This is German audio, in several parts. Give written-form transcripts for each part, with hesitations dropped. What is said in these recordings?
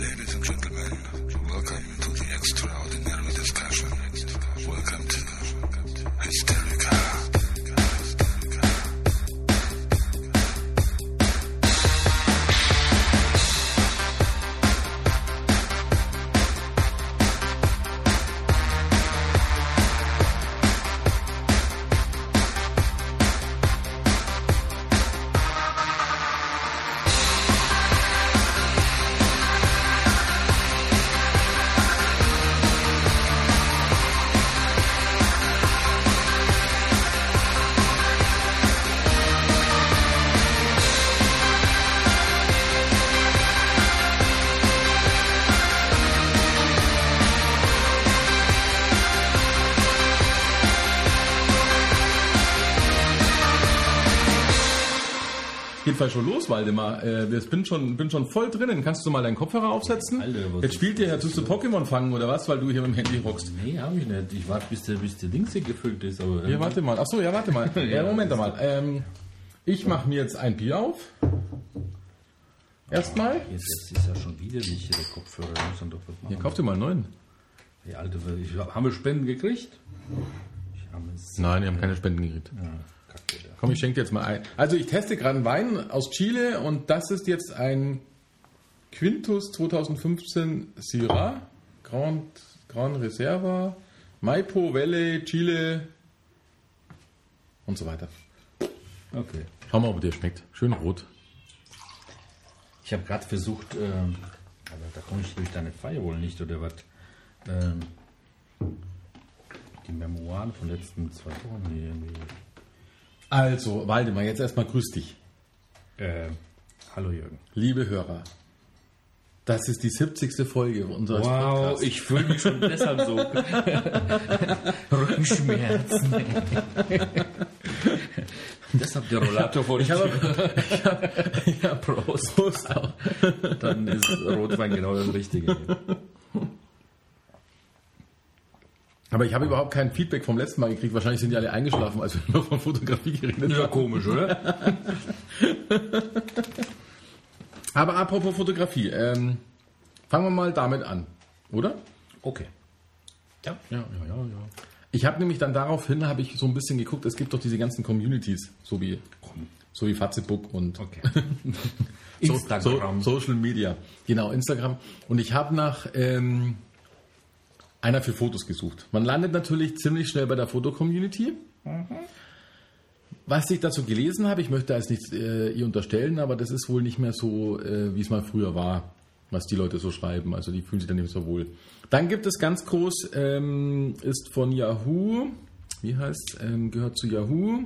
Ladies and gentlemen, welcome to the extraordinary discussion. Welcome to Hysterica. Schon los, Waldemar. Ich bin schon voll drinnen. Kannst du mal deinen Kopfhörer aufsetzen? Alter, jetzt spielt ihr ja, tust du Pokémon fangen oder was, weil du hier mit dem Handy rockst? Nee, hab ich nicht. Ich warte, bis der Dings hier gefüllt ist. Aber ja, warte mal. Achso, ja, warte mal. Ja, Moment mal. Ich mache mir jetzt ein Bier auf. Erstmal. Jetzt ist ja schon wieder nicht der Kopfhörer. Muss dann doch was machen. Hier, kauf dir mal einen neuen. Ja, Alter, haben wir Spenden gekriegt? Nein, wir haben keine Spenden gekriegt. Ja. Komm, ich schenke dir jetzt mal ein. Also ich teste gerade einen Wein aus Chile und das ist jetzt ein Quintus 2015 Syrah, Grand Reserva, Maipo, Valley, Chile und so weiter. Okay. Schau mal, ob dir schmeckt. Schön rot. Ich habe gerade versucht, aber da komme ich durch deine Firewall nicht, oder was? Die Memoiren von letzten 2 Wochen. Nee. Also, Waldemar, jetzt erstmal grüß dich. Hallo Jürgen. Liebe Hörer, das ist die 70. Folge unseres Podcasts. Wow, ich fühle mich schon deshalb so. Rückenschmerzen. Deshalb der Rollator vor Ja, Prost. Dann ist Rotwein genau das Richtige. Aber ich habe überhaupt kein Feedback vom letzten Mal gekriegt. Wahrscheinlich sind die alle eingeschlafen, als wir noch von Fotografie geredet haben. Ja, komisch, oder? Aber apropos Fotografie, fangen wir mal damit an, oder? Okay. Ja. Ich habe nämlich dann daraufhin, habe ich so ein bisschen geguckt, es gibt doch diese ganzen Communities, so wie Facebook und Instagram. Social Media. Genau, Instagram. Und ich habe nach einer für Fotos gesucht. Man landet natürlich ziemlich schnell bei der Foto-Community. Mhm. Was ich dazu gelesen habe, ich möchte als nichts ihr unterstellen, aber das ist wohl nicht mehr so, wie es mal früher war, was die Leute so schreiben. Also die fühlen sich dann nicht so wohl. Dann gibt es ganz groß, ist von Yahoo, wie heißt gehört zu Yahoo.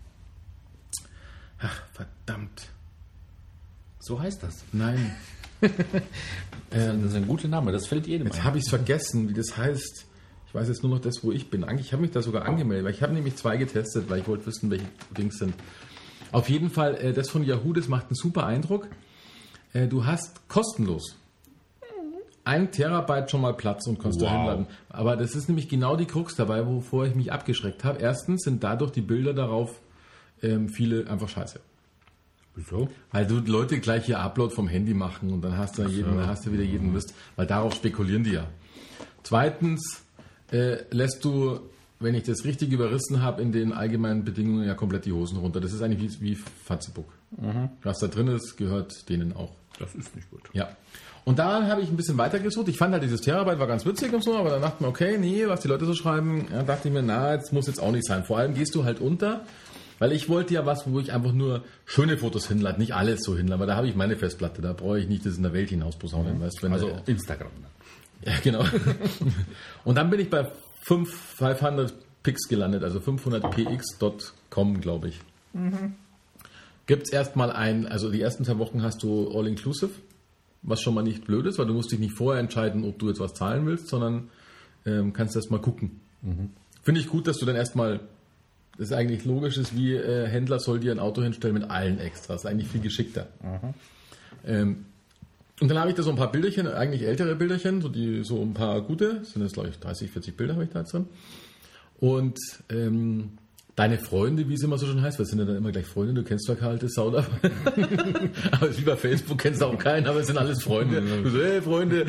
Ach, verdammt. So heißt das? Nein. Das ist ein guter Name, das fällt jedem ein. Jetzt habe ich es vergessen, wie das heißt. Ich weiß jetzt nur noch das, wo ich bin. Eigentlich habe ich mich da sogar angemeldet, weil ich habe nämlich 2 getestet, weil ich wollte wissen, welche Dings sind. Auf jeden Fall, das von Yahoo, das macht einen super Eindruck. Du hast kostenlos 1 Terabyte schon mal Platz und kannst da hinladen. Aber das ist nämlich genau die Krux dabei, wovor ich mich abgeschreckt habe. Erstens sind dadurch die Bilder darauf viele einfach scheiße. Wieso? Weil du Leute gleich hier Upload vom Handy machen und dann hast du wieder jeden Mist, weil darauf spekulieren die ja. Zweitens lässt du, wenn ich das richtig überrissen habe, in den allgemeinen Bedingungen ja komplett die Hosen runter. Das ist eigentlich wie Facebook. Mhm. Was da drin ist, gehört denen auch. Das ist nicht gut. Ja. Und da habe ich ein bisschen weiter gesucht. Ich fand halt dieses Terabyte war ganz witzig und so, aber dann dachte ich mir, okay, nee, was die Leute so schreiben, dachte ich mir, jetzt muss jetzt auch nicht sein. Vor allem gehst du halt unter. Weil ich wollte ja was, wo ich einfach nur schöne Fotos hinlade, nicht alles so hinlade, aber da habe ich meine Festplatte, da brauche ich nicht das in der Welt hinaus posaunen. Weißt, also Instagram. Ja, genau. Und dann bin ich bei 500 Pix gelandet, also 500px.com, glaube ich. Mhm. Gibt es erstmal also die ersten 2 Wochen hast du All-Inclusive, was schon mal nicht blöd ist, weil du musst dich nicht vorher entscheiden, ob du jetzt was zahlen willst, sondern kannst erst mal gucken. Mhm. Finde ich gut, dass du dann erstmal, das ist eigentlich logisch, ist wie Händler soll dir ein Auto hinstellen mit allen Extras. Das ist eigentlich viel geschickter. Mhm. Und dann habe ich da so ein paar Bilderchen, eigentlich ältere Bilderchen, so ein paar gute, sind jetzt glaube ich 30, 40 Bilder habe ich da jetzt drin. Und deine Freunde, wie es immer so schon heißt, weil es sind ja dann immer gleich Freunde, du kennst zwar keine alte Sau da. Aber es ist wie bei Facebook, kennst du auch keinen, aber es sind alles Freunde. Du so, hey Freunde.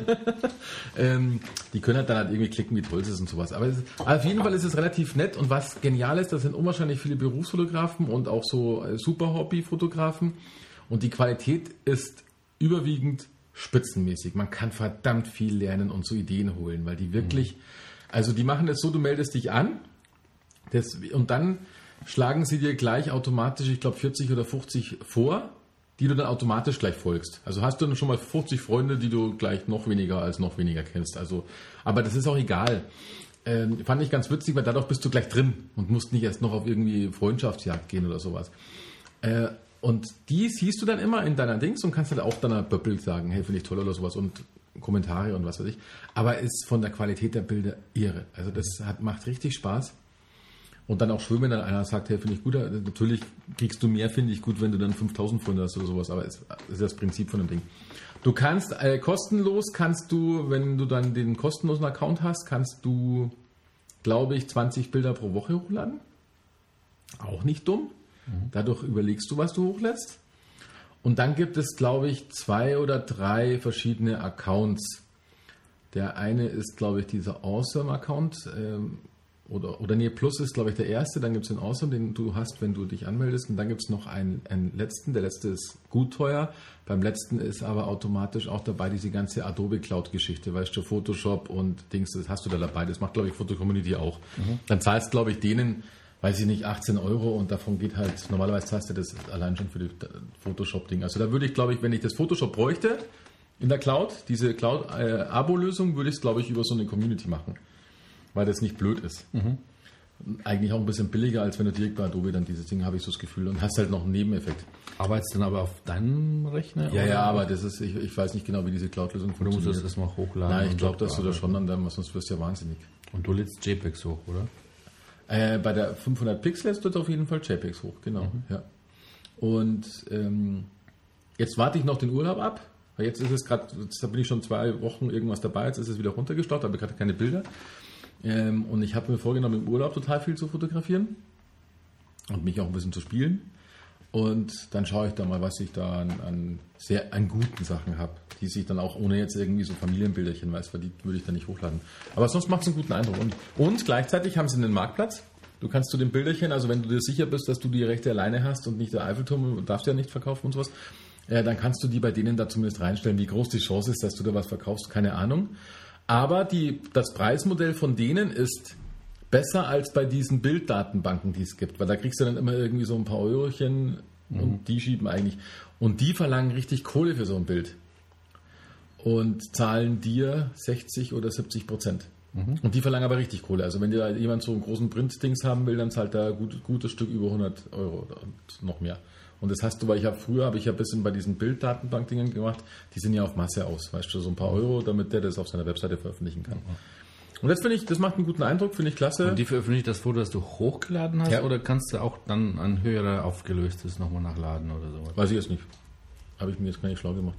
Die können halt dann halt irgendwie klicken, wie toll es ist und sowas. Aber auf jeden Fall ist es relativ nett und was genial ist, das sind unwahrscheinlich viele Berufsfotografen und auch so super Hobbyfotografen und die Qualität ist überwiegend spitzenmäßig. Man kann verdammt viel lernen und so Ideen holen, weil die wirklich, also die machen es so, du meldest dich an und dann schlagen sie dir gleich automatisch, ich glaube 40 oder 50 vor, die du dann automatisch gleich folgst. Also hast du dann schon mal 50 Freunde, die du gleich noch weniger kennst. Also, aber das ist auch egal. Fand ich ganz witzig, weil dadurch bist du gleich drin und musst nicht erst noch auf irgendwie Freundschaftsjagd gehen oder sowas. Und die siehst du dann immer in deiner Dings und kannst halt auch deiner Böppel sagen, hey, finde ich toll oder sowas und Kommentare und was weiß ich. Aber ist von der Qualität der Bilder irre. Also das macht richtig Spaß. Und dann auch schön, wenn dann einer sagt, hey, finde ich gut. Natürlich kriegst du mehr, finde ich gut, wenn du dann 5000 Freunde hast oder sowas. Aber es ist das Prinzip von dem Ding. Du kannst kostenlos, wenn du dann den kostenlosen Account hast, kannst du, glaube ich, 20 Bilder pro Woche hochladen. Auch nicht dumm. Dadurch überlegst du, was du hochlädst. Und dann gibt es, glaube ich, 2 oder 3 verschiedene Accounts. Der eine ist, glaube ich, dieser Awesome-Account. Plus ist, glaube ich, der erste. Dann gibt es den Awesome, den du hast, wenn du dich anmeldest. Und dann gibt es noch einen letzten. Der letzte ist gut teuer. Beim letzten ist aber automatisch auch dabei diese ganze Adobe Cloud-Geschichte. Weißt du, Photoshop und Dings, das hast du da dabei. Das macht, glaube ich, Photo Community auch. Dann zahlst, glaube ich, denen, weiß ich nicht, 18 € und davon geht halt, normalerweise zahlst du das allein schon für das Photoshop-Ding. Also da würde ich, glaube ich, wenn ich das Photoshop bräuchte in der Cloud, diese Cloud-Abo-Lösung, würde ich es, glaube ich, über so eine Community machen. Weil das nicht blöd ist. Eigentlich auch ein bisschen billiger, als wenn du direkt bei Adobe dann dieses Ding, habe ich so das Gefühl. Und hast halt noch einen Nebeneffekt. Arbeitest du dann aber auf deinem Rechner? Ja, ja, aber das ist, ich weiß nicht genau, wie diese Cloud-Lösung funktioniert. Du musst das erstmal hochladen. Nein, ich glaube, dass du da schon dann, sonst wirst du ja wahnsinnig. Und du lädst JPEGs hoch, oder? Bei der 500 Pixel lässt du auf jeden Fall JPEGs hoch, genau. Ja. Und jetzt warte ich noch den Urlaub ab. Weil jetzt ist es gerade, da bin ich schon 2 Wochen irgendwas dabei, jetzt ist es wieder runtergestaut, aber gerade keine Bilder. Und ich habe mir vorgenommen, im Urlaub total viel zu fotografieren und mich auch ein bisschen zu spielen. Und dann schaue ich da mal, was ich da an guten Sachen habe, die sich dann auch ohne jetzt irgendwie so Familienbilderchen, weil die würde ich dann nicht hochladen. Aber sonst macht es einen guten Eindruck. Und gleichzeitig haben sie einen Marktplatz. Du kannst zu den Bilderchen, also wenn du dir sicher bist, dass du die Rechte alleine hast und nicht der Eiffelturm, darfst du ja nicht verkaufen und sowas, dann kannst du die bei denen da zumindest reinstellen. Wie groß die Chance ist, dass du da was verkaufst, keine Ahnung. Aber das Preismodell von denen ist besser als bei diesen Bilddatenbanken, die es gibt. Weil da kriegst du dann immer irgendwie so ein paar Eurochen und die schieben eigentlich. Und die verlangen richtig Kohle für so ein Bild. Und zahlen dir 60 oder 70%. Und die verlangen aber richtig Kohle. Also wenn dir jemand so einen großen Print-Dings haben will, dann zahlt er ein gutes Stück über 100 € und noch mehr. Und das hast du, weil früher habe ich ja ein bisschen bei diesen Bilddatenbank-Dingen gemacht, die sind ja auf Masse aus, weißt du, so ein paar Euro, damit der das auf seiner Webseite veröffentlichen kann. Und das finde ich, das macht einen guten Eindruck, finde ich klasse. Und die veröffentlicht das Foto, das du hochgeladen hast, oder kannst du auch dann ein höherer aufgelöstes nochmal nachladen oder so? Weiß ich jetzt nicht. Habe ich mir jetzt gar nicht schlau gemacht.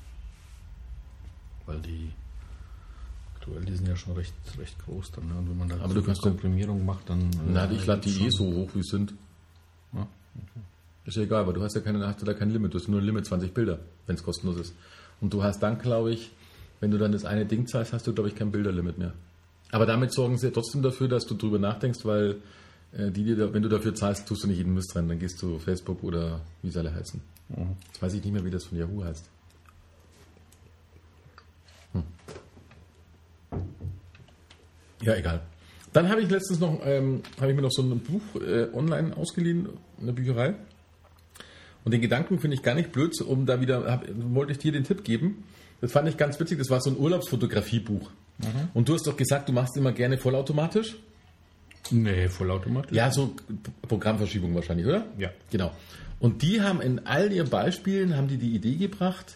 Weil die sind ja schon recht groß dann, ne? Und wenn man da aber du kannst Komprimierung macht, dann... ich lade die so hoch, wie es sind. Ja, okay. Ist ja egal, aber du hast da kein Limit. Du hast nur ein Limit 20 Bilder, wenn es kostenlos ist. Und du hast dann, glaube ich, wenn du dann das eine Ding zahlst, hast du, glaube ich, kein Bilderlimit mehr. Aber damit sorgen sie trotzdem dafür, dass du drüber nachdenkst, weil wenn du dafür zahlst, tust du nicht jeden Mist rein. Dann gehst du Facebook oder wie sie alle heißen. Jetzt weiß ich nicht mehr, wie das von Yahoo heißt. Ja, egal. Dann habe ich letztens noch, habe ich mir noch so ein Buch online ausgeliehen, in der Bücherei. Und den Gedanken finde ich gar nicht blöd, wollte ich dir den Tipp geben. Das fand ich ganz witzig, das war so ein Urlaubsfotografiebuch. Und du hast doch gesagt, du machst immer gerne vollautomatisch? Nee, vollautomatisch. Ja, so Programmverschiebung wahrscheinlich, oder? Ja. Genau. Und die haben in all ihren Beispielen, haben die Idee gebracht,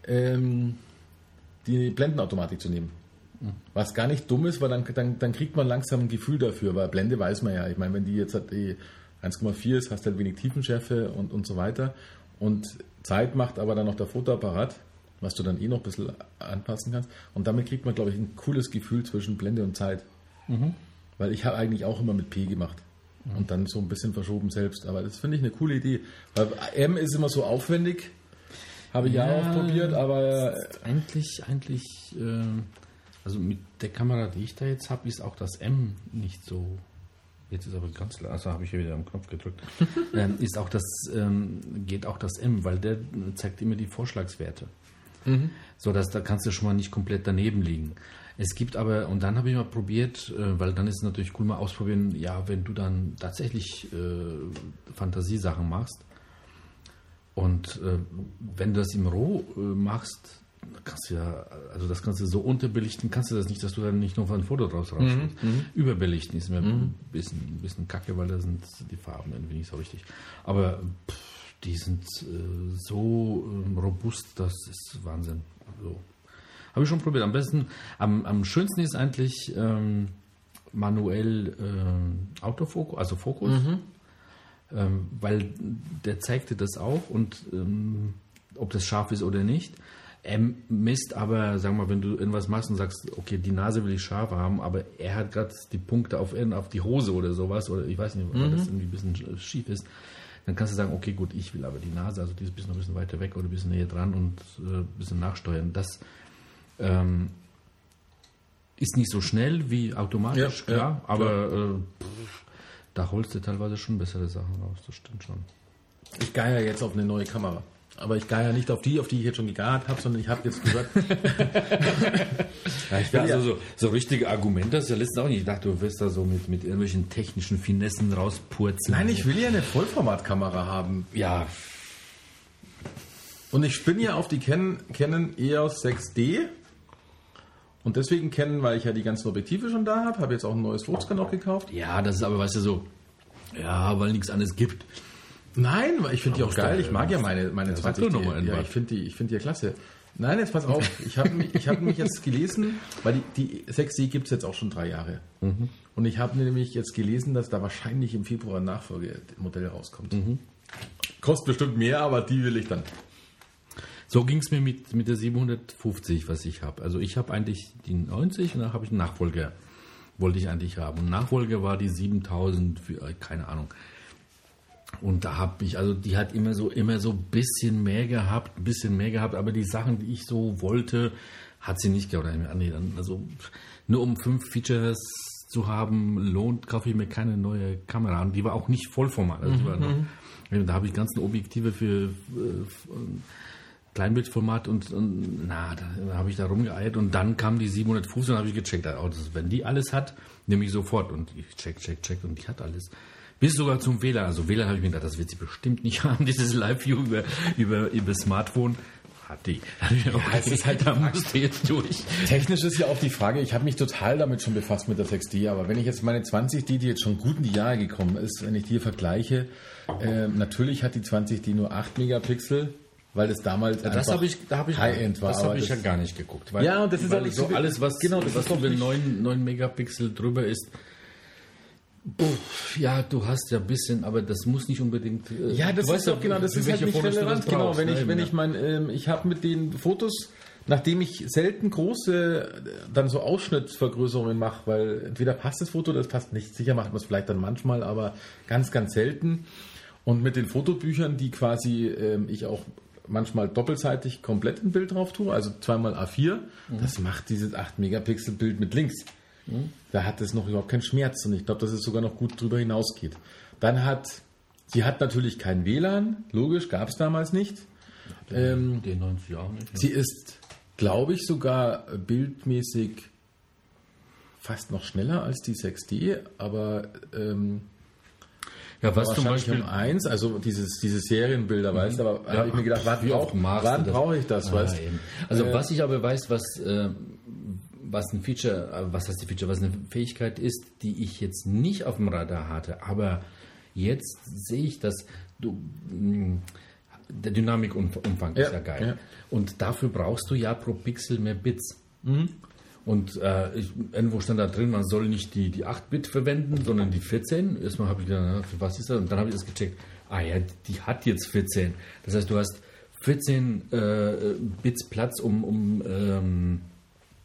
die Blendenautomatik zu nehmen. Was gar nicht dumm ist, weil dann kriegt man langsam ein Gefühl dafür, weil Blende weiß man ja. Ich meine, wenn die jetzt 1,4 ist, hast du halt wenig Tiefenschärfe und so weiter. Und Zeit macht aber dann noch der Fotoapparat, was du dann noch ein bisschen anpassen kannst. Und damit kriegt man, glaube ich, ein cooles Gefühl zwischen Blende und Zeit. Weil ich habe eigentlich auch immer mit P gemacht. und dann so ein bisschen verschoben selbst. Aber das finde ich eine coole Idee. Weil M ist immer so aufwendig. Habe ich ja auch probiert, aber... Eigentlich, also mit der Kamera, die ich da jetzt habe, ist auch das M nicht so... Jetzt ist aber ganz klar, also habe ich hier wieder am Knopf gedrückt. Ist auch das, geht auch das M, weil der zeigt immer die Vorschlagswerte. So dass da kannst du schon mal nicht komplett daneben liegen. Es gibt aber, und dann habe ich mal probiert, weil dann ist es natürlich cool mal ausprobieren, ja, wenn du dann tatsächlich Fantasiesachen machst und wenn du das im RAW machst, kannst du ja, also das kannst du so unterbelichten, kannst du das nicht, dass du dann nicht nur ein Foto draus rausschaust. Überbelichten ist mir ein bisschen kacke, weil da sind die Farben irgendwie nicht so richtig. Aber die sind so robust, das ist Wahnsinn. So. Habe ich schon probiert. Am besten, am schönsten ist eigentlich manuell Autofokus, also Fokus, weil der zeigt dir das auch und ob das scharf ist oder nicht. Misst aber, sag mal, wenn du irgendwas machst und sagst, okay, die Nase will ich scharf haben, aber er hat gerade die Punkte auf die Hose oder sowas, oder ich weiß nicht, ob das irgendwie ein bisschen schief ist, dann kannst du sagen, okay, gut, ich will aber die Nase, also die ist ein bisschen weiter weg oder ein bisschen näher dran und ein bisschen nachsteuern. Das ist nicht so schnell wie automatisch, klar, aber da holst du teilweise schon bessere Sachen raus, das stimmt schon. Ich geier jetzt auf eine neue Kamera. Aber ich geier nicht auf die ich jetzt schon gegeiert habe, sondern ich habe jetzt gesagt... ja, ich will also so richtige Argumente hast du ja letztens auch nicht. Ich dachte, du wirst da so mit irgendwelchen technischen Finessen rauspurzeln. Nein, ich will ja eine Vollformatkamera haben. Ja. Und ich spinne ja auf die Canon EOS 6D. Und deswegen Canon, weil ich ja die ganzen Objektive schon da habe jetzt auch ein neues 50er noch gekauft. Ja, das ist aber, weißt du, so... Ja, weil nichts anderes gibt. Nein, weil ich finde die auch geil. Ich mag ja meine 20D. Ja, ich finde die ja klasse. Nein, jetzt pass auf. Ich habe mich jetzt gelesen, weil die 6D gibt es jetzt auch schon 3 Jahre. Und ich habe nämlich jetzt gelesen, dass da wahrscheinlich im Februar ein Nachfolgemodell rauskommt. Kostet bestimmt mehr, aber die will ich dann. So ging es mir mit der 750, was ich habe. Also ich habe eigentlich die 90 und dann habe ich einen Nachfolger. Wollte ich eigentlich haben. Und Nachfolger war die 7000, keine Ahnung. Und da habe ich, also die hat immer so ein bisschen mehr gehabt, aber die Sachen, die ich so wollte, hat sie nicht gehabt. Also nur um 5 Features zu haben, kaufe ich mir keine neue Kamera an. Die war auch nicht Vollformat. Also da habe ich ganzen Objektive für Kleinbildformat und da habe ich da rumgeeiert und dann kam die 750 und habe ich gecheckt, wenn die alles hat, nehme ich sofort und ich check und die hat alles. Bis sogar zum WLAN. Also WLAN habe ich mir gedacht, das wird sie bestimmt nicht haben, dieses Live-View über Smartphone. Hat die. Ja, es ist halt, da musst du jetzt durch. Technisch ist ja auch die Frage, ich habe mich total damit schon befasst mit der 6D, aber wenn ich jetzt meine 20D, die jetzt schon gut in die Jahre gekommen ist, wenn ich die vergleiche, natürlich hat die 20D nur 8 Megapixel, weil das damals High-End war. Das habe ich ja gar nicht geguckt. Weil, ja, und das ist auch nicht so alles, was über 9 Megapixel drüber ist. Ja, du hast ja ein bisschen, aber das muss nicht unbedingt... ja, das ist doch genau, das ist halt nicht relevant. Genau, ich habe mit den Fotos, nachdem ich selten große dann so Ausschnittsvergrößerungen mache, weil entweder passt das Foto oder es passt nicht. Sicher macht man es vielleicht dann manchmal, aber ganz, ganz selten. Und mit den Fotobüchern, die quasi ich auch manchmal doppelseitig komplett ein Bild drauf tue, also 2x A4, das macht dieses 8-Megapixel-Bild mit links. Da hat es noch überhaupt keinen Schmerz und ich glaube, dass es sogar noch gut drüber hinausgeht. Sie hat natürlich kein WLAN, logisch, gab es damals nicht. Den 90 auch nicht. Sie ist, glaube ich, sogar bildmäßig fast noch schneller als die 6D, aber ja, was zum Beispiel um 1, also diese Serienbilder, weißt du, aber habe ich mir gedacht, wann brauche ich das? Weißt? Also was ich aber weiß, was eine Fähigkeit ist, die ich jetzt nicht auf dem Radar hatte, aber jetzt sehe ich, dass der Dynamikumfang ist ja geil. Ja. Und dafür brauchst du ja pro Pixel mehr Bits. Und irgendwo stand da drin, man soll nicht die 8-Bit verwenden, sondern die 14. Erstmal habe ich gedacht, was ist das? Und dann habe ich das gecheckt. Ah ja, die hat jetzt 14. Das heißt, du hast 14 Bits Platz, um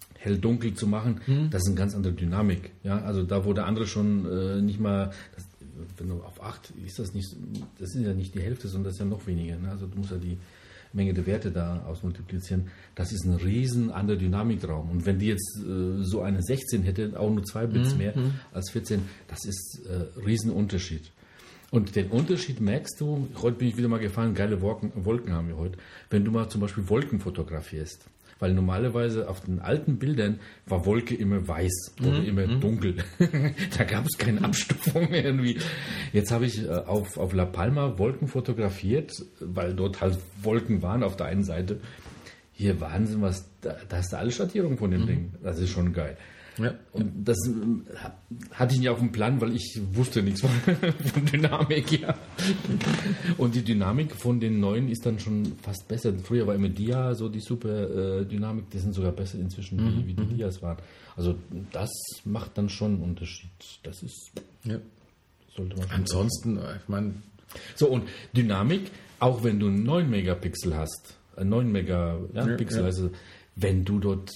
hell-dunkel zu machen. Das ist eine ganz andere Dynamik. Ja? Also da, wo der andere schon nicht mal... wenn du auf 8 ist das nicht, das ist ja nicht die Hälfte, sondern das ist ja noch weniger. Ne? Also du musst ja die Menge der Werte da ausmultiplizieren. Das ist ein riesen anderer Dynamikraum. Und wenn die jetzt so eine 16 hätte, auch nur 2 Bits mehr als 14, das ist riesen Unterschied. Und den Unterschied merkst du, heute bin ich wieder mal gefahren, geile Wolken haben wir heute, wenn du mal zum Beispiel Wolken fotografierst. Weil normalerweise auf den alten Bildern war Wolke immer weiß oder immer dunkel. Da gab es keine Abstufung irgendwie. Jetzt habe ich auf La Palma Wolken fotografiert, weil dort halt Wolken waren auf der einen Seite. Hier Wahnsinn, da hast du alle Schattierungen von dem Ding. Das ist schon geil. Ja. Und das hatte ich nicht auf dem Plan, weil ich wusste nichts von Dynamik. Ja. Und die Dynamik von den neuen ist dann schon fast besser. Früher war immer Dia so die super Dynamik, die sind sogar besser inzwischen, wie die Dias waren. Also das macht dann schon einen Unterschied. Das ist, sollte man schon ansonsten, ich meine... So, und Dynamik, auch wenn du 9 Megapixel hast, 9 Megapixel, also wenn du dort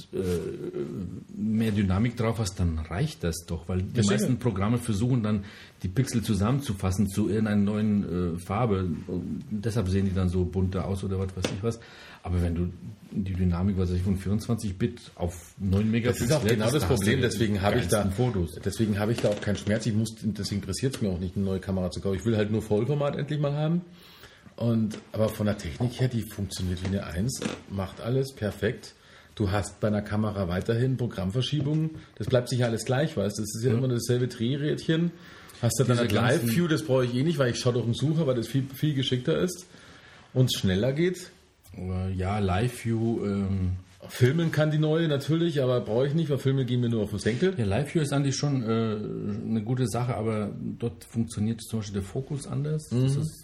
mehr Dynamik drauf hast, dann reicht das doch, weil die meisten Programme versuchen dann, die Pixel zusammenzufassen zu irgendeiner neuen Farbe. Und deshalb sehen die dann so bunter aus oder was weiß ich was. Aber wenn du die Dynamik, was weiß ich, von 24-Bit auf 9 Megapixel... Das ist auch genau das Problem, deswegen habe ich da auch keinen Schmerz. Deswegen interessiert es mir auch nicht, eine neue Kamera zu kaufen. Ich will halt nur Vollformat endlich mal haben. Aber von der Technik her, die funktioniert wie eine 1, macht alles perfekt. Du hast bei einer Kamera weiterhin Programmverschiebungen. Das bleibt sicher alles gleich, weißt du? Das ist ja immer dasselbe Drehrädchen. Hast du dann ein Live-View, das brauche ich eh nicht, weil ich schaue doch im Sucher, weil das viel, viel geschickter ist und es schneller geht. Ja, Live-View. Filmen kann die neue natürlich, aber brauche ich nicht, weil Filme gehen mir nur auf den Senkel. Ja, Live-View ist eigentlich schon eine gute Sache, aber dort funktioniert zum Beispiel der Fokus anders. Das ist,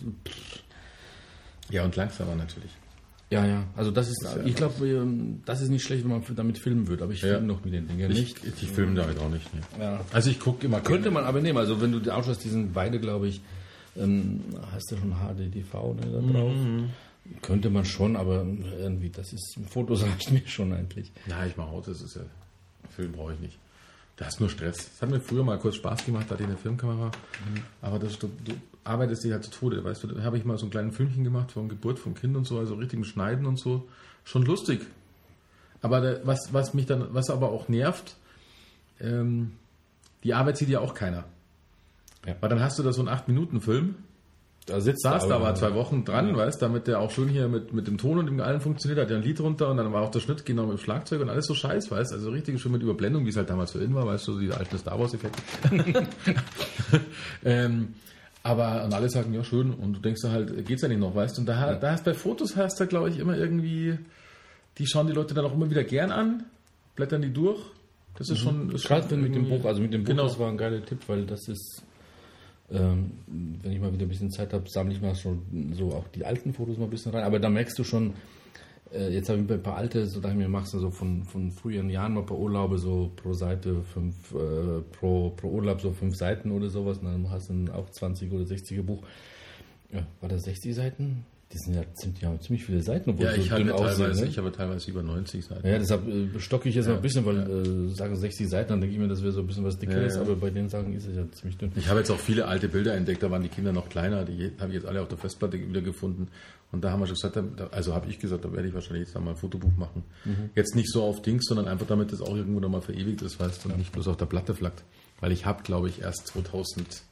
ja, und langsamer natürlich. Ja, also das ist, ich glaube, das ist nicht schlecht, wenn man damit filmen würde, aber ich filme noch mit den Dingen nicht. Ich filme damit auch nicht. Ne. Ja. Also ich gucke immer... Könnte man aber nehmen, also wenn du die ausschaust, die sind beide, glaube ich, hast du schon HDTV da drauf? Könnte man schon, aber irgendwie, das ist, Fotos reicht mir schon eigentlich. Ja, ich mache Auto, das ist ja, Film brauche ich nicht. Das ist nur Stress. Das hat mir früher mal kurz Spaß gemacht, da hatte ich eine Filmkamera. Aber du arbeitest dich halt zu Tode, weißt du. Da habe ich mal so ein kleines Filmchen gemacht von Geburt vom Kind und so, also richtigen Schneiden und so. Schon lustig. Aber was aber auch nervt, die Arbeit sieht ja auch keiner. Ja. Weil dann hast du da so einen 8-Minuten-Film. Da sitzt da aber 2 Wochen dran, weißt, damit der auch schön hier mit dem Ton und dem allem funktioniert, hat ja ein Lied runter und dann war auch der Schnitt genau mit dem Schlagzeug und alles so scheiß, weißt, also richtig schön mit Überblendung, wie es halt damals so in war, weißt du, die alten Star Wars Effekte. Aber und alle sagen, ja schön, und du denkst da halt, geht's ja nicht noch, weißt, und da hast bei Fotos hast du, glaube ich, immer irgendwie, die schauen die Leute dann auch immer wieder gern an, blättern die durch, das ist schon... Gerade mit dem Buch, also mit dem Buch, genau. Das war ein geiler Tipp, weil das ist... wenn ich mal wieder ein bisschen Zeit habe, sammle ich mal schon so auch die alten Fotos mal ein bisschen rein. Aber da merkst du schon, jetzt habe ich ein paar alte, so dachte ich mir, machst du so von früheren Jahren mal ein paar Urlaube, so pro Seite 5, pro Urlaub so 5 Seiten oder sowas. Und dann hast du dann auch 20 oder 60er Buch. Ja, war das 60 Seiten? Die haben ziemlich viele Seiten, obwohl ja, so ich habe teilweise über 90 Seiten. Ja, deshalb stocke ich jetzt noch ein bisschen, weil sage 60 Seiten, dann denke ich mir, das wäre so ein bisschen was Dickeres, aber bei den Sachen ist es ja ziemlich dünn. Ich habe jetzt auch viele alte Bilder entdeckt, da waren die Kinder noch kleiner, die habe ich jetzt alle auf der Festplatte wieder gefunden und da haben wir schon gesagt, also habe ich gesagt, da werde ich wahrscheinlich jetzt mal ein Fotobuch machen. Jetzt nicht so auf Dings, sondern einfach damit das auch irgendwo nochmal verewigt ist, weißt du, und nicht bloß auf der Platte flackt, weil ich habe, glaube ich, erst 2007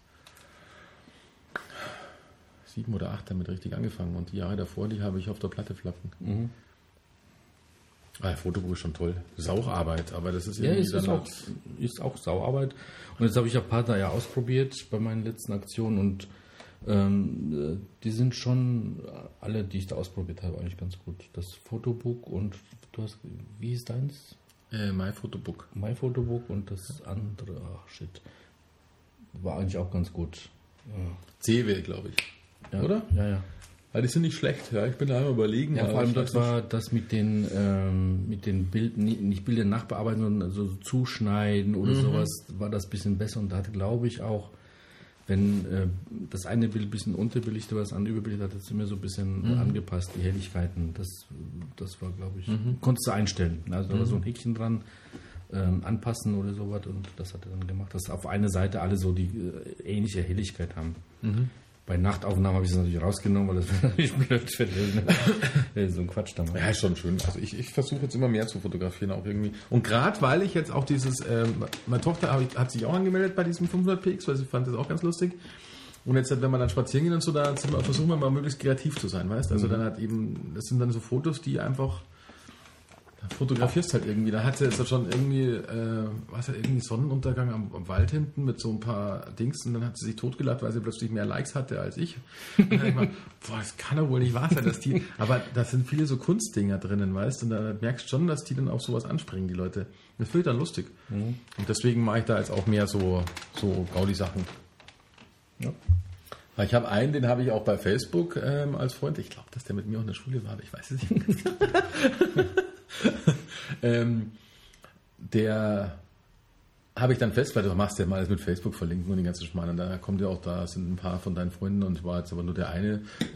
oder 8 damit richtig angefangen und die Jahre davor, die habe ich auf der Platte flacken. Fotobuch ist schon toll. Das ist auch Arbeit, aber das ist irgendwie ist auch Sauarbeit. Und jetzt habe ich ein paar da ja ausprobiert bei meinen letzten Aktionen und die sind schon alle, die ich da ausprobiert habe, eigentlich ganz gut. Das Fotobook und wie ist deins? MyPhotobook. MyPhotobook und das andere, war eigentlich auch ganz gut. Ja. CW, glaube ich. Ja, oder? Ja. Weil die sind nicht schlecht, ja. Ich bin da einmal überlegen. Ja, vor allem dort war das mit den Bildern, nicht Bilder nachbearbeiten, sondern also zuschneiden oder sowas, war das ein bisschen besser. Und da hatte, glaube ich, auch, wenn das eine Bild ein bisschen unterbelichtet war, das andere überbelichtet, hat es immer so ein bisschen angepasst, die Helligkeiten. Das war, glaube ich, konntest du einstellen. Also da war so ein Häkchen dran. anpassen oder sowas und das hat er dann gemacht, dass auf einer Seite alle so die ähnliche Helligkeit haben. Bei Nachtaufnahmen habe ich das natürlich rausgenommen, weil das natürlich blöd für so ein Quatsch damals. Ja, ist schon schön. Also ich versuche jetzt immer mehr zu fotografieren auch irgendwie. Und gerade weil ich jetzt auch dieses, meine Tochter hat sich auch angemeldet bei diesem 500px, weil sie fand das auch ganz lustig. Und jetzt, wenn man dann spazieren geht und so, da versuchen wir mal möglichst kreativ zu sein, weißt? Also dann hat eben, das sind dann so Fotos, die einfach fotografierst halt irgendwie. Da hat sie jetzt schon irgendwie, irgendwie Sonnenuntergang am Wald hinten mit so ein paar Dings und dann hat sie sich totgelacht, weil sie plötzlich mehr Likes hatte als ich. Und dann habe ich mal, das kann doch wohl nicht wahr sein, dass die, aber da sind viele so Kunstdinger drinnen, weißt du, und da merkst du schon, dass die dann auf sowas anspringen, die Leute. Das finde ich dann lustig. Und deswegen mache ich da jetzt auch mehr so Gaudi-Sachen. Ja. Weil ich habe einen, den habe ich auch bei Facebook als Freund. Ich glaube, dass der mit mir auch in der Schule war, aber ich weiß es nicht. Der habe ich dann fest, weil du machst ja mal alles mit Facebook verlinken und den ganzen Schmarrn. Und da kommt ja auch, da sind ein paar von deinen Freunden und war jetzt aber nur der eine.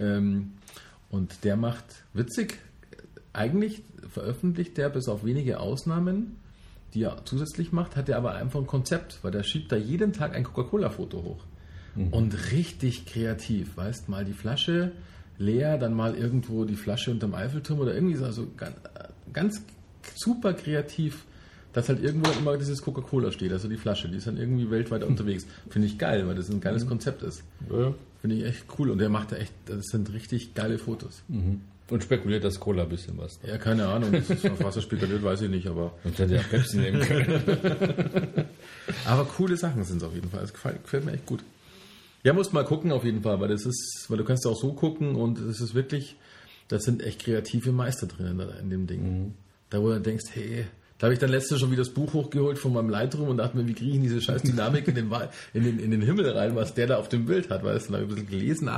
Und der macht witzig, eigentlich veröffentlicht der bis auf wenige Ausnahmen, die er zusätzlich macht, hat er aber einfach ein Konzept, weil der schiebt da jeden Tag ein Coca-Cola-Foto hoch. Und richtig kreativ, weißt, mal die Flasche leer, dann mal irgendwo die Flasche unterm Eiffelturm oder irgendwie so, also ganz super kreativ, dass halt irgendwo immer dieses Coca-Cola steht, also die Flasche, die ist dann irgendwie weltweit unterwegs. Finde ich geil, weil das ein geiles Konzept ist. Ja. Finde ich echt cool und der macht da echt, das sind richtig geile Fotos. Und spekuliert das Cola ein bisschen was. Ja, keine Ahnung, das ist auf was er spekuliert, weiß ich nicht, aber... Und hätte ja Pepsi nehmen können. Aber coole Sachen sind es auf jeden Fall, das gefällt mir echt gut. Ja, musst mal gucken auf jeden Fall, weil du kannst ja auch so gucken und es ist wirklich, das sind echt kreative Meister drin in dem Ding. Da wo du denkst, hey, da habe ich dann letztens schon wieder das Buch hochgeholt von meinem Lightroom und dachte mir, wie kriege ich diese scheiß Dynamik in den Himmel rein, was der da auf dem Bild hat, weißt du, da habe ich ein bisschen gelesen,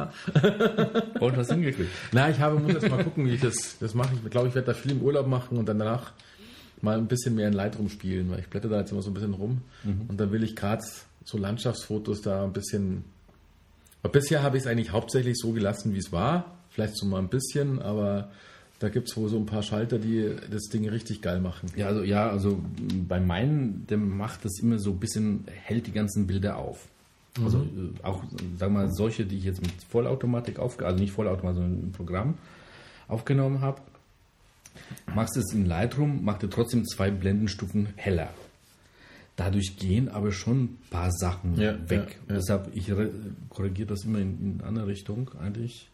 Und was hingekriegt? Na, muss jetzt mal gucken, wie ich das mache. Ich glaube, ich werde da viel im Urlaub machen und dann danach mal ein bisschen mehr in Lightroom spielen, weil ich blätter da jetzt immer so ein bisschen rum und dann will ich gerade so Landschaftsfotos da ein bisschen. Aber bisher habe ich es eigentlich hauptsächlich so gelassen, wie es war. Vielleicht so mal ein bisschen, aber da gibt es wohl so ein paar Schalter, die das Ding richtig geil machen. Also bei meinen, der macht das immer so ein bisschen, hält die ganzen Bilder auf. Also auch, sagen wir mal, solche, die ich jetzt mit Vollautomatik also nicht Vollautomatik, sondern im Programm aufgenommen habe. Machst du es in Lightroom, macht er trotzdem 2 Blendenstufen heller. Dadurch gehen aber schon ein paar Sachen weg. Ja. Deshalb, ich korrigiere das immer in eine andere Richtung eigentlich,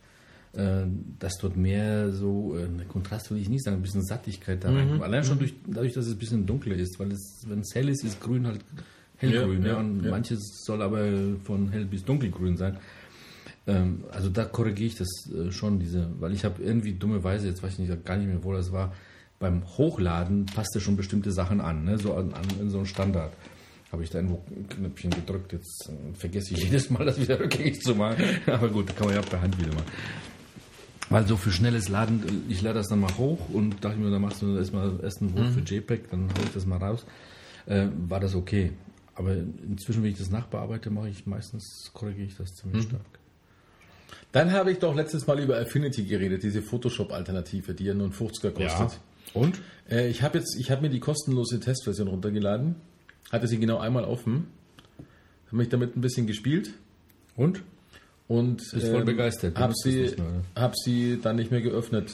dass dort mehr so, Kontrast will ich nicht sagen, ein bisschen Sattigkeit da reinkommt. Allein schon dadurch, dass es ein bisschen dunkler ist, weil wenn es hell ist, ist grün halt hellgrün. Manches soll aber von hell bis dunkelgrün sein. Also da korrigiere ich das schon, weil ich habe irgendwie dummerweise, jetzt weiß ich nicht, gar nicht mehr, wo das war, beim Hochladen passte schon bestimmte Sachen an, ne? So an so einen Standard. Habe ich da irgendwo ein Knöpfchen gedrückt, jetzt vergesse ich jedes Mal, das wieder rückgängig zu machen. Aber gut, da kann man ja auch per Hand wieder machen. Weil so für schnelles Laden, ich lade das dann mal hoch und dachte mir, dann machst du erstmal ein Wort für JPEG, dann hole ich das mal raus. War das okay. Aber inzwischen, wenn ich das nachbearbeite, korrigiere ich das ziemlich stark. Dann habe ich doch letztes Mal über Affinity geredet, diese Photoshop-Alternative, die ja nur ein 50er kostet. Ja. Und? Ich habe mir die kostenlose Testversion runtergeladen, hatte sie genau einmal offen, habe mich damit ein bisschen gespielt. Und bist voll begeistert. Habe sie dann nicht mehr geöffnet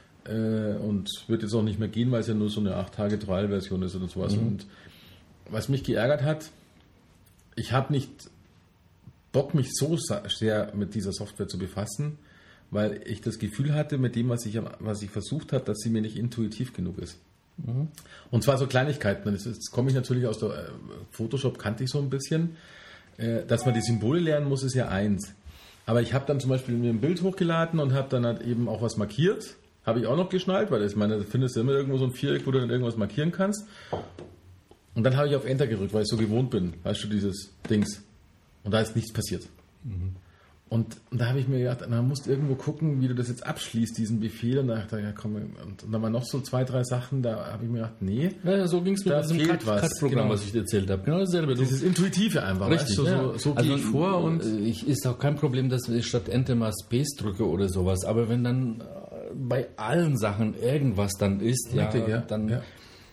und wird jetzt auch nicht mehr gehen, weil es ja nur so eine 8-Tage-Trial-Version ist oder sowas. Und was mich geärgert hat, ich habe nicht Bock, mich so sehr mit dieser Software zu befassen, weil ich das Gefühl hatte, mit dem, was ich versucht habe, dass sie mir nicht intuitiv genug ist. Und zwar so Kleinigkeiten. Jetzt komme ich natürlich aus der Photoshop, kannte ich so ein bisschen. Dass man die Symbole lernen muss, ist ja eins. Aber ich habe dann zum Beispiel mir ein Bild hochgeladen und habe dann halt eben auch was markiert. Habe ich auch noch geschnallt, weil da findest du immer irgendwo so ein Viereck, wo du dann irgendwas markieren kannst. Und dann habe ich auf Enter gedrückt, weil ich so gewohnt bin. Weißt du, dieses Dings. Und da ist nichts passiert. Und da habe ich mir gedacht, man muss irgendwo gucken, wie du das jetzt abschließt, diesen Befehl. Und da dachte ich, ja komm, und dann waren noch so 2, 3 Sachen, da habe ich mir gedacht, nee. Ja, so ging es mit diesem Cut-Programm, was ich dir erzählt habe. Genau dasselbe. Dieses Intuitive einfach. Richtig, weißt du, so gehe ich vor. Und ist auch kein Problem, dass ich statt Enter mal Space drücke oder sowas. Aber wenn dann bei allen Sachen irgendwas dann ist, richtig, dann... Ja.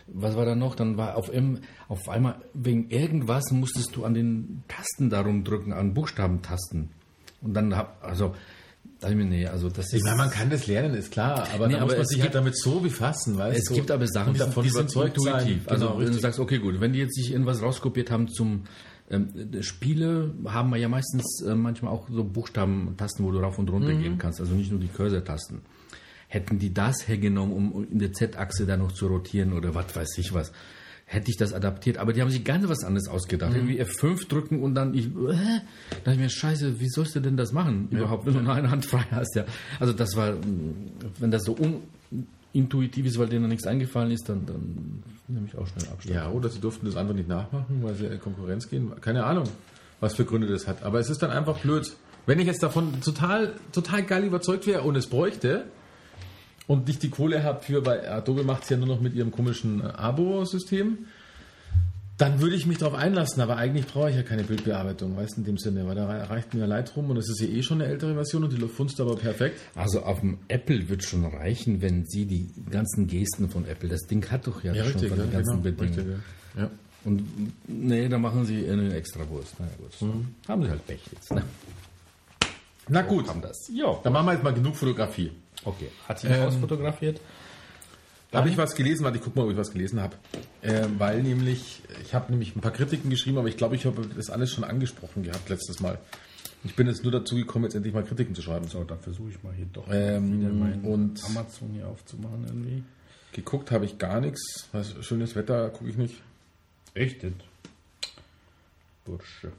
was war da noch? Dann war auf einmal wegen irgendwas musstest du an den Tasten darum drücken, an Buchstabentasten. Und dann das ist... Ich meine, man kann das lernen, ist klar, aber da muss man sich halt damit so befassen, weißt du? Es gibt aber Sachen, davon die sind überzeugt intuitiv. sein. Also Genau, wenn du richtig. sagst, okay gut, wenn die jetzt sich irgendwas rauskopiert haben zum Spiele, haben wir ja meistens manchmal auch so Buchstabentasten, wo du rauf und runter gehen kannst, also nicht nur die Cursor-Tasten. Hätten die das hergenommen, um in der Z-Achse da noch zu rotieren oder was weiß ich was, hätte ich das adaptiert. Aber die haben sich ganz was anderes ausgedacht. Irgendwie F5 drücken und dann dachte ich mir, scheiße, wie sollst du denn das machen überhaupt, wenn du nur eine Hand frei hast? Ja. Also das war, wenn das so unintuitiv ist, weil denen nichts eingefallen ist, dann nehme ich auch schnell Abstand. Ja, oder sie durften das einfach nicht nachmachen, weil sie in Konkurrenz gehen. Keine Ahnung, was für Gründe das hat. Aber es ist dann einfach blöd. Wenn ich jetzt davon total geil überzeugt wäre und es bräuchte und nicht die Kohle habe weil Adobe macht es ja nur noch mit ihrem komischen Abo-System, dann würde ich mich darauf einlassen. Aber eigentlich brauche ich ja keine Bildbearbeitung, weißt du, in dem Sinne, weil da reicht mir Lightroom und das ist ja eh schon eine ältere Version und die funzt aber perfekt. Also auf dem Apple wird schon reichen, wenn sie die ganzen Gesten von Apple, das Ding hat doch ja, schon von den ganzen Bedingungen. Richtig, ja. Und nee, da machen sie eine extra Wurst. Na gut, haben sie halt Pech jetzt. Ne? Na gut, Haben das. Ja. dann machen wir jetzt mal genug Fotografie. Okay. Hat sie ausfotografiert? Habe ich was gelesen? Warte, ich guck mal, ob ich was gelesen habe. Weil nämlich, ich habe nämlich ein paar Kritiken geschrieben, aber ich glaube, ich habe das alles schon angesprochen gehabt letztes Mal. Ich bin jetzt nur dazu gekommen, jetzt endlich mal Kritiken zu schreiben. So, dann versuche ich mal hier doch wieder meinen und Amazon hier aufzumachen irgendwie. Geguckt habe ich gar nichts. Was, schönes Wetter gucke ich nicht. Echt? Bursche.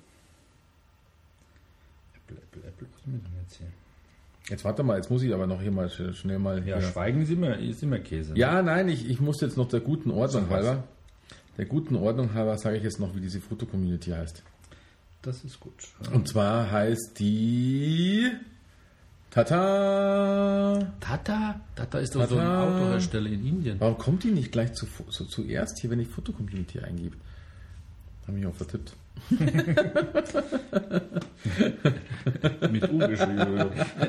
Apple, was ist mir denn jetzt hier? Jetzt warte mal, jetzt muss ich aber noch hier mal schnell mal... Ja, hier. Schweigen ist immer Käse. Ne? Ja, nein, ich muss jetzt noch der guten Ordnung halber. Der guten Ordnung halber sage ich jetzt noch, wie diese Foto-Community heißt. Das ist gut. Ja. Und zwar heißt die... Tata ist doch so ein Tata. Autohersteller in Indien. Warum kommt die nicht gleich zuerst hier, wenn ich Foto-Community eingebe? Habe mich auch vertippt. Mit U geschrieben.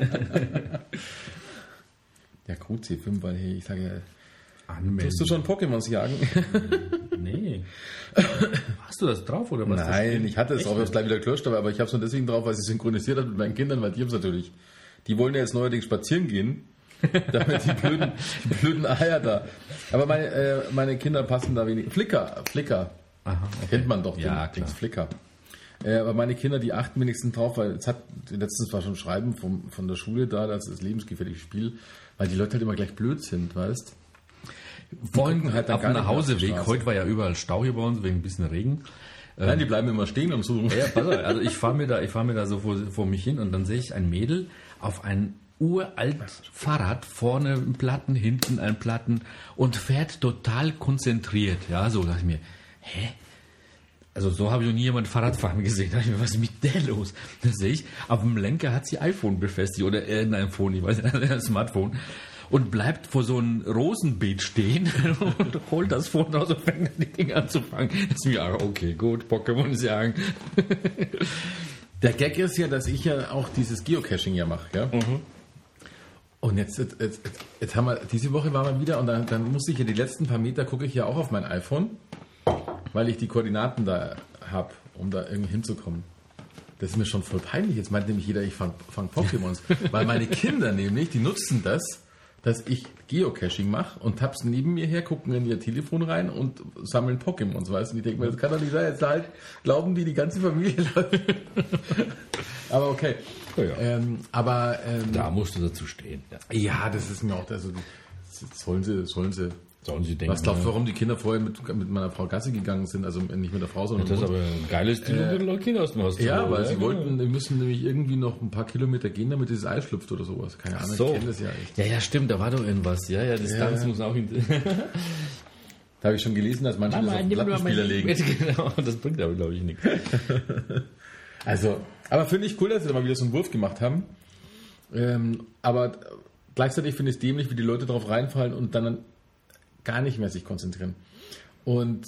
Ja gut, C5, weil hey, ich sage ja... Anmelden. Musst du schon Pokémons jagen? Nee. Hast du das drauf oder was? Nein, ich hatte es drauf, ich habe es gleich wieder gelöscht, aber ich habe es nur deswegen drauf, weil ich es synchronisiert habe mit meinen Kindern, weil die haben es natürlich. Die wollen ja jetzt neuerdings spazieren gehen, damit die blöden Eier da. Aber meine Kinder passen da wenig. Flickr. Aha, okay. Kennt man doch, ja, den Flickr. Aber meine Kinder, die achten wenigstens drauf, weil letztens war schon Schreiben von der Schule da, das ist lebensgefährliches Spiel, weil die Leute halt immer gleich blöd sind, weißt. Vorhin halt dann auf gar dem nicht mehr auf der Nachhauseweg, Straße. heute war ja überall Stau hier bei uns wegen ein bisschen Regen. Nein, die bleiben immer stehen und suchen. Ja, pass auf, also ich fahre mir da so vor mich hin und dann sehe ich ein Mädel auf ein uralt Fahrrad, vorne ein Platten, hinten ein Platten und fährt total konzentriert. Ja, so dachte ich mir, hä? Also so habe ich noch nie jemand Fahrradfahren gesehen. Da dachte ich mir, was ist mit der los? Da sehe ich, auf dem Lenker hat sie iPhone befestigt oder irgendein Phone, ich weiß nicht, ein Smartphone. Und bleibt vor so einem Rosenbeet stehen und holt das Phone raus und fängt an, die Dinge anzufangen. Das ist mir auch, okay, gut, Pokémon sagen. Der Gag ist ja, dass ich ja auch dieses Geocaching ja mache, ja? Und jetzt haben wir, diese Woche waren wir wieder und dann musste ich ja die letzten paar Meter, gucke ich ja auch auf mein iPhone, weil ich die Koordinaten da habe, um da irgendwie hinzukommen. Das ist mir schon voll peinlich. Jetzt meint nämlich jeder, ich fang Pokémons. Weil meine Kinder nämlich, die nutzen das, dass ich Geocaching mache und tappst neben mir her, gucken in ihr Telefon rein und sammeln Pokémons, weißt du? Und ich denke mir, das kann doch nicht sein. Jetzt halt glauben die ganze Familie. Aber okay. Ja. Da Da musst du dazu stehen. ja, das ist mir auch, also sollen sie Sollen sie denken. was glaubst du, warum die Kinder vorher mit meiner Frau Gassi gegangen sind? Also nicht mit der Frau, sondern Das ist mit dem aber ein geiles Ding, um die Kinder aus dem Haus zu ja, holen, weil ja, sie genau. die müssen nämlich irgendwie noch ein paar Kilometer gehen, damit dieses Ei schlüpft oder sowas. Keine Ahnung, So. ich kenne das ja echt. Ja, stimmt, da war doch irgendwas. Ja, Distanz Ja. muss auch hin. Da habe ich schon gelesen, dass manche das auf den Plattenspieler legen. Genau, das bringt aber, glaube ich, nichts. Also, aber finde ich cool, dass sie da mal wieder so einen Wurf gemacht haben. Aber gleichzeitig finde ich es dämlich, wie die Leute drauf reinfallen und dann gar nicht mehr sich konzentrieren. Und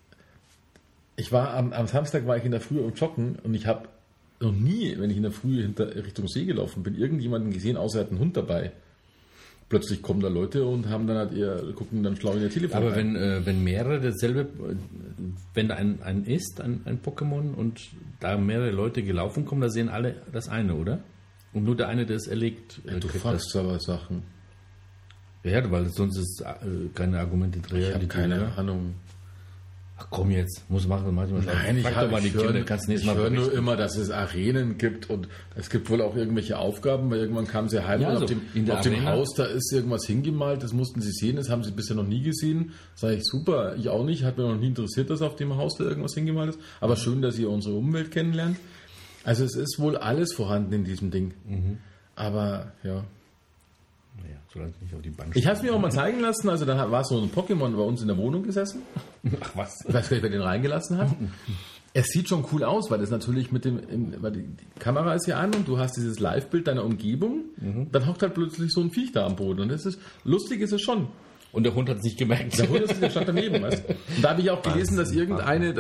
ich war am Samstag war ich in der Früh am Joggen und ich habe noch nie, wenn ich in der Früh Richtung See gelaufen bin, irgendjemanden gesehen, außer er hat einen Hund dabei. plötzlich kommen da Leute und haben dann halt gucken dann schlau in ihr Telefon. Aber wenn mehrere dasselbe, wenn da ein ist, ein Pokémon und da mehrere Leute gelaufen kommen, da sehen alle das eine, oder? Und nur der eine, der es erlegt. Du fragst aber Sachen. Ja, weil sonst ist keine Argumente drin. Ich habe keine Ahnung. Ach komm jetzt, muss machen, manchmal. Nein, ich höre höre nur immer, dass es Arenen gibt und es gibt wohl auch irgendwelche Aufgaben, weil irgendwann kamen sie heim und auf dem Haus, da ist irgendwas hingemalt, das mussten sie sehen, das haben sie bisher noch nie gesehen. Sag ich, super, ich auch nicht, hat mir noch nie interessiert, dass auf dem Haus da irgendwas hingemalt ist, aber schön, dass ihr unsere Umwelt kennenlernt. Also es ist wohl alles vorhanden in diesem Ding. Aber ja. Naja, solange nicht auf die Bank Ich habe es mir auch mal zeigen lassen, also da war so ein Pokémon bei uns in der Wohnung gesessen. Ach was. Ich weiß gar nicht, wer den reingelassen hat. Es sieht schon cool aus, weil das natürlich weil die Kamera ist ja an und du hast dieses Live-Bild deiner Umgebung. Dann hockt halt plötzlich so ein Viech da am Boden. Und das ist, lustig ist es schon. Und der Hund hat es nicht gemerkt. Der Hund der stand daneben, weißt du? Und da habe ich auch gelesen, dass irgendeine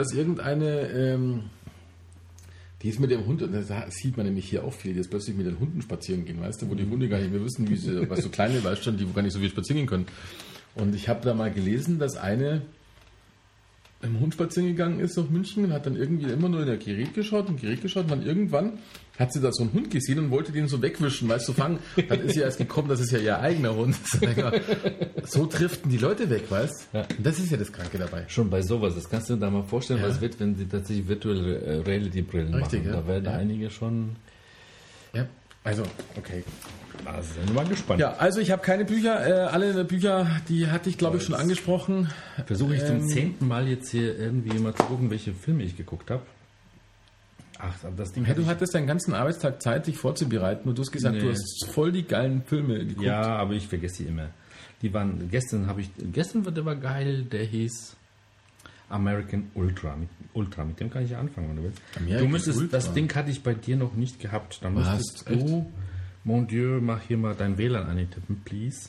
die ist mit dem Hund, und das sieht man nämlich hier auch viel, die jetzt plötzlich mit den Hunden spazieren gehen, weißt du, wo die Hunde gar nicht mehr wissen, was so kleine, weißt du, die gar nicht so viel spazieren gehen können. Und ich habe da mal gelesen, dass eine mit dem Hund spazieren gegangen ist nach München und hat dann irgendwie immer nur in der Gerät geschaut und dann irgendwann hat sie da so einen Hund gesehen und wollte den so wegwischen, weißt du, fangen. Dann ist sie erst gekommen, das ist ja ihr eigener Hund. So driften die Leute weg, weißt du? Ja. Und das ist ja das Kranke dabei. Schon bei sowas, das kannst du dir da mal vorstellen, was wird, wenn sie tatsächlich virtuelle Reality-Brillen machen. Ja. Da werden einige schon... Ja, also, okay. Also sind wir mal gespannt. Ja, also ich habe keine Bücher, alle Bücher, die hatte ich glaube ich schon angesprochen. Versuche ich zum 10. Mal jetzt hier irgendwie mal zu gucken, welche Filme ich geguckt habe. Ach, das Ding. Ja, du hattest deinen ganzen Arbeitstag Zeit, dich vorzubereiten und du hast gesagt, du hast voll die geilen Filme geguckt. Ja, aber ich vergesse sie immer. Die waren, gestern der war geil, der hieß American Ultra. Mit dem kann ich ja anfangen, wenn du willst. American Du müsstest, Ultra. das Ding hatte ich bei dir noch nicht gehabt. Dann müsstest du, mon Dieu, mach hier mal dein WLAN eintippen, please.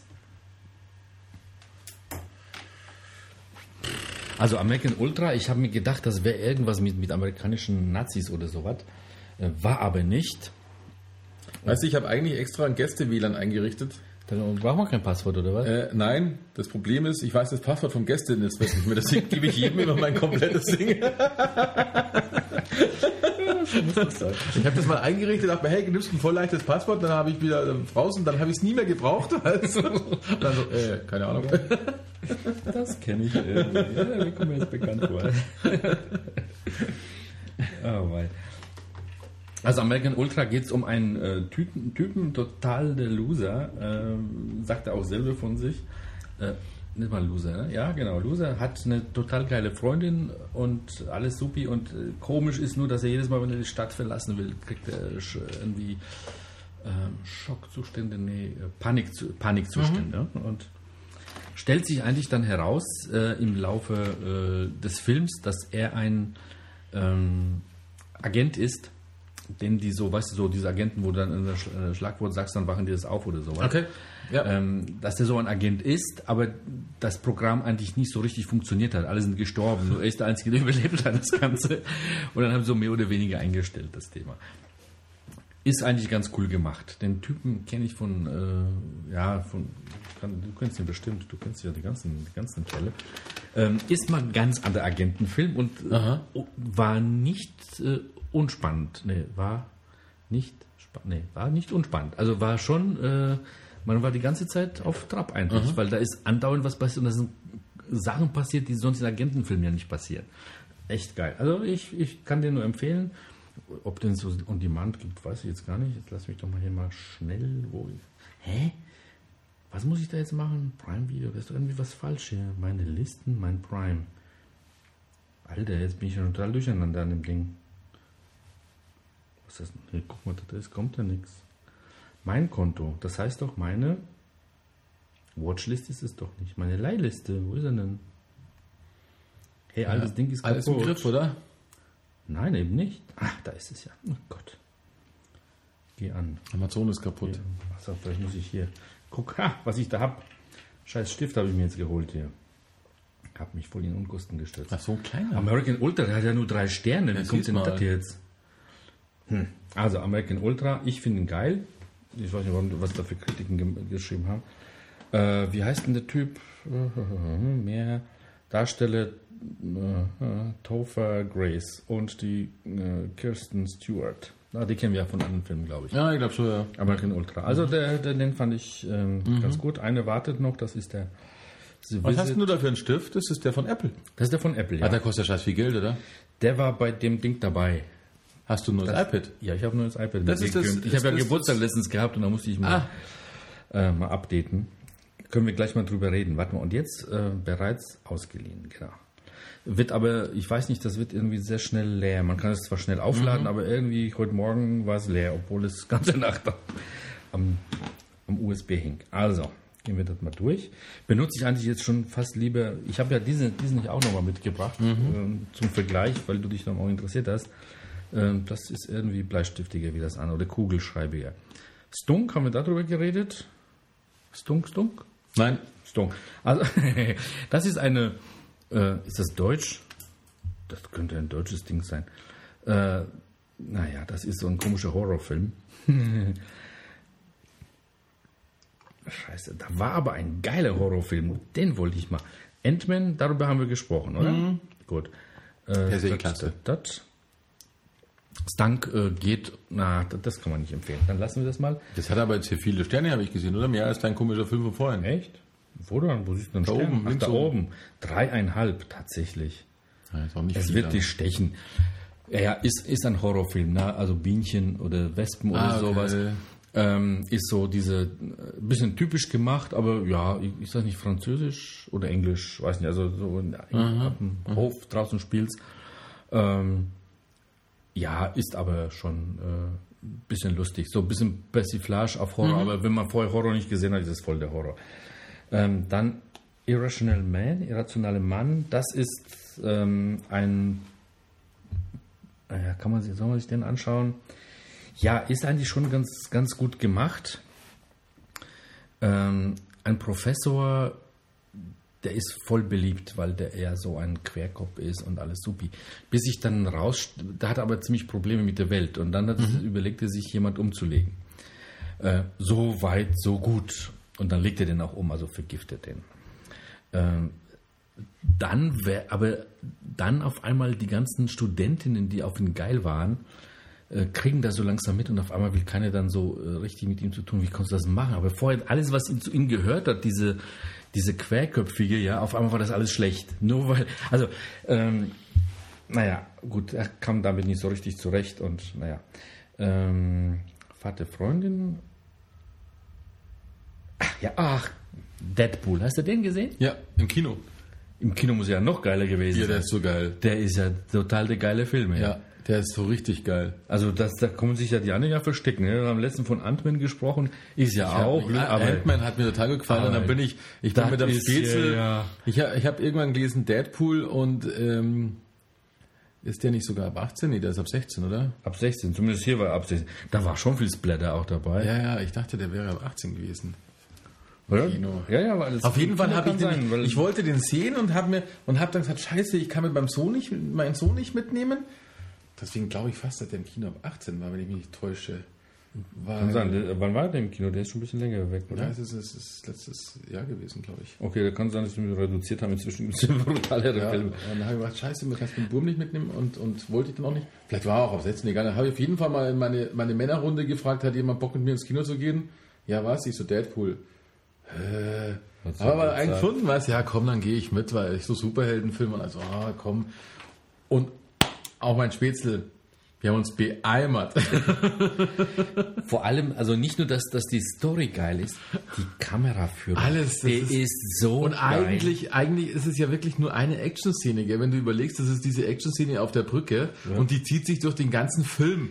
Also American Ultra, ich habe mir gedacht, das wäre irgendwas mit amerikanischen Nazis oder sowas. War aber nicht. Weißt du, ich habe eigentlich extra ein Gäste-WLAN eingerichtet. Dann braucht man kein Passwort, oder was? Nein, das Problem ist, ich weiß das Passwort vom Gäste-Netzwerk nicht mehr, deswegen gebe ich jedem immer mein komplettes Ding. Ich habe das mal eingerichtet, dachte mir, hey, du nimmst ein voll leichtes Passwort, dann habe ich wieder raus und dann habe ich es nie mehr gebraucht. Also, und dann so, keine Ahnung. Das kenne ich irgendwie. Ja, mir kommt mir jetzt bekannt vor. Oh mein. Also American Ultra geht es um einen Typen, total der Loser, sagt er auch selber von sich. Nicht mal Loser, ne? Ja genau, Loser, hat eine total geile Freundin und alles supi und komisch ist nur, dass er jedes Mal, wenn er die Stadt verlassen will, kriegt er irgendwie Schockzustände, Panikzustände. Und stellt sich eigentlich dann heraus im Laufe des Films, dass er ein Agent ist, den die so, weißt du, so diese Agenten, wo du dann ein Schlagwort sagst, dann wachen die das auf oder sowas. Okay. Ja. Dass der so ein Agent ist, aber das Programm eigentlich nicht so richtig funktioniert hat. Alle sind gestorben, nur er ist der Einzige, der überlebt hat, das Ganze. Und dann haben sie so mehr oder weniger eingestellt, das Thema. Ist eigentlich ganz cool gemacht. Den Typen kenne ich du kennst ihn bestimmt, du kennst ja die ganzen Fälle. Ist mal ein ganz anderer Agentenfilm und war nicht unspannend. War nicht unspannend. Also war schon, man war die ganze Zeit auf Trab eigentlich, weil da ist andauernd was passiert und da sind Sachen passiert, die sonst in Agentenfilmen ja nicht passieren. Echt geil. Also ich kann dir nur empfehlen, ob den so on demand gibt, weiß ich jetzt gar nicht. Jetzt lass mich doch mal hier mal schnell, was muss ich da jetzt machen? Prime Video, da ist doch irgendwie was falsch hier. Meine Listen, mein Prime. Alter, jetzt bin ich schon total durcheinander an dem Ding. Was ist das? Nee, guck mal, da kommt ja nichts. Mein Konto, das heißt doch meine Watchlist ist es doch nicht. Meine Leihliste, wo ist er denn? Hey, altes Ding ist kaputt. Alles im Griff, oder? Nein, eben nicht. Ach, da ist es ja. Oh Gott. Geh an. Amazon ist kaputt. Achso, vielleicht muss ich hier. Guck, was ich da hab. Scheiß Stift habe ich mir jetzt geholt hier. Hab mich voll in Unkosten gestürzt. Ach, so ein kleiner. American Ultra, der hat ja nur 3 Sterne. Wie kommt denn das jetzt? Also, American Ultra, ich finde ihn geil. Ich weiß nicht, was da für Kritiken geschrieben haben. Wie heißt denn der Typ? Mehr Darsteller Topher Grace und die Kirsten Stewart. Die kennen wir ja von anderen Filmen, glaube ich. Ja, ich glaube schon, ja. American Ultra. Also den fand ich ganz gut. Eine wartet noch, das ist der Was hast du da für einen Stift? Das ist der von Apple. Das ist der von Apple, ja. Der kostet ja scheiß viel Geld, oder? Der war bei dem Ding dabei. Hast du nur das iPad? Ja, ich habe nur das iPad. Ich habe ja Geburtstag letztens gehabt und da musste ich mal updaten. Können wir gleich mal drüber reden. Warte mal, und jetzt bereits ausgeliehen, genau. Wird aber, ich weiß nicht, das wird irgendwie sehr schnell leer. Man kann es zwar schnell aufladen, aber irgendwie heute Morgen war es leer, obwohl es ganze Nacht am USB hing. Also, gehen wir das mal durch. Benutze ich eigentlich jetzt schon fast lieber, ich habe ja diesen auch nochmal mitgebracht zum Vergleich, weil du dich noch mal interessiert hast. Das ist irgendwie bleistiftiger wie das andere oder kugelschreibiger. Stunk, haben wir darüber geredet? Stunk? Nein. Stunk. Also, das ist eine, ist das Deutsch? Das könnte ein deutsches Ding sein. Naja, das ist so ein komischer Horrorfilm. Scheiße, da war aber ein geiler Horrorfilm. Den wollte ich mal. Ant-Man, darüber haben wir gesprochen, oder? Gut. Der ist ja klasse. Stunk geht, das kann man nicht empfehlen. Dann lassen wir das mal. Das hat aber jetzt hier viele Sterne, habe ich gesehen, oder? Mehr als dein komischer Film von vorhin. Echt? Wo dann? Wo siehst du denn da Sterne? oben, Ach, da oben. 3,5 tatsächlich. Ja, ist auch nicht es viel, wird dich stechen. Ja, ist ein Horrorfilm, ne? Also Bienchen oder Wespen oder sowas. Ist so diese, bisschen typisch gemacht, aber ja, ich sag nicht Französisch oder Englisch, weiß nicht, also so auf dem Hof draußen spielst. Ja, ist aber schon ein bisschen lustig. So ein bisschen Persiflage auf Horror, aber wenn man vorher Horror nicht gesehen hat, ist es voll der Horror. Dann Irrationale Mann, das ist ein, soll man sich den anschauen? Ja, ist eigentlich schon ganz gut gemacht. Ein Professor, der ist voll beliebt, weil der eher so ein Querkopf ist und alles supi. Bis ich dann der hat aber ziemlich Probleme mit der Welt und dann überlegte sich jemand umzulegen. So weit, so gut. Und dann legt er den auch um, also vergiftet den. Dann auf einmal die ganzen Studentinnen, die auf ihn geil waren, kriegen das so langsam mit und auf einmal will keiner dann so richtig mit ihm zu tun. Wie kannst du das machen? Aber vorher alles, was zu ihm gehört hat, diese Querköpfige, ja, auf einmal war das alles schlecht. Nur weil, also, naja, gut, er kam damit nicht so richtig zurecht und naja. Vater Freundin. Deadpool. Hast du den gesehen? Ja, im Kino. Im Kino muss er ja noch geiler gewesen sein. Ja, der ist so geil. Der ist ja total der geile Film. Ja, der ist so richtig geil. Also da kommen sich ja die anderen ja verstecken. Ne? Wir haben letztens von Ant-Man gesprochen. Ist ja auch. Ant-Man hat mir total gut gefallen. Und dann bin ich bin mit dem Spätzle. Ja. Ich habe irgendwann gelesen, Deadpool und ist der nicht sogar ab 18? Nee, der ist ab 16, oder? Ab 16, zumindest hier war er ab 16. Da war schon viel Splatter auch dabei. Ja, ich dachte, der wäre ab 18 gewesen. Ja, Kino. Ja, weil auf jeden Fall habe ich wollte den sehen und habe dann gesagt, scheiße, ich kann meinen Sohn nicht mitnehmen. Deswegen glaube ich fast, dass der im Kino ab 18 war, wenn ich mich nicht täusche. Kann sein. Wann war der im Kino? Der ist schon ein bisschen länger weg, oder? Ja, es ist letztes Jahr gewesen, glaube ich. Okay, da kann sein, dass wir reduziert haben. Inzwischen ein bisschen brutalere Filme. Und dann habe ich gedacht, scheiße, man kann den Burm nicht mitnehmen und wollte ich dann auch nicht. Vielleicht war er auch auf 16, egal. Dann habe ich auf jeden Fall mal in meine Männerrunde gefragt, hat jemand Bock mit mir ins Kino zu gehen? Ja, was? Ich so, Deadpool. Aber einen gefunden, was? Ja, komm, dann gehe ich mit, weil ich so Superheldenfilme und also, komm. Und auch mein Spätzle, wir haben uns beeimert. Vor allem, also nicht nur, dass die Story geil ist, die Kameraführung. Alles. ist so und geil. Eigentlich ist es ja wirklich nur eine Action-Szene, gell? Wenn du überlegst, das ist diese Action-Szene auf der Brücke und die zieht sich durch den ganzen Film.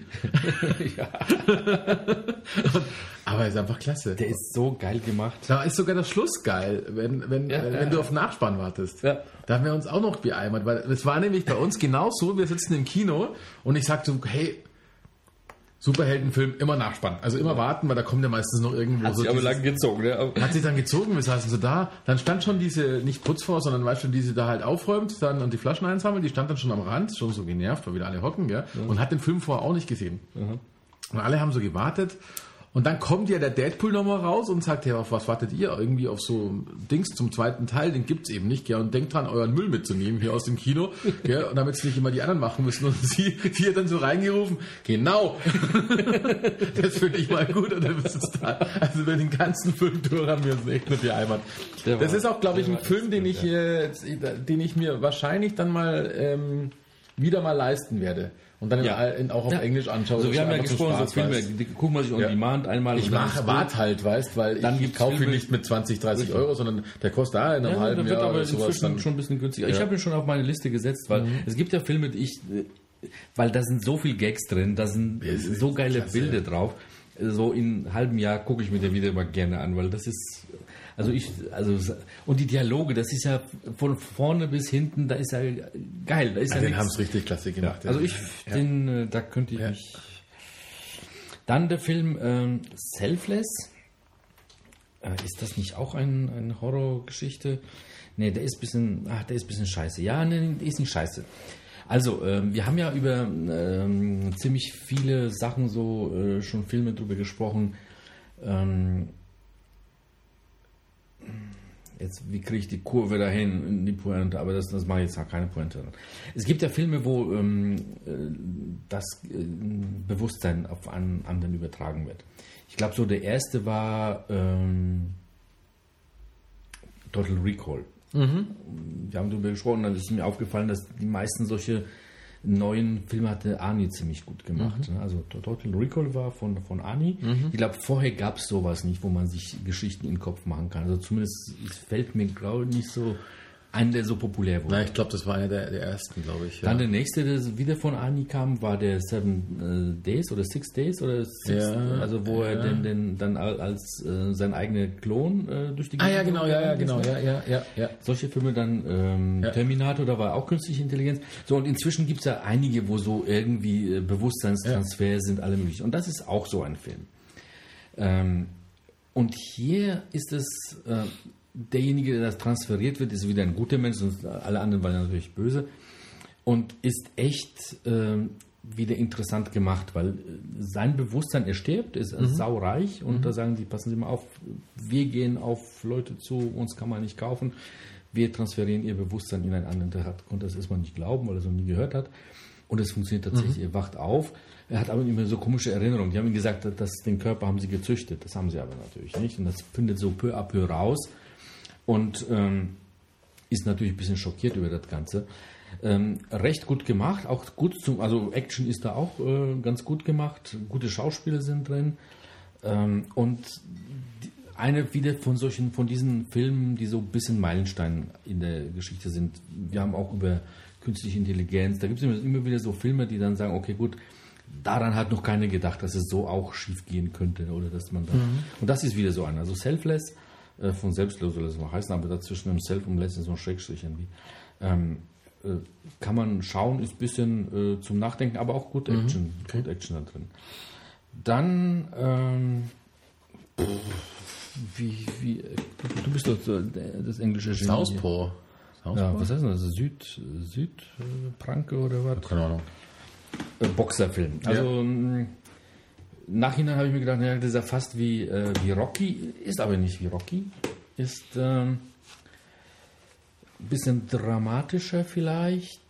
Aber ist einfach klasse. Der ist so geil gemacht. Da ist sogar der Schluss geil, wenn du auf Nachspann wartest. Ja. Da haben wir uns auch noch beeimert, weil es war nämlich bei uns genauso, wir sitzen im Kino und ich sagte so, hey, Superheldenfilm, immer Nachspann. Also immer warten, weil da kommt ja meistens noch irgendwo hat so. Hat sich aber lang gezogen, ne? Hat sich dann gezogen, wir saßen so da, dann stand schon diese, nicht Putzfrau, sondern weißt du, diese da halt aufräumt dann und die Flaschen einsammelt, die stand dann schon am Rand, schon so genervt, weil wieder alle hocken, gell? Und hat den Film vorher auch nicht gesehen. Und alle haben so gewartet. Und dann kommt ja der Deadpool nochmal raus und sagt, ja, auf was wartet ihr? Irgendwie auf so Dings zum zweiten Teil, den gibt's eben nicht, gell? Und denkt dran, euren Müll mitzunehmen hier aus dem Kino, gell? Und damit es nicht immer die anderen machen müssen. Und sie hat dann so reingerufen, genau, das finde ich mal gut. Und dann bist du da. Also über den ganzen Film durch haben wir uns echt nur geeimert. Das ist auch, glaube ich, ein Film, den ich mir wahrscheinlich dann mal wieder mal leisten werde. Und dann auch auf Englisch anschauen. Also wir haben ja gesprochen, so Filme, die gucken wir sich on demand einmal. Ich warte halt, weißt, weil ich kaufe ihn nicht mit 20, 30 Euro, sondern der kostet in einem halben Jahr aber oder sowas. Inzwischen schon ein bisschen günstiger. Ich habe ihn schon auf meine Liste gesetzt, weil es gibt ja Filme, weil da sind so viel Gags drin, da sind so geile Bilder drauf. So in einem halben Jahr gucke ich mir den wieder mal gerne an, weil das ist... und die Dialoge, das ist ja von vorne bis hinten, da ist ja geil. Da ist den haben es richtig klasse gemacht. Ja. Also da könnte ich mich... Dann der Film Selfless. Ist das nicht auch eine Horrorgeschichte? Nee, der ist ein bisschen scheiße. Ja, nee, der ist nicht scheiße. Also, wir haben ja über ziemlich viele Sachen schon Filme drüber gesprochen. Jetzt, wie kriege ich die Kurve dahin in die Pointe, aber das mache ich jetzt keine Pointe. Es gibt ja Filme, wo das Bewusstsein auf einen anderen übertragen wird. Ich glaube, so der erste war Total Recall. Wir haben darüber gesprochen, dann ist mir aufgefallen, dass die meisten solche neuen Filme hatte Ani ziemlich gut gemacht. Also Total Recall war von Ani. Ich glaube, vorher gab es sowas nicht, wo man sich Geschichten in den Kopf machen kann. Also zumindest fällt mir, glaube ich, nicht so ein, der so populär wurde. Na, ich glaube, das war einer der ersten, glaube ich. Dann der nächste, der wieder von Ani kam, war der 7 Days oder 6 Days oder 6, also wo er dann als sein eigener Klon durch die Gegend genau. Solche Filme dann Terminator, da war auch künstliche Intelligenz. So, und inzwischen gibt es ja einige, wo so irgendwie Bewusstseinstransfer sind, alle möglich. Und das ist auch so ein Film. Und hier ist es... derjenige, der das transferiert wird, ist wieder ein guter Mensch und alle anderen waren natürlich böse und ist echt wieder interessant gemacht, weil sein Bewusstsein, er stirbt, ist saureich und da sagen die, passen Sie mal auf, wir gehen auf Leute zu, uns kann man nicht kaufen, wir transferieren ihr Bewusstsein in einen anderen, der konnte das erstmal nicht glauben, weil er es noch nie gehört hat und es funktioniert tatsächlich, er wacht auf, er hat aber immer so komische Erinnerungen, die haben ihm gesagt, den Körper haben sie gezüchtet, das haben sie aber natürlich nicht und das findet so peu à peu raus. Und ist natürlich ein bisschen schockiert über das Ganze. Recht gut gemacht, auch gut also Action ist da auch ganz gut gemacht, gute Schauspieler sind drin. Und eine wieder von diesen Filmen, die so ein bisschen Meilenstein in der Geschichte sind. Wir haben auch über künstliche Intelligenz, da gibt es immer wieder so Filme, die dann sagen, okay gut, daran hat noch keiner gedacht, dass es so auch schief gehen könnte. Oder dass man da, und das ist wieder so einer, also Selfless, von selbstlos soll das mal heißen, aber dazwischen im Self und Less ist so ein Schrägstrich irgendwie. Kann man schauen, ist ein bisschen zum Nachdenken, aber auch gut Action, gut Action da drin. Dann, du bist doch das englische Genie. Southpaw. Ja, was heißt das? Südpranke oder was? Keine Ahnung. Boxerfilm. Also Nachhinein habe ich mir gedacht, naja, das ist ja fast wie Rocky, ist aber nicht wie Rocky. Ist ein bisschen dramatischer vielleicht.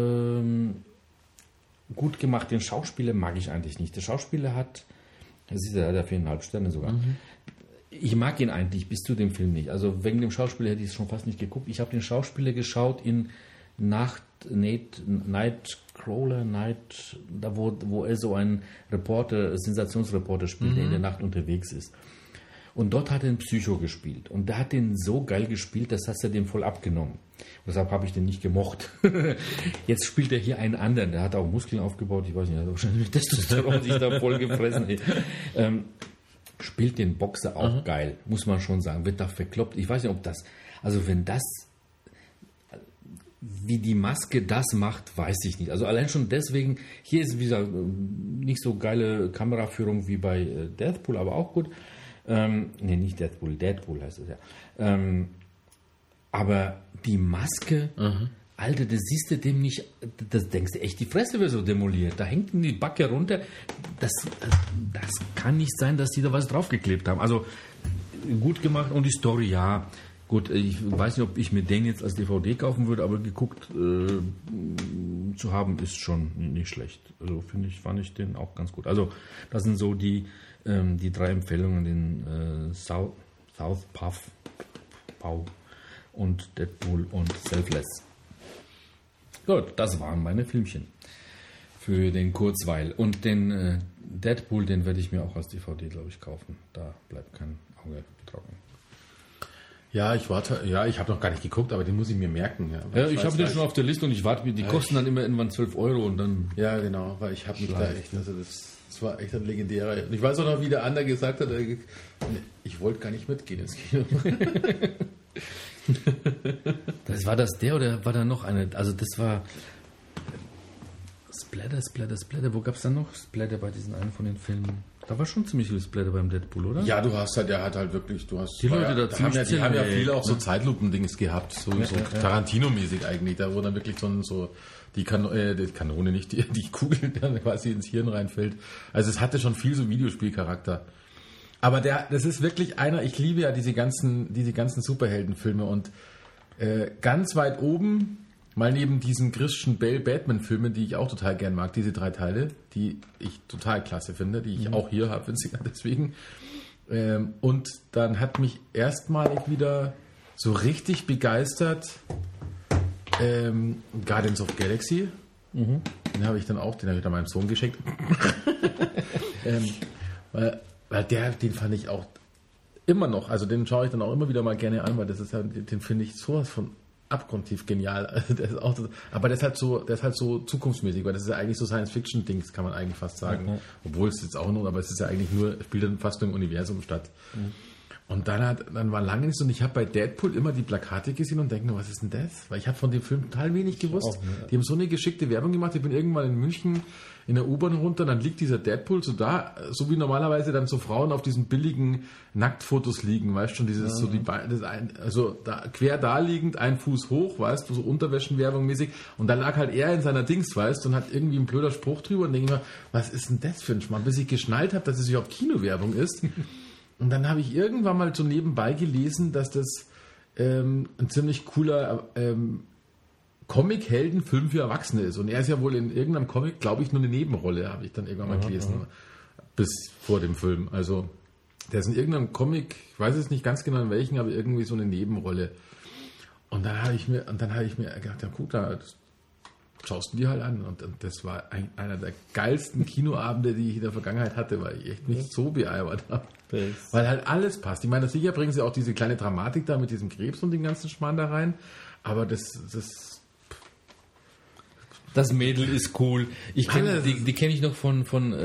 Gut gemacht. Den Schauspieler mag ich eigentlich nicht. Der Schauspieler hat 4,5 Sterne sogar. Ich mag ihn eigentlich bis zu dem Film nicht. Also wegen dem Schauspieler hätte ich es schon fast nicht geguckt. Ich habe den Schauspieler geschaut in Nightcrawler, da wo er so ein Sensationsreporter spielt, der in der Nacht unterwegs ist. Und dort hat er einen Psycho gespielt. Und der hat den so geil gespielt, das hat er dem voll abgenommen. Deshalb habe ich den nicht gemocht. Jetzt spielt er hier einen anderen, der hat auch Muskeln aufgebaut, ich weiß nicht, er hat wahrscheinlich Testosteron sich da voll gefressen. Spielt den Boxer auch geil, muss man schon sagen. Wird da verkloppt. Ich weiß nicht, ob das, also wenn das, wie die Maske das macht, weiß ich nicht. Also allein schon deswegen, hier ist wieder nicht so geile Kameraführung wie bei Deadpool, aber auch gut. Nicht Deadpool heißt es ja. Aber die Maske, Alter, das siehst du dem nicht, das denkst du echt, die Fresse wird so demoliert. Da hängt die Backe runter. Das kann nicht sein, dass die da was draufgeklebt haben. Also gut gemacht und die Story, ja. Gut, ich weiß nicht, ob ich mir den jetzt als DVD kaufen würde, aber geguckt zu haben ist schon nicht schlecht. Also fand ich den auch ganz gut. Also das sind so die 3 Empfehlungen, den South Puff und Deadpool und Selfless. Gut, das waren meine Filmchen für den Kurzweil. Und den Deadpool, den werde ich mir auch als DVD, glaube ich, kaufen. Da bleibt kein Auge trocken. Ja, ich habe noch gar nicht geguckt, aber den muss ich mir merken. Ja, ich habe den schon auf der Liste und ich warte, die kosten dann immer irgendwann 12 € und dann... Ja, genau, weil ich habe mich da echt, also das war echt ein legendärer... Und ich weiß auch noch, wie der andere gesagt hat, ich wollte gar nicht mitgehen ins Kino. War das der oder war da noch eine? Also das war Splatter. Wo gab es da noch Splatter bei diesen einen von den Filmen? Da war schon ziemlich viel Splatter beim Deadpool, oder? Ja, der hat halt wirklich, die Leute da die haben ja viele auch so Zeitlupendings gehabt, so Tarantino-mäßig eigentlich, da wo dann wirklich so die Kanone nicht, die Kugel dann quasi ins Hirn reinfällt. Also es hatte schon viel so Videospielcharakter. Aber das ist wirklich ich liebe ja diese ganzen Superheldenfilme und ganz weit oben, mal neben diesen Christian Bale Batman-Filmen, die ich auch total gern mag, diese 3 Teile, die ich total klasse finde, die ich auch hier habe, deswegen. Und dann hat mich erstmalig wieder so richtig begeistert Guardians of Galaxy. Den habe ich dann meinem Sohn geschenkt. Weil den fand ich auch immer noch, also den schaue ich dann auch immer wieder mal gerne an, weil den finde ich sowas von abgrundtief genial. Also aber der ist halt so zukunftsmäßig, weil das ist ja eigentlich so Science-Fiction-Dings, kann man eigentlich fast sagen. Obwohl es jetzt auch nur, aber es ist ja eigentlich spielt dann fast nur im Universum statt. Und dann war lange nicht so, und ich habe bei Deadpool immer die Plakate gesehen und denke nur, was ist denn das? Weil ich habe von dem Film total wenig gewusst. Die haben so eine geschickte Werbung gemacht. Ich bin irgendwann in München in der U-Bahn runter, dann liegt dieser Deadpool so da, so wie normalerweise dann so Frauen auf diesen billigen Nacktfotos liegen, weißt du schon, dieses so also da, quer da liegend, ein Fuß hoch, weißt du, so Unterwäschenwerbung mäßig, und da lag halt er in seiner Dings, weißt du, und hat irgendwie ein blöder Spruch drüber und denke mir, was ist denn das für ein Schmarrn, bis ich geschnallt habe, dass es überhaupt Kinowerbung ist. Und dann habe ich irgendwann mal so nebenbei gelesen, dass das ein ziemlich cooler Comic-Heldenfilm für Erwachsene ist. Und er ist ja wohl in irgendeinem Comic, glaube ich, nur eine Nebenrolle, habe ich dann irgendwann mal gelesen. Bis vor dem Film. Also der ist in irgendeinem Comic, ich weiß jetzt nicht ganz genau in welchen, aber irgendwie so eine Nebenrolle. Und dann habe ich mir gedacht, ja gut, da schaust du dir halt an. Und das war einer der geilsten Kinoabende, die ich in der Vergangenheit hatte, weil ich echt mich so beeibert habe. Weil halt alles passt. Ich meine, sicher bringen sie auch diese kleine Dramatik da mit diesem Krebs und den ganzen Schmarrn da rein. Aber das Mädel ist cool. Die kenne ich noch von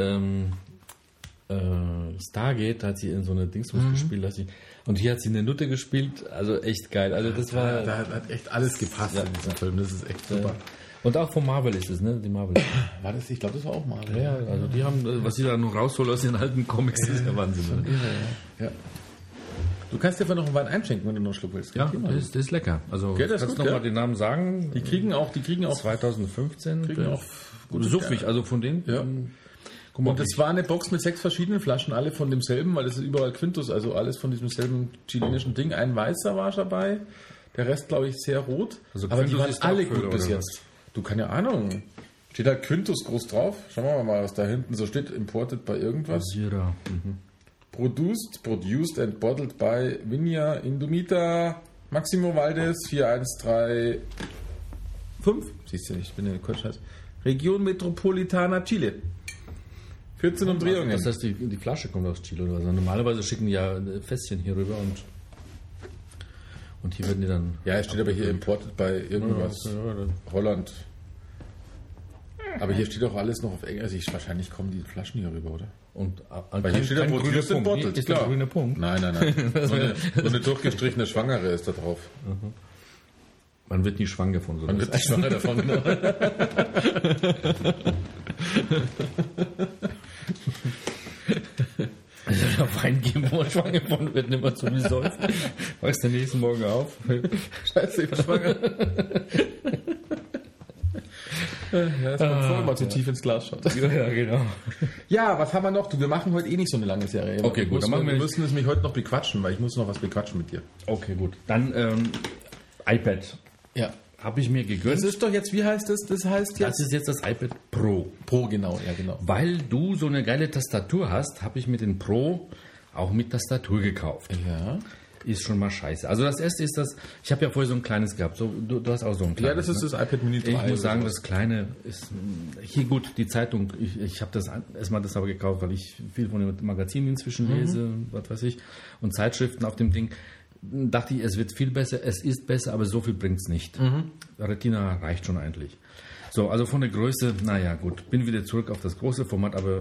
Stargate, da hat sie in so eine Dingsbums gespielt. Und hier hat sie eine Nutte gespielt. Also echt geil. Also das war... Da hat echt alles gepasst in diesem Film. Das ist echt super. Und auch von Marvel ist es, ne? Die Marvel. War das? Ich glaube, das war auch Marvel. Ja, also die haben, was sie da noch rausholen aus den alten Comics, ist ja Wahnsinn. Ne? Ja. Du kannst dir einfach noch einen Wein einschenken, wenn du noch einen Schluck willst. Ja, das ist lecker. Also kannst du noch mal den Namen sagen? Die kriegen auch 2015. Kriegen auch suffig, also von denen. Ja. Und es war eine Box mit 6 verschiedenen Flaschen, alle von demselben, weil das ist überall Quintus, also alles von diesem selben chilenischen Ding. Ein weißer war dabei, der Rest, glaube ich, sehr rot. Also aber die waren alle gut gut bis jetzt. Du, keine Ahnung. Steht da Quintus groß drauf? Schauen wir mal, was da hinten so steht. Imported by irgendwas. Produced and bottled by Viña Indumita Maximo Valdez 4135. Siehst du, ich bin ja kurz scheiße. Region Metropolitana Chile. 14 Umdrehungen. Das heißt, die Flasche kommt aus Chile oder was? Normalerweise schicken die ja Fässchen hier rüber und hier werden die dann... Ja, es steht aber hier imported bei irgendwas. Holland. Aber hier steht auch alles noch auf Englisch. Also wahrscheinlich kommen die Flaschen hier rüber, oder? Und weil hier steht ja Produced and bottled. Ist der grüne Punkt? Nein. So eine durchgestrichene Schwangere ist da drauf. Man wird nie schwanger von so. Man wird nicht schwanger davon, genau. Also da Wein geben, wo man schwanger von wird, nimmt man so wie sonst. Wachst du nächsten Morgen auf. Scheiße, ich bin schwanger. Ja, bevor man zu tief ins Glas schaut. Ja, genau. Ja, was haben wir noch? Du, wir machen heute eh nicht so eine lange Serie. Okay, gut, dann machen wir wir nicht. müssen es mich heute noch bequatschen, weil ich muss noch was bequatschen mit dir. Okay, gut. Dann iPad. Ja. Habe ich mir gegönnt. Das ist doch jetzt, wie heißt das? Das heißt Das jetzt ist jetzt das iPad Pro. Pro, genau, ja genau. Weil du so eine geile Tastatur hast, habe ich mir den Pro auch mit Tastatur gekauft. Ja. Ist schon mal scheiße. Also das erste ist das, ich habe ja vorher so ein kleines gehabt. So, du hast auch so ein kleines. Ja, das ist das iPad Mini 3. Ich muss sagen, oder das kleine ist, hier gut, die Zeitung, ich habe das erstmal das aber gekauft, weil ich viel von den Magazinen inzwischen lese, was weiß ich, und Zeitschriften auf dem Ding. Dachte ich, es wird viel besser, es ist besser, aber so viel bringt es nicht. Retina reicht schon eigentlich. So, also von der Größe, naja gut, bin wieder zurück auf das große Format, aber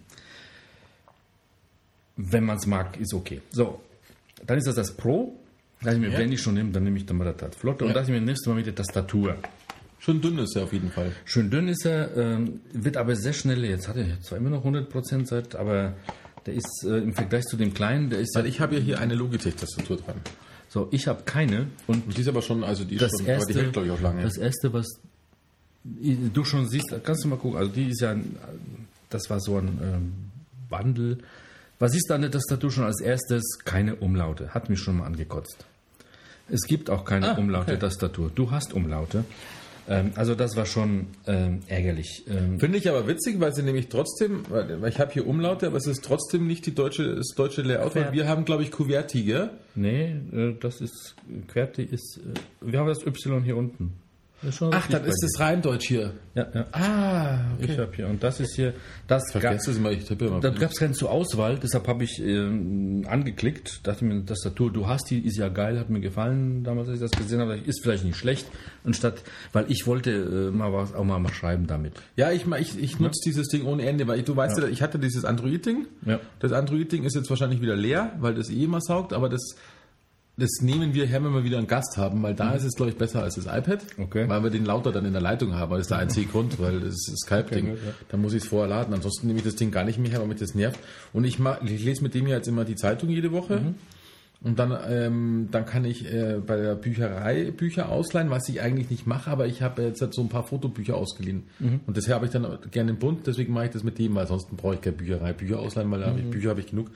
wenn man es mag, ist okay. So, dann ist das Pro. Da dachte ich mir, Ja. wenn ich schon nehme, dann nehme ich dann mal das Flotte. Und Ja. dachte ich mir, nimmst du mal mit der Tastatur. Schon dünn ist er auf jeden Fall. Schön dünn ist er, wird aber sehr schnell, jetzt hat er zwar immer noch 100% Zeit, aber der ist im Vergleich zu dem kleinen, der ist Weil ich habe ja hier eine Logitech-Tastatur dran. so, ich habe keine und Und die ist aber schon, also die ist das schon, aber die hält, glaube ich, auch lange. das erste, was du schon siehst, kannst du mal gucken, also die ist ja, das war so ein Bundle. Was ist da an der Tastatur schon als erstes? Keine Umlaute, hat mich schon mal angekotzt. Es gibt auch keine Umlaute-Tastatur. Du hast Umlaute. Also das war schon ärgerlich. Finde ich aber witzig, weil sie nämlich trotzdem, weil ich habe hier Umlaute, aber es ist trotzdem nicht das deutsche Layout, weil wir haben, glaube ich, QWERTY, gell? Nee, das ist, QWERTY ist, wir haben das Y hier unten. Das ist schon Ach, richtig dann bei ist dir. es rein deutsch hier. Ja, ja. Ah, Ich habe hier, und das ist hier, das Vergesst es immer, ich tippe immer. Da gab es keinen zur Auswahl, deshalb habe ich angeklickt, dachte mir, Tastatur, du hast die, ist ja geil, hat mir gefallen, damals, als ich das gesehen habe, ist vielleicht nicht schlecht, anstatt, weil ich wollte auch mal schreiben damit. Ja, ich nutze dieses Ding ohne Ende, weil du weißt ja, ich hatte dieses Android-Ding. Ja. Das Android-Ding ist jetzt wahrscheinlich wieder leer, weil das eh immer saugt, aber das nehmen wir her, wenn wir wieder einen Gast haben, weil da ist es, glaube ich, besser als das iPad, Okay. weil wir den lauter dann in der Leitung haben, weil das ist der einzige Grund, weil das ist das Skype-Ding. Okay, gut, ja. Da muss ich es vorher laden, ansonsten nehme ich das Ding gar nicht mehr her, weil mich das nervt. Und ich lese mit dem ja jetzt immer die Zeitung jede Woche. Und dann kann ich bei der Bücherei Bücher ausleihen, was ich eigentlich nicht mache, aber ich habe jetzt so ein paar Fotobücher ausgeliehen. Und deshalb habe ich dann gerne im Bund, deswegen mache ich das mit dem, weil ansonsten brauche ich keine Bücher ausleihen, weil da Bücher habe ich genug.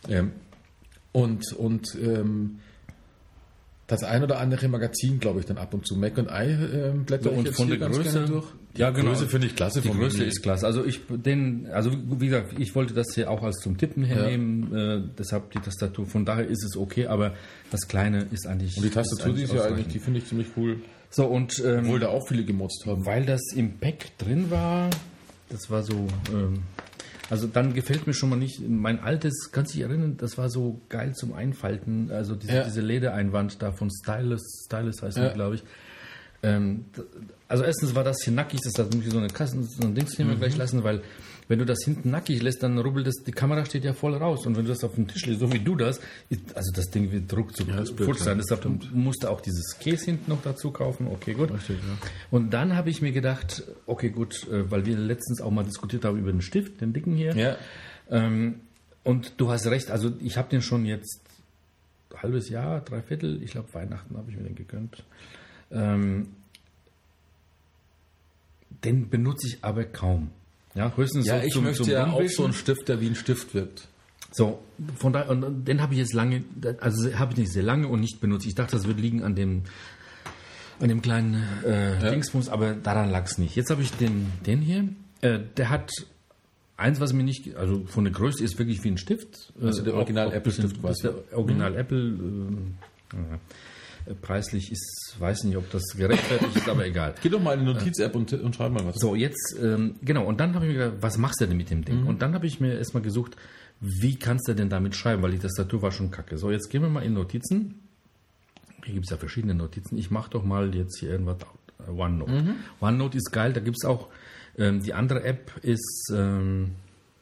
Das ein oder andere Magazin, glaube ich, dann ab und zu. Mac und I blätter ich Und jetzt von hier der ganz Größe, gerne durch. ja, Die genau. Größe finde ich klasse. Die von Größe Mini. ist klasse. Also wie gesagt, ich wollte das hier auch als zum Tippen hernehmen, deshalb die Tastatur. Von daher ist es okay, aber das Kleine ist eigentlich. Und die Tastatur, die ist ja ausreichend. eigentlich, die finde ich ziemlich cool. So, und Obwohl da auch viele gemotzt haben. weil das im Pack drin war, das war so. Also dann gefällt mir schon mal nicht, mein altes, kannst du dich erinnern, das war so geil zum Einfalten, also diese Ledereinwand da von Stylus heißt die, glaube ich. Also erstens war das hier nackig, das hat mich so eine Kasse, so ein Dings nehmen wir gleich lassen, weil wenn du das hinten nackig lässt, dann rubbelt das, die Kamera steht ja voll raus und wenn du das auf dem Tisch lässt, so wie du das, also das Ding wird ruckzuck futsch sein, deshalb musste auch dieses Case hinten noch dazu kaufen, okay, gut. Richtig, ja. Und dann habe ich mir gedacht, okay, gut, weil wir letztens auch mal diskutiert haben über den Stift, den dicken hier. Ja. Und du hast recht, also ich habe den schon jetzt ein halbes Jahr, dreiviertel, ich glaube Weihnachten habe ich mir den gegönnt. Den benutze ich aber kaum. Ja, höchstens Ja, so ich möchte zum ja auch Rumwischen. so einen Stift, der wie ein Stift wirkt. So, von daher, und den habe ich jetzt lange, also habe ich nicht sehr lange und nicht benutzt. Ich dachte, das wird liegen an dem kleinen Dingsbums, aber daran lag es nicht. Jetzt habe ich den hier, der hat eins, was mir nicht, also von der Größe ist wirklich wie ein Stift. Also der Original-Apple-Stift quasi. Das ist der Original-Apple, preislich ist, weiß nicht, ob das gerechtfertigt ist, aber egal. Geh doch mal in die Notiz-App und schreib mal was. So, jetzt, genau, und dann habe ich mir gedacht, was machst du denn mit dem Ding? Und dann habe ich mir erstmal gesucht, wie kannst du denn damit schreiben, weil die Tastatur war schon kacke. So, jetzt gehen wir mal in Notizen. Hier gibt es ja verschiedene Notizen. Ich mache doch mal jetzt hier irgendwas, OneNote. OneNote ist geil, da gibt es auch, die andere App ist, wenn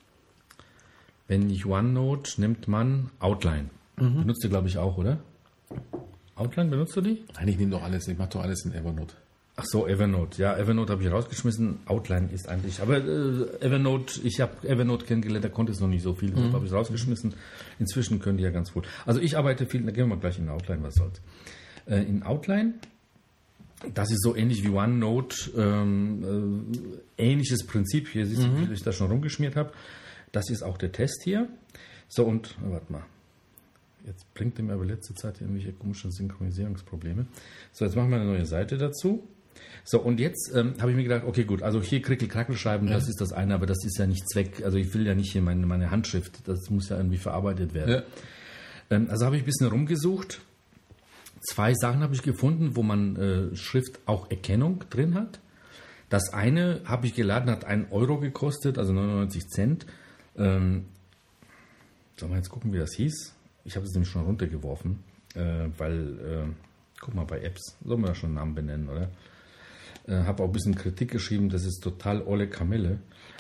nicht OneNote, nimmt man Outline. Benutzt du, glaube ich, auch, oder? Outline, benutzt du die? Nein, ich nehme doch alles, ich mache doch alles in Evernote. Ach so, Evernote. Ja, Evernote habe ich rausgeschmissen. Outline ist eigentlich, aber Evernote, ich habe Evernote kennengelernt, da konnte es noch nicht so viel, deshalb habe ich es rausgeschmissen. Inzwischen können die ja ganz gut. Also ich arbeite viel, da gehen wir mal gleich in Outline, was soll's. In Outline Das ist so ähnlich wie OneNote, ähnliches Prinzip. Hier siehst du, wie ich das schon rumgeschmiert habe. Das ist auch der Test hier. So, und, warte mal. Jetzt bringt er mir aber letzte Zeit irgendwelche komischen Synchronisierungsprobleme. So, jetzt machen wir eine neue Seite dazu. So, und jetzt habe ich mir gedacht, okay, gut, also hier Krickel-Krackel schreiben, das ist das eine, aber das ist ja nicht Zweck. Also ich will ja nicht hier meine Handschrift, das muss ja irgendwie verarbeitet werden. Ja. Also habe ich ein bisschen rumgesucht. 2 Sachen habe ich gefunden, wo man Schrift auch Erkennung drin hat. Das eine habe ich geladen, hat 1 Euro gekostet, also 99 Cent. Sollen wir jetzt gucken, wie das hieß? Ich habe es nämlich schon runtergeworfen, weil, guck mal, bei Apps, sollen wir da schon einen Namen benennen, oder? Habe auch ein bisschen Kritik geschrieben, das ist total olle Kamelle,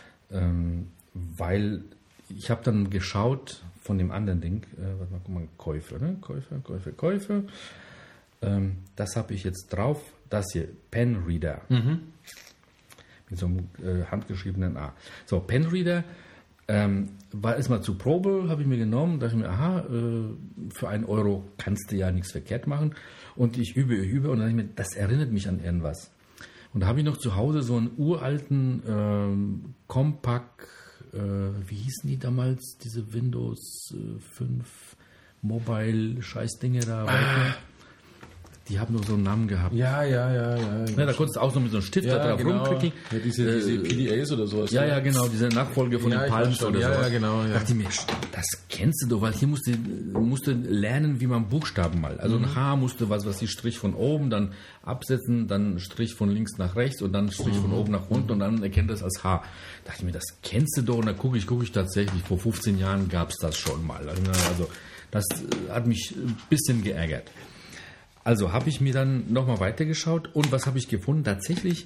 weil ich habe dann geschaut von dem anderen Ding, warte mal, guck mal, Käufe, ne? Käufe. Das habe ich jetzt drauf, das hier, Penreader. Mit so einem handgeschriebenen A. So, Penreader war erstmal zur Probe, habe ich mir genommen, dachte ich mir, aha, für 1 Euro kannst du ja nichts verkehrt machen. Und ich übe und dann dachte ich mir, das erinnert mich an irgendwas. Und da habe ich noch zu Hause so einen uralten Compaq, wie hießen die damals, diese Windows 5 Mobile Scheißdinge da. Die haben nur so einen Namen gehabt. Ja. Da konntest du auch so mit so einem Stift da drauf rumklicken. Ja, diese PDAs oder sowas. Ja, genau, diese Nachfolge von den Palms oder so. Ja, genau. Ja. Da dachte ich mir, das kennst du doch, weil hier musst du lernen, wie man Buchstaben malt. Also ein H musste was die Strich von oben, dann absetzen, dann Strich von links nach rechts und dann Strich von oben nach unten und dann erkennt das als H. Da dachte ich mir, das kennst du doch. Und dann gucke ich tatsächlich, vor 15 Jahren gab es das schon mal. Also das hat mich ein bisschen geärgert. Also habe ich mir dann nochmal weitergeschaut und was habe ich gefunden? Tatsächlich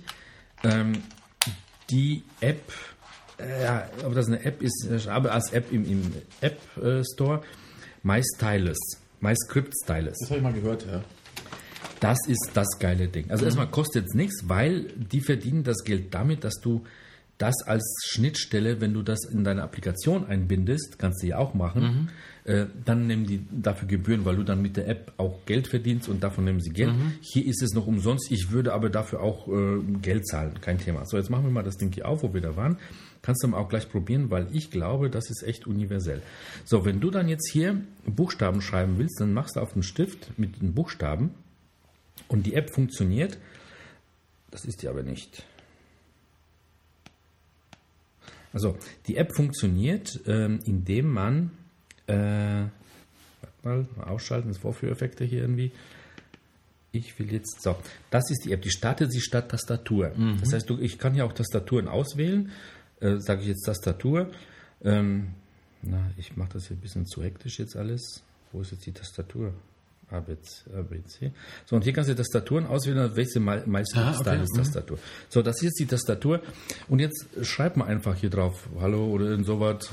die App, ob das eine App ist, aber als App im App Store, MyStylus, MyScriptStylus. Das habe ich mal gehört, ja. Das ist das geile Ding. Also erstmal kostet es nichts, weil die verdienen das Geld damit, dass du das als Schnittstelle, wenn du das in deine Applikation einbindest, kannst du ja auch machen, dann nehmen die dafür Gebühren, weil du dann mit der App auch Geld verdienst und davon nehmen sie Geld. Hier ist es noch umsonst, ich würde aber dafür auch Geld zahlen, kein Thema. So, jetzt machen wir mal das Ding hier auf, wo wir da waren. Kannst du mal auch gleich probieren, weil ich glaube, das ist echt universell. So, wenn du dann jetzt hier Buchstaben schreiben willst, dann machst du auf den Stift mit den Buchstaben und die App funktioniert. Das ist die aber nicht. Also, die App funktioniert, indem man, warte mal ausschalten, das Vorführeffekte hier irgendwie. Ich will jetzt, so, das ist die App, die startet sich statt Tastatur. Das heißt, ich kann hier auch Tastaturen auswählen, sage ich jetzt Tastatur. Ich mache das hier ein bisschen zu hektisch jetzt alles. Wo ist jetzt die Tastatur? ABC. So, und hier kannst du Tastaturen auswählen, welche MyStylus-Tastatur. So, das hier ist die Tastatur. Und jetzt schreib mal einfach hier drauf, hallo oder irgend sowas.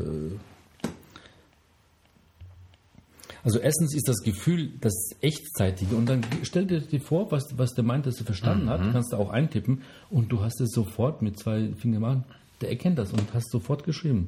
Also erstens ist das Gefühl das Echtzeitige. Und dann stell dir vor, was der meint, dass er verstanden hat, kannst du auch eintippen. Und du hast es sofort mit 2 Fingern machen. Der erkennt das und hast sofort geschrieben.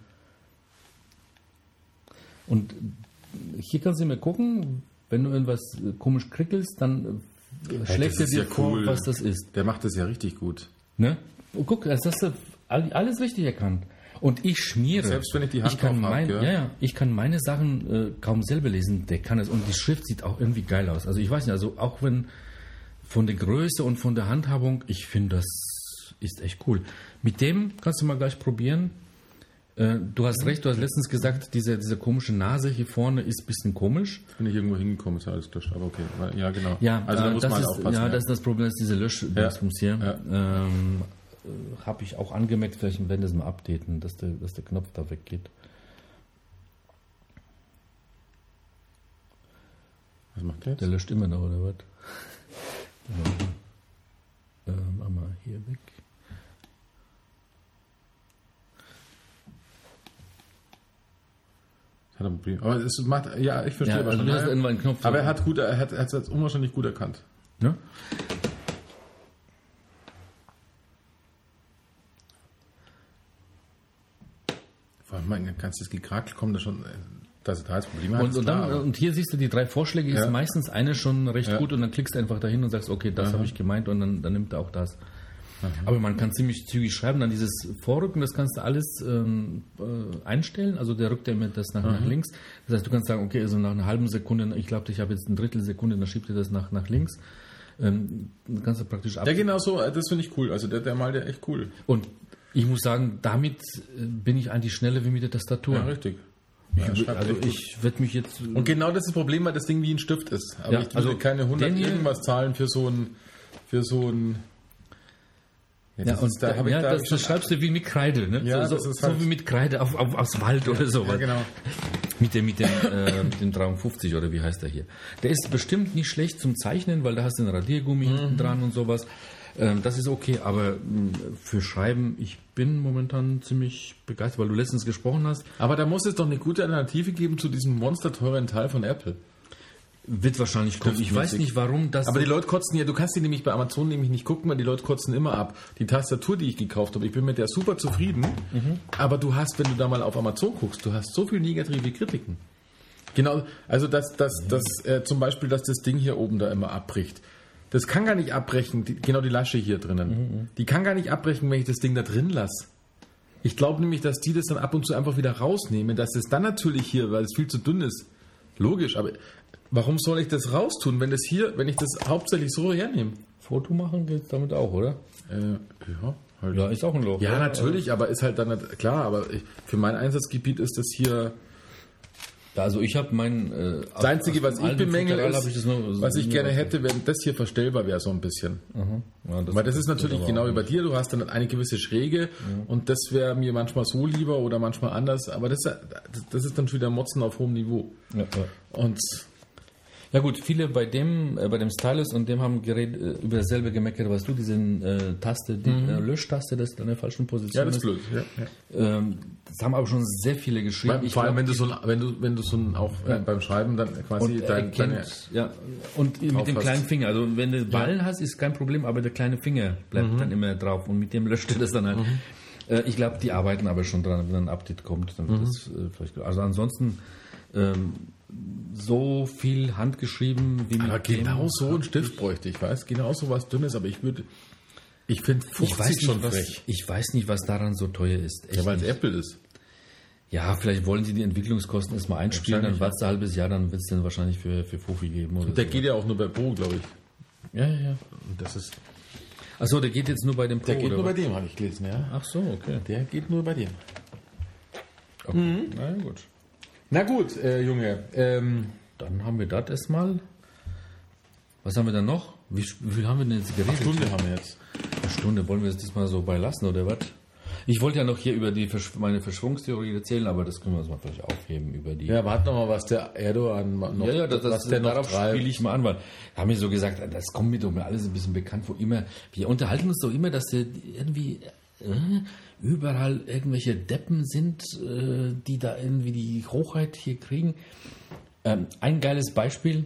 Und hier kannst du mir gucken, wenn du irgendwas komisch krickelst, dann schlägt er dir vor, was das ist. Der macht das ja richtig gut. Ne? Und guck, das hast du alles richtig erkannt. Und ich schmiere. Selbst wenn ich die Hand ich kann meine Sachen kaum selber lesen. Der kann es. Und die Schrift sieht auch irgendwie geil aus. Also ich weiß nicht, also auch wenn von der Größe und von der Handhabung, ich finde, das ist echt cool. Mit dem kannst du mal gleich probieren. Du hast recht, du hast letztens gesagt, diese komische Nase hier vorne ist ein bisschen komisch. Bin ich irgendwo hingekommen, ist alles gelöscht, aber okay. Ja, genau. Ja, also da muss man aufpassen. Ja, das ist das Problem, ist diese Löschdingsbums hier. Ja. Habe ich auch angemerkt, vielleicht werden das mal updaten, dass der Knopf da weggeht. Was macht der jetzt? Der löscht immer noch, oder was? Mach mal hier weg. Aber es macht, ja, ich verstehe was. Aber er hat es jetzt unwahrscheinlich gut erkannt. Ne? Vor allem mein ganzes Gekrakel kommt da schon dass da jetzt Probleme hat. Und hier siehst du, die 3 Vorschläge ist meistens eine schon recht gut und dann klickst du einfach dahin und sagst, okay, das habe ich gemeint und dann nimmt er auch das. Aber man kann ziemlich zügig schreiben, dann dieses Vorrücken, das kannst du alles einstellen, also der rückt ja immer das nach links. Das heißt, du kannst sagen, okay, also nach einer halben Sekunde, ich glaube, ich habe jetzt 1/3 Sekunde, dann schiebt er das nach links. Dann kannst du praktisch Ja, genau so, das finde ich cool, also der malt ja echt cool. Und ich muss sagen, damit bin ich eigentlich schneller wie mit der Tastatur. Ja, richtig. Ich werde mich jetzt... Und genau das ist das Problem, weil das Ding wie ein Stift ist. Aber Ja, ich würde keine 100 irgendwas zahlen für so ein das schreibst du wie mit Kreide, ne? Ja, so das ist halt wie mit Kreide aufs Wald oder so. Ja, genau. Mit dem 53 oder wie heißt der hier. Der ist bestimmt nicht schlecht zum Zeichnen, weil da hast du einen Radiergummi hinten dran und sowas. Das ist okay, aber für Schreiben, ich bin momentan ziemlich begeistert, weil du letztens gesprochen hast. Aber da muss es doch eine gute Alternative geben zu diesem monsterteuren Teil von Apple. Wird wahrscheinlich kommen. Ich weiß nicht, warum das... Aber die Leute kotzen ja, du kannst die nämlich bei Amazon nämlich nicht gucken, weil die Leute kotzen immer ab. Die Tastatur, die ich gekauft habe, ich bin mit der super zufrieden, aber du hast, wenn du da mal auf Amazon guckst, du hast so viel negative Kritiken. Genau, also zum Beispiel, dass das Ding hier oben da immer abbricht. Das kann gar nicht abbrechen, genau die Lasche hier drinnen. Die kann gar nicht abbrechen, wenn ich das Ding da drin lasse. Ich glaube nämlich, dass die das dann ab und zu einfach wieder rausnehmen, dass es dann natürlich hier, weil es viel zu dünn ist, logisch, aber warum soll ich das raustun, wenn ich das hauptsächlich so hernehme? Foto machen geht damit auch, oder? Ja, halt. Ja, ist auch ein Loch. Ja, natürlich, aber ist halt dann nicht, klar, aber für mein Einsatzgebiet ist das hier... Also ich habe das Einzige, was ich bemängel, ist, was ich gerne hätte, hätte, wenn das hier verstellbar wäre, so ein bisschen. Ja, weil das ist natürlich genau wie bei dir, du hast dann eine gewisse Schräge und das wäre mir manchmal so lieber oder manchmal anders, aber das ist dann schon wieder Motzen auf hohem Niveau. Ja. Und ja gut, viele bei dem Stylus und dem haben über dasselbe gemeckert, was du, diese Taste, die Löschtaste, das ist in der falschen Position. Ja, das ist blöd. Ja. Das haben aber schon sehr viele geschrieben. Vor allem, wenn du so auch beim Schreiben dann quasi deine und mit dem kleinen Finger. Also wenn du Ballen hast, ist kein Problem, aber der kleine Finger bleibt dann immer drauf und mit dem löscht er das dann halt. Ich glaube, die arbeiten aber schon dran, wenn ein Update kommt. Dann wird das vielleicht, also ansonsten so viel handgeschrieben wie mit aber genau so ein Stift bräuchte ich, weiß, genau so was Dünnes, aber ich finde 50 schon frech. Ich weiß nicht, was daran so teuer ist. Echt weil es Apple ist. Ja, vielleicht wollen sie die Entwicklungskosten erstmal einspielen, dann wartet ein halbes Jahr, dann wird es dann wahrscheinlich für Fofi geben. Oder und der geht ja auch nur bei Pro, glaube ich. Ja. Und das ist... Achso, der geht jetzt nur bei dem Pro, der geht nur bei dem, habe ich gelesen, ja. Ach so, okay. Der geht nur bei dem. Okay. Na ja, gut. Na gut, Junge. Dann haben wir das erstmal. Was haben wir dann noch? Wie viel haben wir denn jetzt geredet? Eine Stunde haben wir jetzt. Eine Stunde. Wollen wir es diesmal so beilassen oder was? Ich wollte ja noch hier über meine Verschwörungstheorie erzählen, aber das können wir uns mal vielleicht aufheben über die... Ja, warte noch mal, was der Erdogan noch, was der noch treibt. Spiele ich mal an, weil haben wir so gesagt, das kommt mir doch mal alles ein bisschen bekannt vor. Wir unterhalten uns doch immer, dass der irgendwie... überall irgendwelche Deppen sind, die da irgendwie die Hochheit hier kriegen. Ein geiles Beispiel,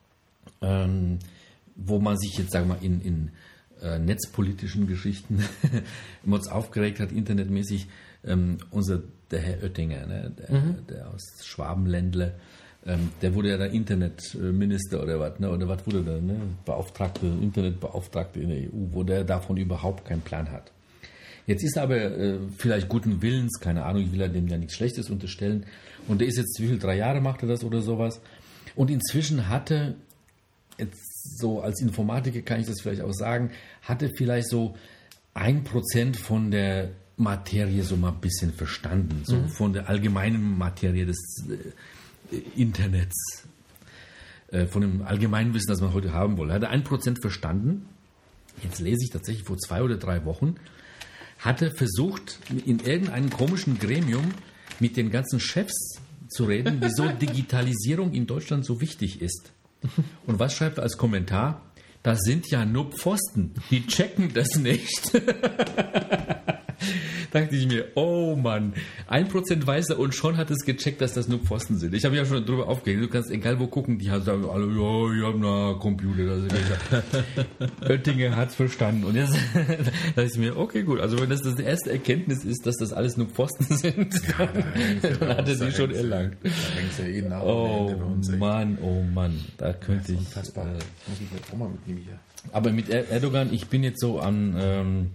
wo man sich jetzt, sagen wir mal, in netzpolitischen Geschichten uns aufgeregt hat, internetmäßig, der Herr Oettinger, ne, der aus Schwabenländle, der wurde ja der Internetminister oder was, ne, oder was wurde der, ne, Internetbeauftragte in der EU, wo der davon überhaupt keinen Plan hat. Jetzt ist er aber vielleicht guten Willens, keine Ahnung, ich will dem ja nichts Schlechtes unterstellen. Und der ist jetzt, 3 Jahre macht er das oder sowas. Und inzwischen hatte, jetzt so als Informatiker kann ich das vielleicht auch sagen, hatte vielleicht so 1% von der Materie so mal ein bisschen verstanden. So von der allgemeinen Materie des Internets. Von dem allgemeinen Wissen, das man heute haben wollte. Er hatte 1% verstanden. Jetzt lese ich tatsächlich vor 2 oder 3 Wochen, hatte versucht, in irgendeinem komischen Gremium mit den ganzen Chefs zu reden, wieso Digitalisierung in Deutschland so wichtig ist. Und was schreibt er als Kommentar? Das sind ja nur Pfosten, die checken das nicht. dachte ich mir, oh Mann, 1% weiß er und schon hat es gecheckt, dass das nur Pfosten sind. Ich habe mich ja schon drüber aufgeregt. Du kannst egal wo gucken, die sagen alle, ja, ich habe einen Computer. Oettinger hat's verstanden. Und jetzt dachte ich mir, okay, gut, also wenn das die erste Erkenntnis ist, dass das alles nur Pfosten sind, dann hat er sie schon erlangt. Oh Mann, da könnte ich... Unfassbar. Muss ich mir auch mal mitnehmen hier. Aber mit Erdogan, ich bin jetzt so an...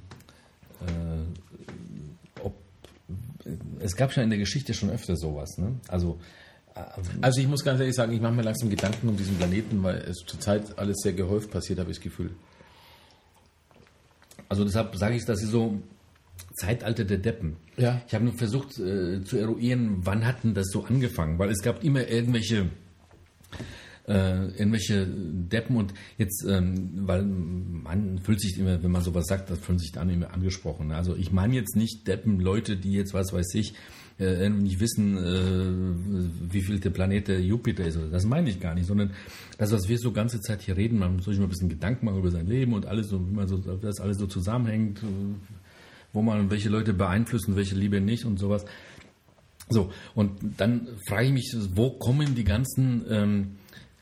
es gab schon in der Geschichte schon öfter sowas, ne? Also ich muss ganz ehrlich sagen, ich mache mir langsam Gedanken um diesen Planeten, weil es zurzeit alles sehr gehäuft passiert, habe ich das Gefühl. Also deshalb sage ich, das ist so Zeitalter der Deppen. Ja. Ich habe nur versucht zu eruieren, wann hat denn das so angefangen, weil es gab immer irgendwelche Deppen und jetzt, weil man fühlt sich immer, wenn man sowas sagt, das fühlt sich dann immer angesprochen. Also ich meine jetzt nicht Deppen, Leute, die jetzt, was weiß ich, nicht wissen, wie viel der Planet der Jupiter ist. Das meine ich gar nicht, sondern das, was wir so ganze Zeit hier reden, man muss sich mal ein bisschen Gedanken machen über sein Leben und alles so, wie man so, das alles so zusammenhängt, wo man welche Leute beeinflussen, welche lieber nicht und sowas. So, und dann frage ich mich, wo kommen die ganzen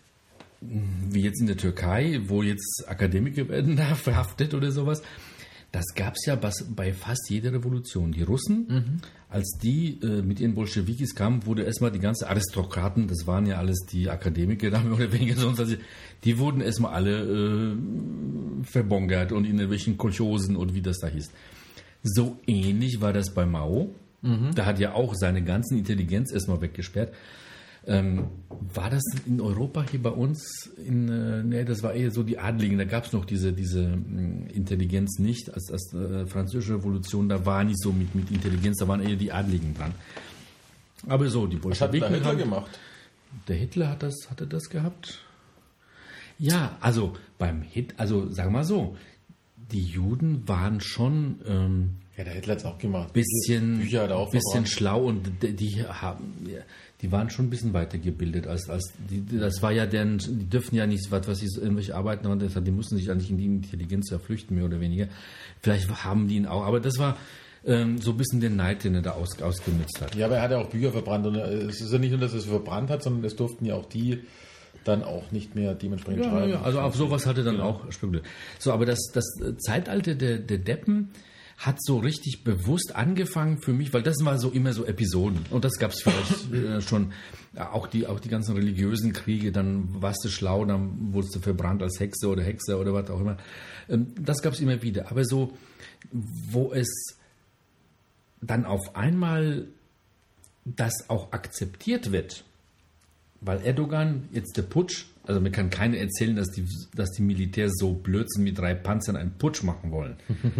wie jetzt in der Türkei, wo jetzt Akademiker werden da verhaftet oder sowas. Das gab es ja bei fast jeder Revolution. Die Russen, als die mit ihren Bolschewikis kamen, wurde erstmal die ganzen Aristokraten, das waren ja alles die Akademiker, oder weniger sonst, also die wurden erstmal alle verbongert und in irgendwelchen Kolchosen und wie das da hieß. So ähnlich war das bei Mao. Da hat ja auch seine ganzen Intelligenz erstmal weggesperrt. War das in Europa hier bei uns? Nee, das war eher so die Adligen. Da gab es noch diese Intelligenz nicht. Als französische Revolution, da war nicht so mit Intelligenz, da waren eher die Adligen dran. Aber so, die Bolschewiken. Was hat der Hitler gemacht? Der Hitler hatte das gehabt? Ja, also also sagen wir mal so, die Juden waren schon ja, der Hitler hat es auch gemacht. Bisschen verbrannt. schlau und die waren schon ein bisschen weitergebildet als das war ja die dürfen ja nicht, was sie irgendwelche Arbeiten haben, die mussten sich eigentlich in die Intelligenz ja flüchten, mehr oder weniger. Vielleicht haben die ihn auch, aber das war so ein bisschen der Neid, den er da ausgenutzt hat. Ja, aber er hat ja auch Bücher verbrannt und es ist ja nicht nur, dass er es verbrannt hat, sondern es durften ja auch die dann auch nicht mehr dementsprechend schreiben. Ja, also auf sowas hatte dann auch spekuliert. So, aber das Zeitalter der Deppen hat so richtig bewusst angefangen für mich, weil das war so immer so Episoden und das gab es vielleicht schon, auch die ganzen religiösen Kriege, dann warst du schlau, dann wurdest du verbrannt als Hexe oder Hexer oder was auch immer. Das gab es immer wieder, aber so, wo es dann auf einmal das auch akzeptiert wird, weil Erdogan, jetzt der Putsch, also mir kann keiner erzählen, dass die Militärs so Blödsinn mit 3 Panzern einen Putsch machen wollen.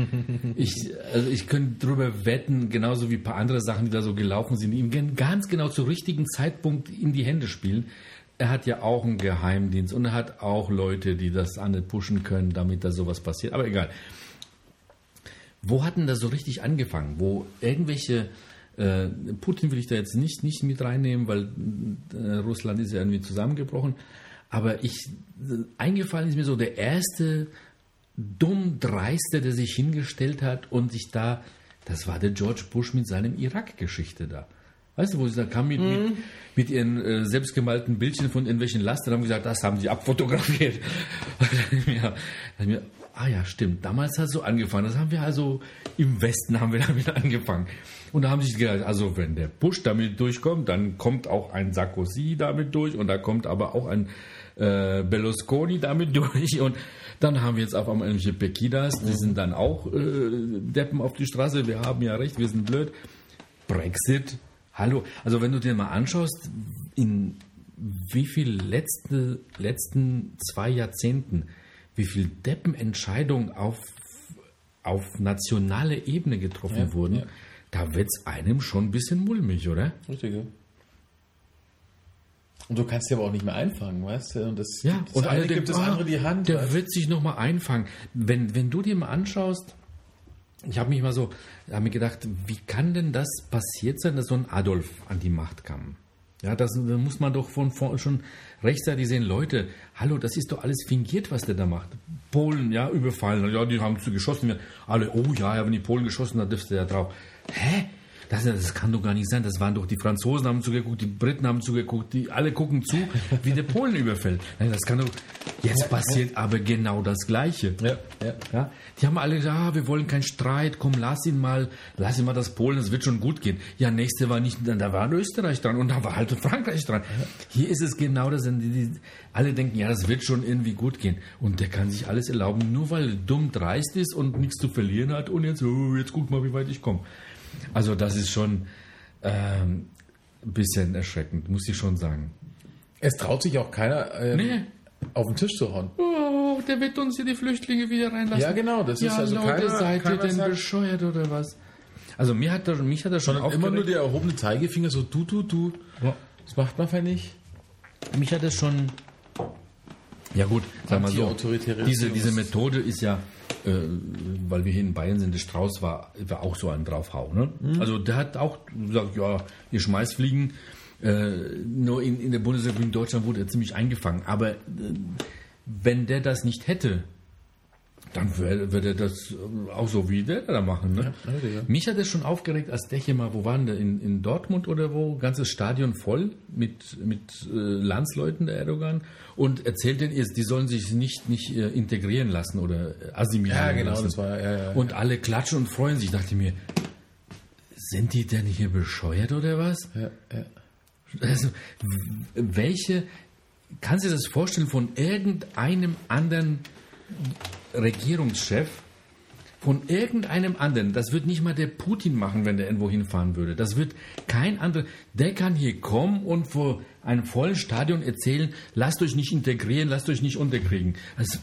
Ich könnte drüber wetten, genauso wie ein paar andere Sachen, die da so gelaufen sind, die ihm ganz genau zum richtigen Zeitpunkt in die Hände spielen. Er hat ja auch einen Geheimdienst und er hat auch Leute, die das andere pushen können, damit da sowas passiert. Aber egal. Wo hat denn das so richtig angefangen? Wo irgendwelche Putin will ich da jetzt nicht mit reinnehmen, weil Russland ist ja irgendwie zusammengebrochen. Aber eingefallen ist mir so der erste Dreiste, der sich hingestellt hat und sich das war der George Bush mit seinem Irak-Geschichte da. Weißt du, wo sie da kam mit ihren selbstgemalten Bildchen von irgendwelchen Lastern, haben gesagt, das haben sie abfotografiert. Ja, stimmt. Damals hat es so angefangen. Das haben wir also im Westen haben wir damit angefangen. Und da haben sie sich gedacht, also wenn der Bush damit durchkommt, dann kommt auch ein Sarkozy damit durch und da kommt aber auch ein Berlusconi damit durch und dann haben wir jetzt auf einmal irgendwelche Pekidas, die sind dann auch Deppen auf die Straße, wir haben ja recht, wir sind blöd. Brexit, hallo. Also wenn du dir mal anschaust, in wie viel letzten 2 Jahrzehnten, wie viel Deppenentscheidungen auf nationaler Ebene getroffen wurden, da wird es einem schon ein bisschen mulmig, oder? Richtig, ja. Und du kannst dir aber auch nicht mehr einfangen, weißt du? Und das und alle gibt das andere die Hand. Der wird sich nochmal einfangen. Wenn du dir mal anschaust, ich habe mir gedacht, wie kann denn das passiert sein, dass so ein Adolf an die Macht kam? Ja, da muss man doch von schon rechtzeitig sehen, Leute, hallo, das ist doch alles fingiert, was der da macht. Polen, ja, überfallen, ja, die haben zu geschossen. Alle, oh ja, wenn die Polen geschossen hat, dürfte der drauf. Hä? Das kann doch gar nicht sein. Das waren doch die Franzosen haben zugeguckt, die Briten haben zugeguckt, die alle gucken zu, wie der Polen überfällt. Das kann doch. Jetzt passiert aber genau das Gleiche. Ja. Die haben alle gesagt, wir wollen keinen Streit, komm, lass ihn mal das Polen, es wird schon gut gehen. Ja, nächste war nicht, da war Österreich dran und da war halt Frankreich dran. Hier ist es genau das, alle denken, ja, das wird schon irgendwie gut gehen. Und der kann sich alles erlauben, nur weil er dumm dreist ist und nichts zu verlieren hat und jetzt guck mal, wie weit ich komme. Also das ist schon ein bisschen erschreckend, muss ich schon sagen. Es traut sich auch keiner auf den Tisch zu hauen. Oh, der wird uns hier die Flüchtlinge wieder reinlassen. Ja, genau, das ist also Leute, seid ihr denn bescheuert oder was? Also mich hat das schon aufgeregt. Immer nur der erhobene Zeigefinger, so du. Ja. Das macht man einfach nicht. Mich hat das schon... Ja gut, sagen wir so, diese Methode ist ja, weil wir hier in Bayern sind, der Strauß war auch so ein Draufhau. Ne? Mhm. Also der hat auch gesagt, ja, ihr Schmeißfliegen, nur in der Bundesrepublik Deutschland wurde er ziemlich eingefangen. Aber wenn der das nicht hätte, dann würde er das auch so wie der da machen. Ne? Ja. Mich hat es schon aufgeregt, als der hier mal, wo waren der, in Dortmund oder wo, ganzes Stadion voll mit Landsleuten der Erdogan und erzählt denen, die sollen sich nicht integrieren lassen oder assimilieren lassen. Das war, ja. Und alle klatschen und freuen sich. Ich dachte mir, sind die denn hier bescheuert oder was? Ja. Also, kannst du dir das vorstellen von irgendeinem anderen Regierungschef, von irgendeinem anderen, das wird nicht mal der Putin machen, wenn der irgendwo hinfahren würde. Das wird kein anderer. Der kann hier kommen und vor einem vollen Stadion erzählen, lasst euch nicht integrieren, lasst euch nicht unterkriegen. Also,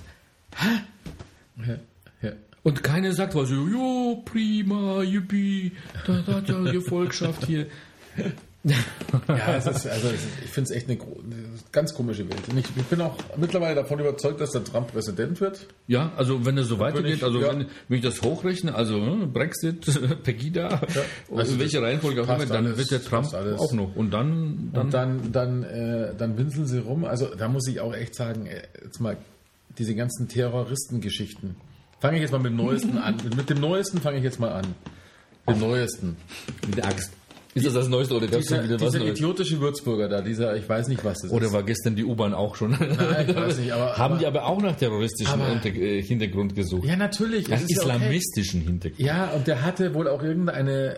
Ja. Und keiner sagt was, jo, prima, yippie, da hat ja die Gefolgschaft hier. Ja, ich finde es echt eine ganz komische Welt. Ich bin auch mittlerweile davon überzeugt, dass der Trump Präsident wird. Ja, also wenn es so weitergeht, wenn ich das hochrechne, also Brexit, Pegida, also welche Reihenfolge auch immer, dann wird der Trump auch noch. Und dann winseln sie rum. Also da muss ich auch echt sagen, jetzt mal diese ganzen Terroristengeschichten. Fange ich jetzt mal mit dem Neuesten an. Mit dem Neuesten fange ich jetzt mal an. Dem Neuesten. Mit der Axt. Ist das Neueste oder gab es schon wieder was Neues? Dieser idiotische Würzburger da, ich weiß nicht, was das ist. Oder war gestern die U-Bahn auch schon? Nein, ich weiß nicht. Haben die aber auch nach terroristischem Hintergrund gesucht? Ja, natürlich. Nach islamistischen Hintergrund. Ja, und der hatte wohl auch irgendeine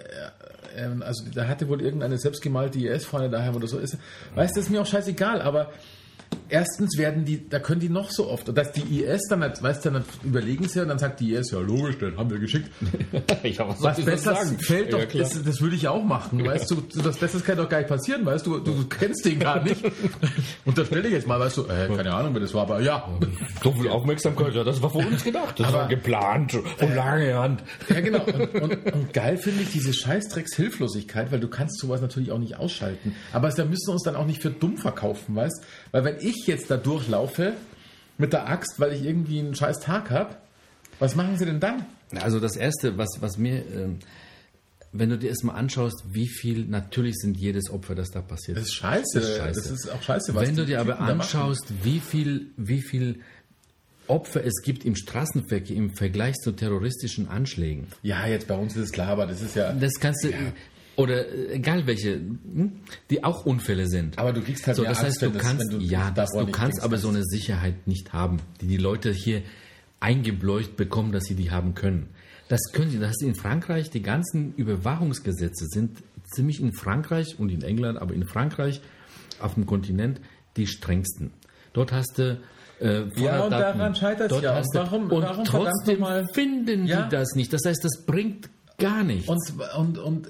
selbstgemalte IS-Fahne daher oder so. Weißt du, das ist mir auch scheißegal, aber erstens da können die noch so oft, dass die IS dann, weißt du, dann überlegen sie ja und dann sagt die IS, ja logisch, das haben wir geschickt. Ja, was besser fällt doch, das würde ich auch machen, weißt du, das Besseres kann doch gar nicht passieren, weißt du, du kennst den gar nicht. Unterstell dir jetzt mal, weißt du, keine Ahnung, wer das war, aber ja. So viel Aufmerksamkeit, ja, das war von uns gedacht, das war geplant, von langer Hand. Ja, genau, und geil finde ich diese Scheißdrecks-Hilflosigkeit, weil du kannst sowas natürlich auch nicht ausschalten, aber da müssen wir uns dann auch nicht für dumm verkaufen, weißt, weil wenn ich jetzt da durchlaufe mit der Axt, weil ich irgendwie einen scheiß Tag habe, was machen sie denn dann? Also das Erste, was mir, wenn du dir erstmal anschaust, wie viel, natürlich sind jedes Opfer, das da passiert. Das ist scheiße. Das ist auch scheiße. Wenn du dir aber anschaust, wie viel Opfer es gibt im Straßenverkehr im Vergleich zu terroristischen Anschlägen. Ja, jetzt bei uns ist es klar, aber das ist ja... Das kannst du... Ja. Oder egal welche, die auch Unfälle sind. Aber du kriegst halt so, das heißt, du kannst aber so eine Sicherheit nicht haben, die Leute hier eingebläut bekommen, dass sie die haben können. Das ist in Frankreich, die ganzen Überwachungsgesetze sind ziemlich in Frankreich und in England, aber in Frankreich auf dem Kontinent die strengsten. Dort hast du und daran scheitert es ja. Warum trotzdem finden die das nicht. Das heißt, das bringt gar nichts. Und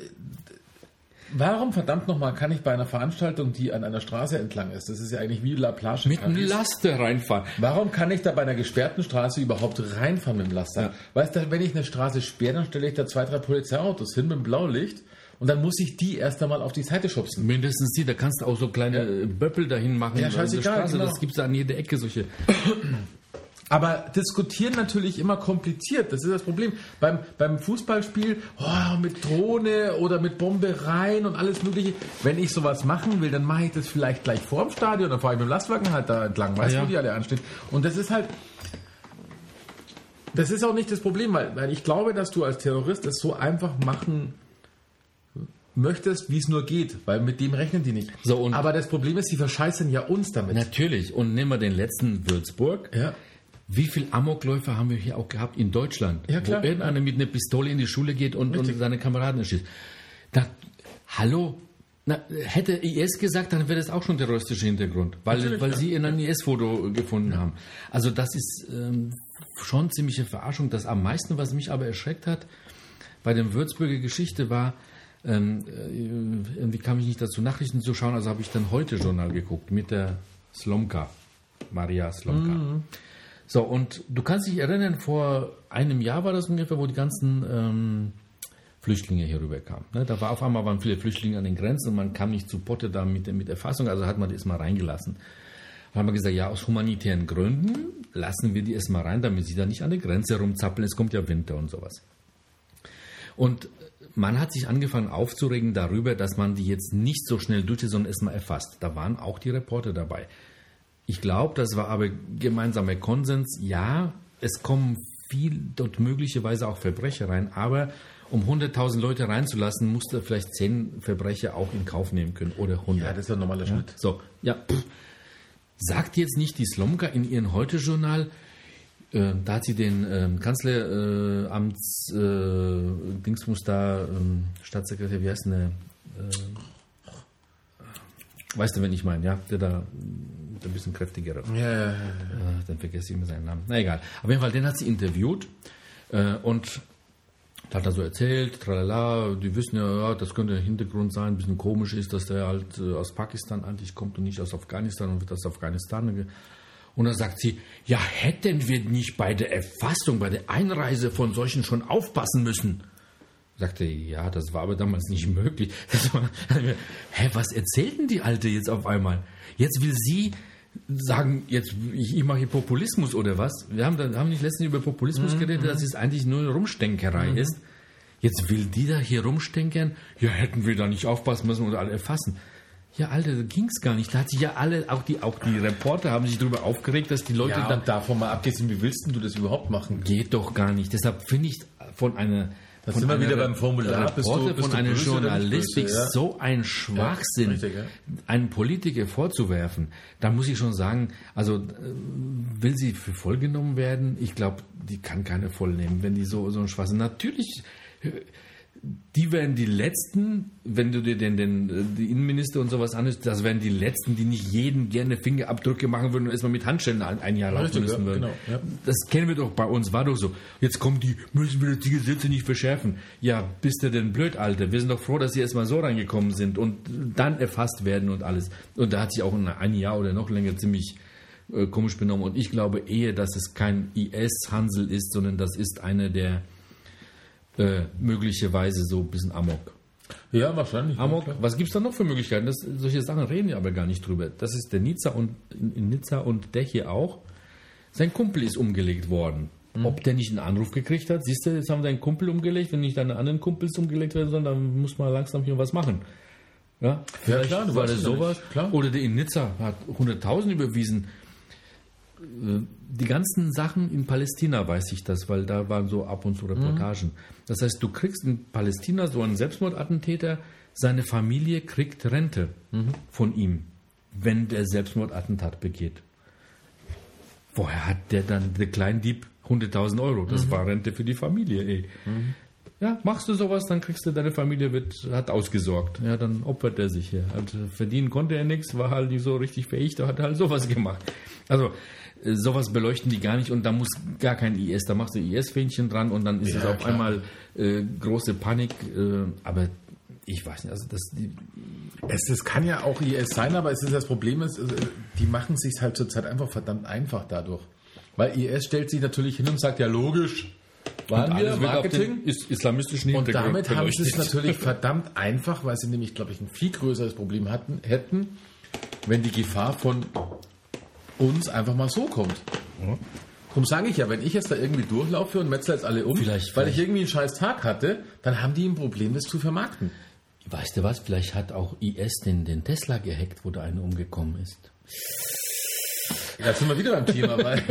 warum, verdammt nochmal, kann ich bei einer Veranstaltung, die an einer Straße entlang ist, das ist ja eigentlich wie La Plage, mit einem Laster reinfahren. Warum kann ich da bei einer gesperrten Straße überhaupt reinfahren mit dem Laster? Ja. Weißt du, wenn ich eine Straße sperre, dann stelle ich da 2, 3 Polizeiautos hin mit dem Blaulicht und dann muss ich die erst einmal auf die Seite schubsen. Mindestens die, da kannst du auch so kleine Böppel dahin machen. Ja, scheißegal. Genau. Das gibt es an jeder Ecke solche. Aber diskutieren natürlich immer kompliziert. Das ist das Problem. Beim Fußballspiel, mit Drohne oder mit Bombereien und alles Mögliche. Wenn ich sowas machen will, dann mache ich das vielleicht gleich vor dem Stadion. Dann fahre ich mit dem Lastwagen halt da entlang. Weißt du, wo die alle anstehen. Und das ist halt... Das ist auch nicht das Problem, weil ich glaube, dass du als Terrorist es so einfach machen möchtest, wie es nur geht, weil mit dem rechnen die nicht. So, und aber das Problem ist, sie verscheißen ja uns damit. Natürlich. Und nehmen wir den letzten Würzburg. Ja. Wie viele Amokläufer haben wir hier auch gehabt in Deutschland? Ja, klar. Wo irgendeiner mit einer Pistole in die Schule geht und seine Kameraden erschießt. Hallo? Hätte IS gesagt, dann wäre das auch schon terroristischer Hintergrund, weil sie in ein IS-Foto gefunden haben. Also das ist schon ziemliche Verarschung. Das am meisten, was mich aber erschreckt hat, bei der Würzburger Geschichte war, irgendwie kam ich nicht dazu, Nachrichten zu schauen, also habe ich dann Heute-Journal geguckt mit der Slomka, Maria Slomka. So, und du kannst dich erinnern, vor einem Jahr war das ungefähr, wo die ganzen Flüchtlinge hier rüber kamen. Ne? Da war auf einmal waren viele Flüchtlinge an den Grenzen und man kam nicht zu Potte da mit Erfassung, also hat man die erstmal reingelassen. Da haben wir gesagt, ja, aus humanitären Gründen lassen wir die erstmal rein, damit sie da nicht an der Grenze rumzappeln, es kommt ja Winter und sowas. Und man hat sich angefangen aufzuregen darüber, dass man die jetzt nicht so schnell durchzieht, sondern erstmal erfasst. Da waren auch die Reporter dabei. Ich glaube, das war aber gemeinsamer Konsens. Ja, es kommen viel dort möglicherweise auch Verbrecher rein, aber um 100.000 Leute reinzulassen, musste vielleicht 10 Verbrecher auch in Kauf nehmen können oder 100. Ja, das ist ein normaler Schritt. So, ja. Sagt jetzt nicht die Slomka in ihrem Heute-Journal, da hat sie den Kanzleramts Dingsmus da, Staatssekretär, wie heißt denn der? Weißt du, wen ich meine, ja? Der da ein bisschen kräftigere. Ja. Dann vergesse ich immer seinen Namen. Na egal. Auf jeden Fall, den hat sie interviewt und hat er so erzählt, tralala, die wissen ja, das könnte der Hintergrund sein, ein bisschen komisch ist, dass der halt aus Pakistan eigentlich kommt und nicht aus Afghanistan und wird aus Afghanistan. Und dann sagt sie, ja, hätten wir nicht bei der Erfassung, bei der Einreise von solchen schon aufpassen müssen? Sagte, ja, das war aber damals nicht möglich. Was erzählt denn die Alte jetzt auf einmal? Jetzt will sie sagen, jetzt ich mache hier Populismus oder was? Wir haben nicht letztens über Populismus geredet, dass es eigentlich nur eine Rumstänkerei ist. Jetzt will die da hier rumstänkern? Ja, hätten wir da nicht aufpassen müssen und alle erfassen. Ja, Alter, da ging es gar nicht. Da hat sich ja alle, auch die Reporter haben sich darüber aufgeregt, dass die Leute dann davon mal abgesehen, wie willst du das überhaupt machen? Geht doch gar nicht. Deshalb finde ich von einer Das sind wir wieder beim Formular. Von einer Journalistik so ein Schwachsinn, einen Politiker vorzuwerfen. Da muss ich schon sagen, also will sie für voll genommen werden? Ich glaube, die kann keine voll nehmen, wenn die so ein Schwachsinn. Natürlich, die wären die Letzten, wenn du dir die Innenminister und sowas anhörst, das wären die Letzten, die nicht jedem gerne Fingerabdrücke machen würden und erstmal mit Handschellen ein Jahr laufen müssen würden. Genau, ja. Das kennen wir doch bei uns, war doch so. Jetzt kommen müssen wir die Gesetze nicht verschärfen. Ja, bist du denn blöd, Alter? Wir sind doch froh, dass sie erstmal so reingekommen sind und dann erfasst werden und alles. Und da hat sich auch ein Jahr oder noch länger ziemlich komisch benommen. Und ich glaube eher, dass es kein IS-Hansel ist, sondern das ist eine der möglicherweise so ein bisschen Amok. Ja, wahrscheinlich. Amok, was gibt es da noch für Möglichkeiten? Solche Sachen reden wir aber gar nicht drüber. Das ist der Nizza in Nizza und der hier auch. Sein Kumpel ist umgelegt worden. Ob der nicht einen Anruf gekriegt hat, siehst du, jetzt haben wir deinen Kumpel umgelegt, wenn nicht deine anderen Kumpels umgelegt werden sollen, dann muss man langsam hier was machen. Ja, vielleicht klar, war das sowas. Oder der in Nizza hat 100.000 überwiesen. Die ganzen Sachen in Palästina weiß ich das, weil da waren so ab und zu Reportagen. Das heißt, du kriegst in Palästina so einen Selbstmordattentäter, seine Familie kriegt Rente von ihm, wenn der Selbstmordattentat begeht. Woher hat der Kleindieb 100.000 Euro? Das war Rente für die Familie, ey. Ja, machst du sowas, dann kriegst du, deine Familie hat ausgesorgt. Ja, dann opfert er sich hier. Verdienen konnte er nichts, war halt nicht so richtig fähig, da hat er halt sowas gemacht. Also, sowas beleuchten die gar nicht und da muss gar kein IS, da machst du IS-Fähnchen dran und dann ist es auf einmal große Panik, aber ich weiß nicht, also es kann ja auch IS sein, aber das Problem ist, die machen es sich halt zurzeit einfach verdammt einfach dadurch. Weil IS stellt sich natürlich hin und sagt, ja logisch, waren wir Marketing islamistischen Hintergrund. Und damit haben sie es natürlich verdammt einfach, weil sie nämlich, glaube ich, ein viel größeres Problem hätten, wenn die Gefahr von uns einfach mal so kommt. Darum sage ich ja, wenn ich jetzt da irgendwie durchlaufe und metzel jetzt alle um, weil ich irgendwie einen scheiß Tag hatte, dann haben die ein Problem, das zu vermarkten. Weißt du was, vielleicht hat auch IS den Tesla gehackt, wo da einer umgekommen ist. Ja, jetzt sind wir wieder beim Thema, weil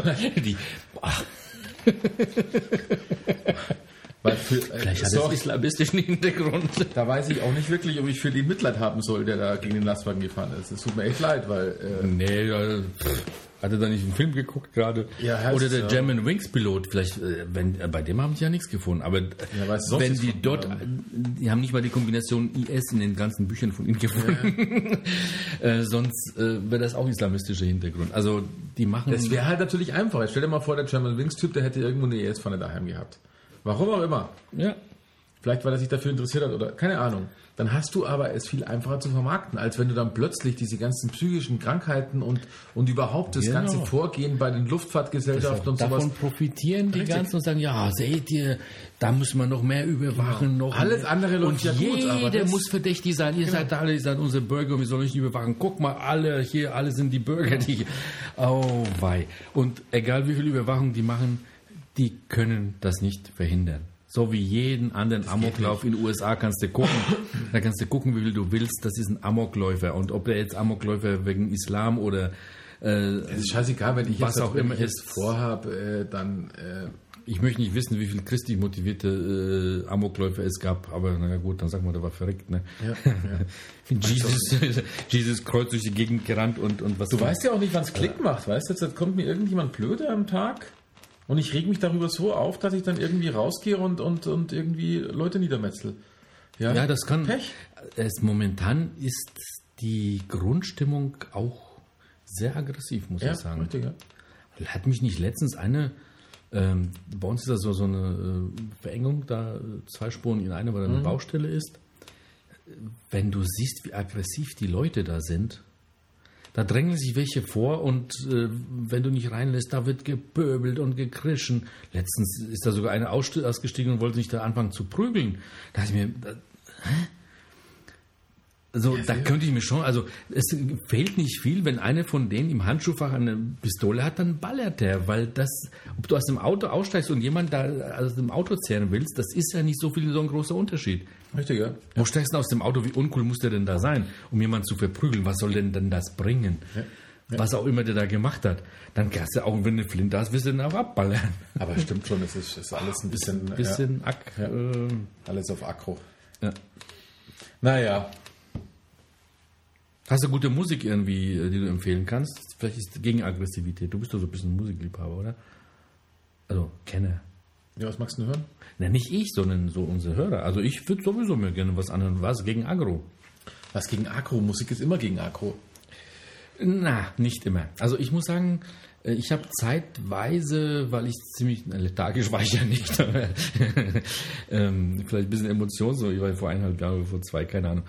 vielleicht hat es islamistischen Hintergrund. Da weiß ich auch nicht wirklich, ob ich für den Mitleid haben soll, der da gegen den Lastwagen gefahren ist. Es tut mir echt leid, weil... Hat er da nicht einen Film geguckt gerade? Ja, oder der German Wings Pilot, vielleicht, bei dem haben sie ja nichts gefunden. Aber wenn die dort, die haben nicht mal die Kombination IS in den ganzen Büchern von ihnen gefunden. Ja. Sonst wäre das auch islamistischer Hintergrund. Also die machen... Das wäre halt natürlich einfach. Stell dir mal vor, der German Wings Typ, der hätte irgendwo eine IS-Pfanne daheim gehabt. Warum auch immer. Ja. Vielleicht, weil er sich dafür interessiert hat oder keine Ahnung. Dann hast du aber es viel einfacher zu vermarkten, als wenn du dann plötzlich diese ganzen psychischen Krankheiten und überhaupt das ganze Vorgehen bei den Luftfahrtgesellschaften und sowas. Davon profitieren die ganzen und sagen, ja, seht ihr, da müssen wir noch mehr überwachen. Noch alles mehr. andere läuft ja gut. Jeder muss verdächtig sein. Ihr seid alle, ihr seid unsere Bürger und wir sollen euch nicht überwachen. Guck mal, alle sind die Bürger. Oh wei. Und egal wie viel Überwachung die machen, die können das nicht verhindern. So wie jeden anderen Amoklauf in den USA kannst du gucken. Da kannst du gucken, wie viel du willst. Das ist ein Amokläufer. Und ob der jetzt Amokläufer wegen Islam oder... es ist scheißegal, wenn ich was jetzt auch immer jetzt vorhabe, dann... Ich möchte nicht wissen, wie viele christlich motivierte Amokläufer es gab. Aber na gut, dann sagen wir, der war verrückt. Ne? Ja. Jesus kreuz durch die Gegend gerannt und was... Du weißt ja auch nicht, wann es Klick macht. Weißt du, jetzt kommt mir irgendjemand blöde am Tag... Und ich reg mich darüber so auf, dass ich dann irgendwie rausgehe und irgendwie Leute niedermetzel. Ja, das kann. Pech. Momentan ist die Grundstimmung auch sehr aggressiv, muss ich sagen. Richtig, ja. Hat mich nicht letztens eine, bei uns ist das so eine Verengung, da 2 Spuren in eine, weil da eine Baustelle ist. Wenn du siehst, wie aggressiv die Leute da sind, da drängen sich welche vor und wenn du nicht reinlässt, da wird gepöbelt und gekrischen. Letztens ist da sogar einer ausgestiegen und wollte sich da anfangen zu prügeln. Da dachte ich mir, also da könnte ich mir schon, also es fehlt nicht viel, wenn einer von denen im Handschuhfach eine Pistole hat, dann ballert der, weil das, ob du aus dem Auto aussteigst und jemand da aus dem Auto zehren willst, das ist ja nicht so ein großer Unterschied. Richtig, ja. Wo steigst du aus dem Auto, wie uncool muss der denn da sein, um jemanden zu verprügeln? Was soll denn das bringen? Ja. Was auch immer der da gemacht hat. Dann kannst du auch, wenn du Flinte hast, wirst du den auch abballern. Aber stimmt schon, es ist alles ein bisschen alles auf Aggro. Ja. Naja. Hast du gute Musik irgendwie, die du empfehlen kannst? Vielleicht ist gegen Aggressivität. Du bist doch so ein bisschen Musikliebhaber, oder? Also, Kenner. Ja, was magst du hören? Na, nicht ich, sondern so unsere Hörer. Also ich würde sowieso mir gerne was anhören. Was gegen Aggro? Was gegen Aggro? Musik ist immer gegen Aggro. Na, nicht immer. Also ich muss sagen, ich habe zeitweise, weil ich ziemlich lethargisch war ich ja nicht, aber vielleicht ein bisschen Emotion, so ich war vor 1,5 Jahren, vor 2, keine Ahnung,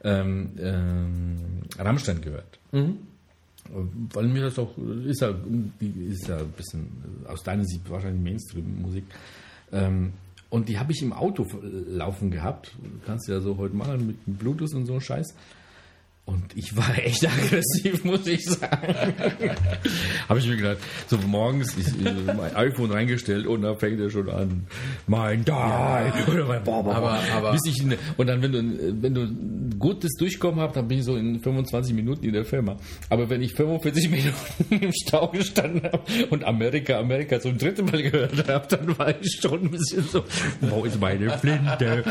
Rammstein gehört. Weil mir das auch, ist ja ein bisschen aus deiner Sicht wahrscheinlich Mainstream-Musik. Und die habe ich im Auto laufen gehabt. Kannst du ja so heute machen mit Bluetooth und so Scheiß. Und ich war echt aggressiv, muss ich sagen. Habe ich mir gedacht, so morgens mein iPhone reingestellt und da fängt er schon an. Mein Tag. Aber und dann, wenn du ein gutes Durchkommen hast, dann bin ich so in 25 Minuten in der Firma. Aber wenn ich 45 Minuten im Stau gestanden habe und Amerika zum 3. Mal gehört habe, dann war ich schon ein bisschen so, wo ist meine Flinte?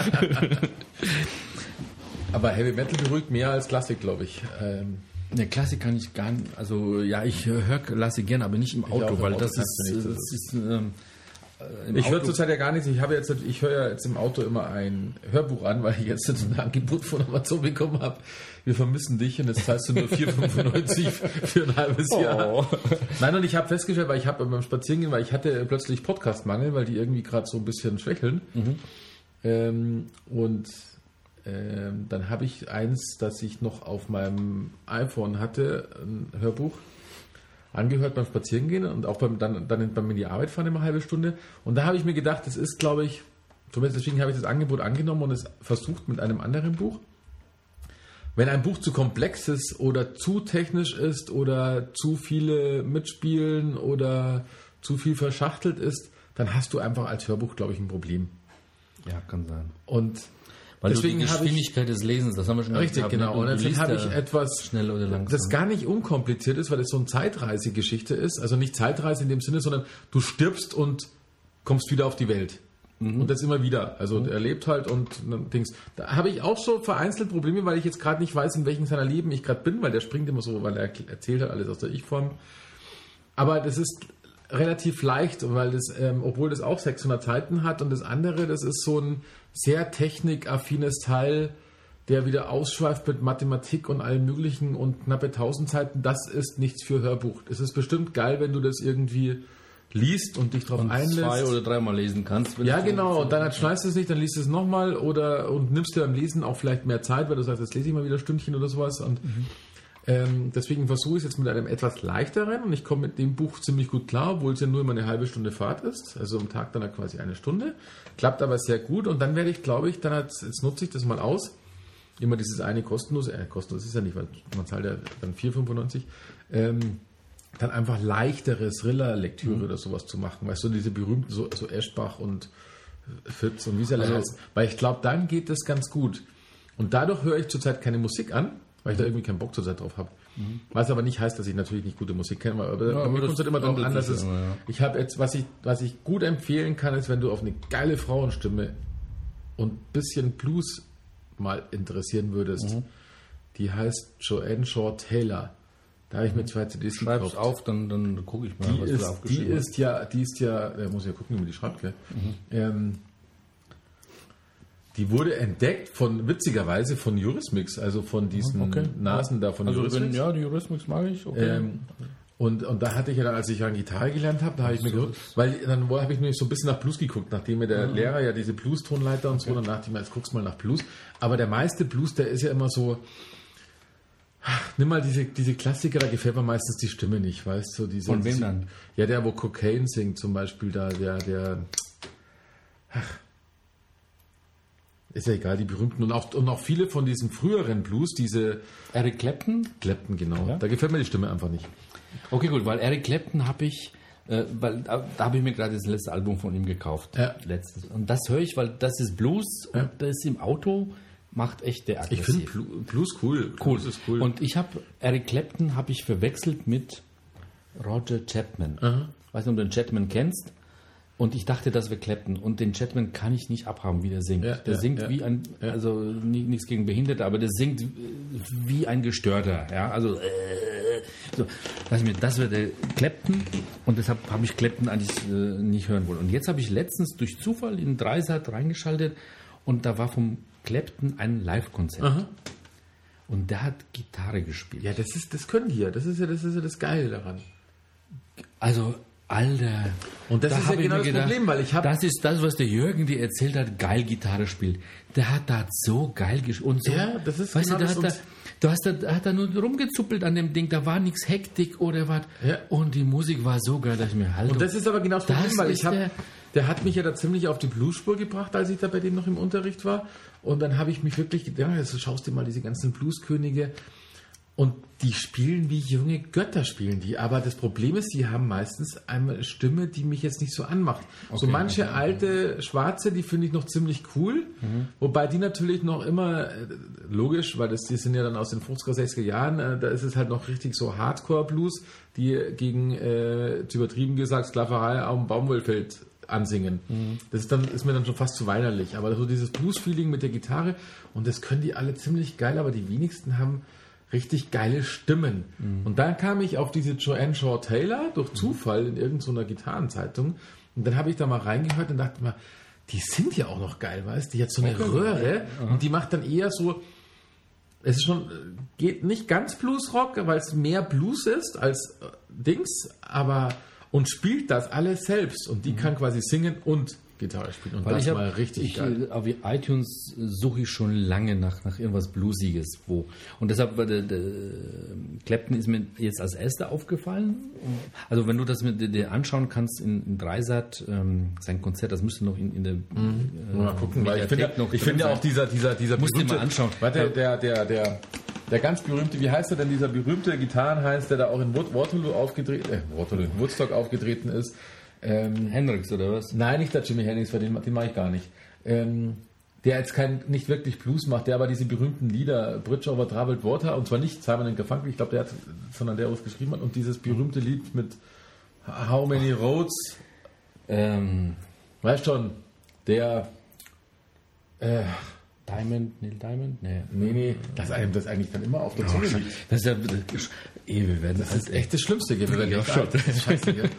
Aber Heavy Metal beruhigt mehr als Klassik, glaube ich. Ne, Klassik kann ich gar nicht, also ja, ich höre Klassik gerne, aber nicht im Auto, weil das ist ich höre zurzeit ja gar nichts. Ich höre ja jetzt im Auto immer ein Hörbuch an, weil ich jetzt ein Angebot von Amazon bekommen habe. Wir vermissen dich und jetzt zahlst du nur 4,95 für ein halbes Jahr. Nein, und ich habe festgestellt, weil ich habe beim Spazierengehen, weil ich hatte plötzlich Podcastmangel, weil die irgendwie gerade so ein bisschen schwächeln. Dann habe ich eins, das ich noch auf meinem iPhone hatte, ein Hörbuch, angehört beim Spazierengehen und auch beim in die Arbeit fahren immer eine halbe Stunde. Und da habe ich mir gedacht, das ist, glaube ich, zumindest deswegen habe ich das Angebot angenommen und es versucht mit einem anderen Buch. Wenn ein Buch zu komplex ist oder zu technisch ist oder zu viele mitspielen oder zu viel verschachtelt ist, dann hast du einfach als Hörbuch, glaube ich, ein Problem. Ja, kann sein. Und Weil deswegen die Geschwindigkeit des Lesens, das haben wir schon richtig, genau. Und deswegen habe ich etwas, schnell oder langsam. das gar nicht unkompliziert ist, weil es so eine Zeitreisegeschichte ist. Also nicht Zeitreise in dem Sinne, sondern du stirbst und kommst wieder auf die Welt. Und das immer wieder. Also er lebt halt und Dings. Da habe ich auch so vereinzelt Probleme, weil ich jetzt gerade nicht weiß, in welchem seiner Leben ich gerade bin, weil der springt immer so, weil er erzählt hat alles aus der Ich-Form. Aber das ist relativ leicht, weil das, obwohl das auch 600 Seiten hat und das andere, das ist so ein sehr technikaffines Teil, der wieder ausschweift mit Mathematik und allem Möglichen und knappe 1000 Seiten. Das ist nichts für Hörbuch. Es ist bestimmt geil, wenn du das irgendwie liest und dich darauf einlässt. 2 oder 3 Mal lesen kannst. Ja, genau. Und dann schneidest du es nicht, dann liest du es nochmal und nimmst dir beim Lesen auch vielleicht mehr Zeit, weil du sagst, jetzt lese ich mal wieder ein Stündchen oder sowas. Und deswegen versuche ich es jetzt mit einem etwas leichteren und ich komme mit dem Buch ziemlich gut klar, obwohl es ja nur immer eine halbe Stunde Fahrt ist. Also am Tag dann quasi eine Stunde. Klappt aber sehr gut und dann werde ich, glaube ich, jetzt nutze ich das mal aus. Immer dieses eine kostenlos ist ja nicht, weil man zahlt ja dann 4,95. Dann einfach leichtere Thriller-Lektüre oder sowas zu machen. Weißt du, diese berühmten, so Eschbach und Fitz und wie sie alle heißen. Weil ich glaube, dann geht das ganz gut. Und dadurch höre ich zurzeit keine Musik an, weil ich da irgendwie keinen Bock zurzeit drauf habe. Was aber nicht heißt, dass ich natürlich nicht gute Musik kenne. Aber mir kommt es halt immer darauf an, dass es... Ich habe jetzt, was ich gut empfehlen kann, ist, wenn du auf eine geile Frauenstimme und ein bisschen Blues mal interessieren würdest. Die heißt Joanne Shaw Taylor. Da habe ich mir 2 CDs gekauft. Schreib's auf, dann gucke ich mal, was du aufgeschrieben hast. Die ist ja, muss ja gucken, wie man die schreibt, gell? Die wurde entdeckt witzigerweise von Eurismix, also von diesen Nasen da von Eurismix. Ja, die Eurismix mag ich, okay. Und da hatte ich ja dann, als ich dann Gitarre gelernt habe, da habe ich mir gehört, weil dann habe ich nämlich so ein bisschen nach Blues geguckt, nachdem mir der Lehrer ja diese Blues-Tonleiter und so, dann dachte ich mir, jetzt guckst du mal nach Blues. Aber der meiste Blues, der ist ja immer so, nimm mal diese Klassiker, da gefällt mir meistens die Stimme nicht, weißt du? Von wem dann? Ja, der, wo Cocaine singt zum Beispiel, da, ist ja egal, die berühmten und auch viele von diesen früheren Blues, diese... Eric Clapton? Clapton, genau. Ja. Da gefällt mir die Stimme einfach nicht. Okay, gut, weil Eric Clapton habe ich, weil da habe ich mir gerade das letzte Album von ihm gekauft. Ja. Letztes. Und das höre ich, weil das ist Blues und das ist im Auto... Macht echt der aggressiv. Ich finde Blues cool. Blues ist cool. Und Eric Clapton verwechselt mit Roger Chapman. Ich weiß nicht, ob du den Chapman kennst. Und ich dachte, das wäre Clapton. Und den Chapman kann ich nicht abhaben, wie der singt. Der singt wie ein, also nichts gegen Behinderte, aber der singt wie ein Gestörter. Ja, also, so. Das wäre der Clapton. Und deshalb habe ich Clapton eigentlich nicht hören wollen. Und jetzt habe ich letztens durch Zufall in Dreisat reingeschaltet und da war vom Clapton ein Live-Konzert. Und der hat Gitarre gespielt. Ja, das können die ja. Das ist ja das Geile daran. Also, Alter. Und das ist ja genau das Problem, weil ich habe... Das ist das, was der Jürgen dir erzählt hat, geil Gitarre spielt. Der hat da so geil gespielt. So, ja, das ist weißt genau du, da hat er nur rumgezuppelt an dem Ding, da war nichts Hektik oder was. Ja. Und die Musik war so geil, dass ich mir halte. Und das ist aber genau das Problem, weil der hat mich ja da ziemlich auf die Bluesspur gebracht, als ich da bei dem noch im Unterricht war. Und dann habe ich mich wirklich gedacht, also schaust dir mal diese ganzen Blueskönige und die spielen wie junge Götter spielen die. Aber das Problem ist, die haben meistens eine Stimme, die mich jetzt nicht so anmacht. Okay, so manche alte Schwarze, die finde ich noch ziemlich cool. Wobei die natürlich noch immer, logisch, weil die sind ja dann aus den 50er, 60er Jahren, da ist es halt noch richtig so Hardcore-Blues, die gegen, übertrieben gesagt, Sklaverei auf dem Baumwollfeld ansingen. Das ist mir dann schon fast zu weinerlich. Aber so dieses Blues-Feeling mit der Gitarre, und das können die alle ziemlich geil, aber die wenigsten haben richtig geile Stimmen. Und dann kam ich auf diese Joanne Shaw Taylor durch Zufall in irgendeiner Gitarrenzeitung. Und dann habe ich da mal reingehört und dachte mal, die sind ja auch noch geil, weißt du? Die hat so eine Röhre und die macht dann eher so, es ist schon, geht nicht ganz Bluesrock, weil es mehr Blues ist als Dings, aber und spielt das alles selbst. Und die kann quasi singen und Gitarre spielen. Und weil das mal richtig geil. Auf iTunes suche ich schon lange nach irgendwas Bluesiges. Und deshalb war der Clapton ist mir jetzt als erster aufgefallen. Also wenn du das dir anschauen kannst in Dreisat, sein Konzert, das müsste noch in der mal gucken, weil ich finde ja auch dieser musst du dir mal anschauen. Warte, der der ganz berühmte, wie heißt er denn, dieser berühmte Gitarrenheiß, der da auch in Woodstock aufgetreten ist. Hendrix oder was? Nein, nicht der Jimi Hendrix, den mache ich gar nicht. Der jetzt nicht wirklich Blues macht, der aber diese berühmten Lieder, Bridge over Troubled Water, und zwar nicht Simon & Garfunkel, ich glaube, sondern der was geschrieben hat, und dieses berühmte Lied mit How Many Roads, weißt schon, der Neil Diamond? Nee, das einem das eigentlich dann immer auf der Zunge liegt. Das ist ja, wir werden Das ist echt das Schlimmste, gell? Wir werden echt schon. Das ist scheiße, gell?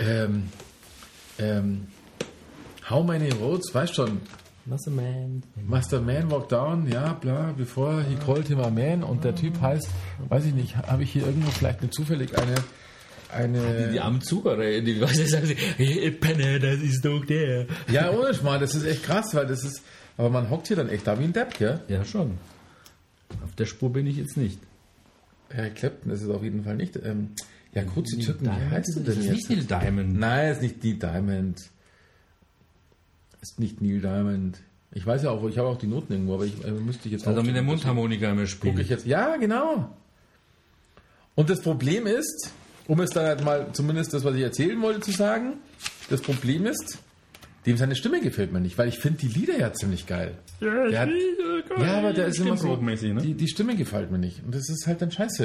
How Many Roads, weißt schon, Master Man walked down, ja, bla, before he called him a man, und der Typ heißt, weiß ich nicht, habe ich hier irgendwo vielleicht zufällig die armen Zuhörer, die sagen, hey, Penner, das ist doch der. Ja, ohne Schmarrn, das ist echt krass, weil das ist, aber man hockt hier dann echt da wie ein Depp, gell? Ja, schon. Auf der Spur bin ich jetzt nicht. Eric Clapton ist es auf jeden Fall nicht. Ja, kurz die Türken, wie heißt du denn Das ist jetzt? nicht Neil Diamond. Nein, es ist nicht Neil Diamond. Ist nicht Neil Diamond. Ich weiß ja auch, ich habe auch die Noten irgendwo, aber müsste ich jetzt Also auch... mit der Mundharmonika immer spielen. Gucke ich jetzt. Ja, genau. Und das Problem ist, um es dann halt mal zumindest das, was ich erzählen wollte, zu sagen, das Problem ist, dem seine Stimme gefällt mir nicht, weil ich finde die Lieder ja ziemlich geil. Ja, aber der ist immer so... Ne? Die Stimme gefällt mir nicht. Und das ist halt dann scheiße.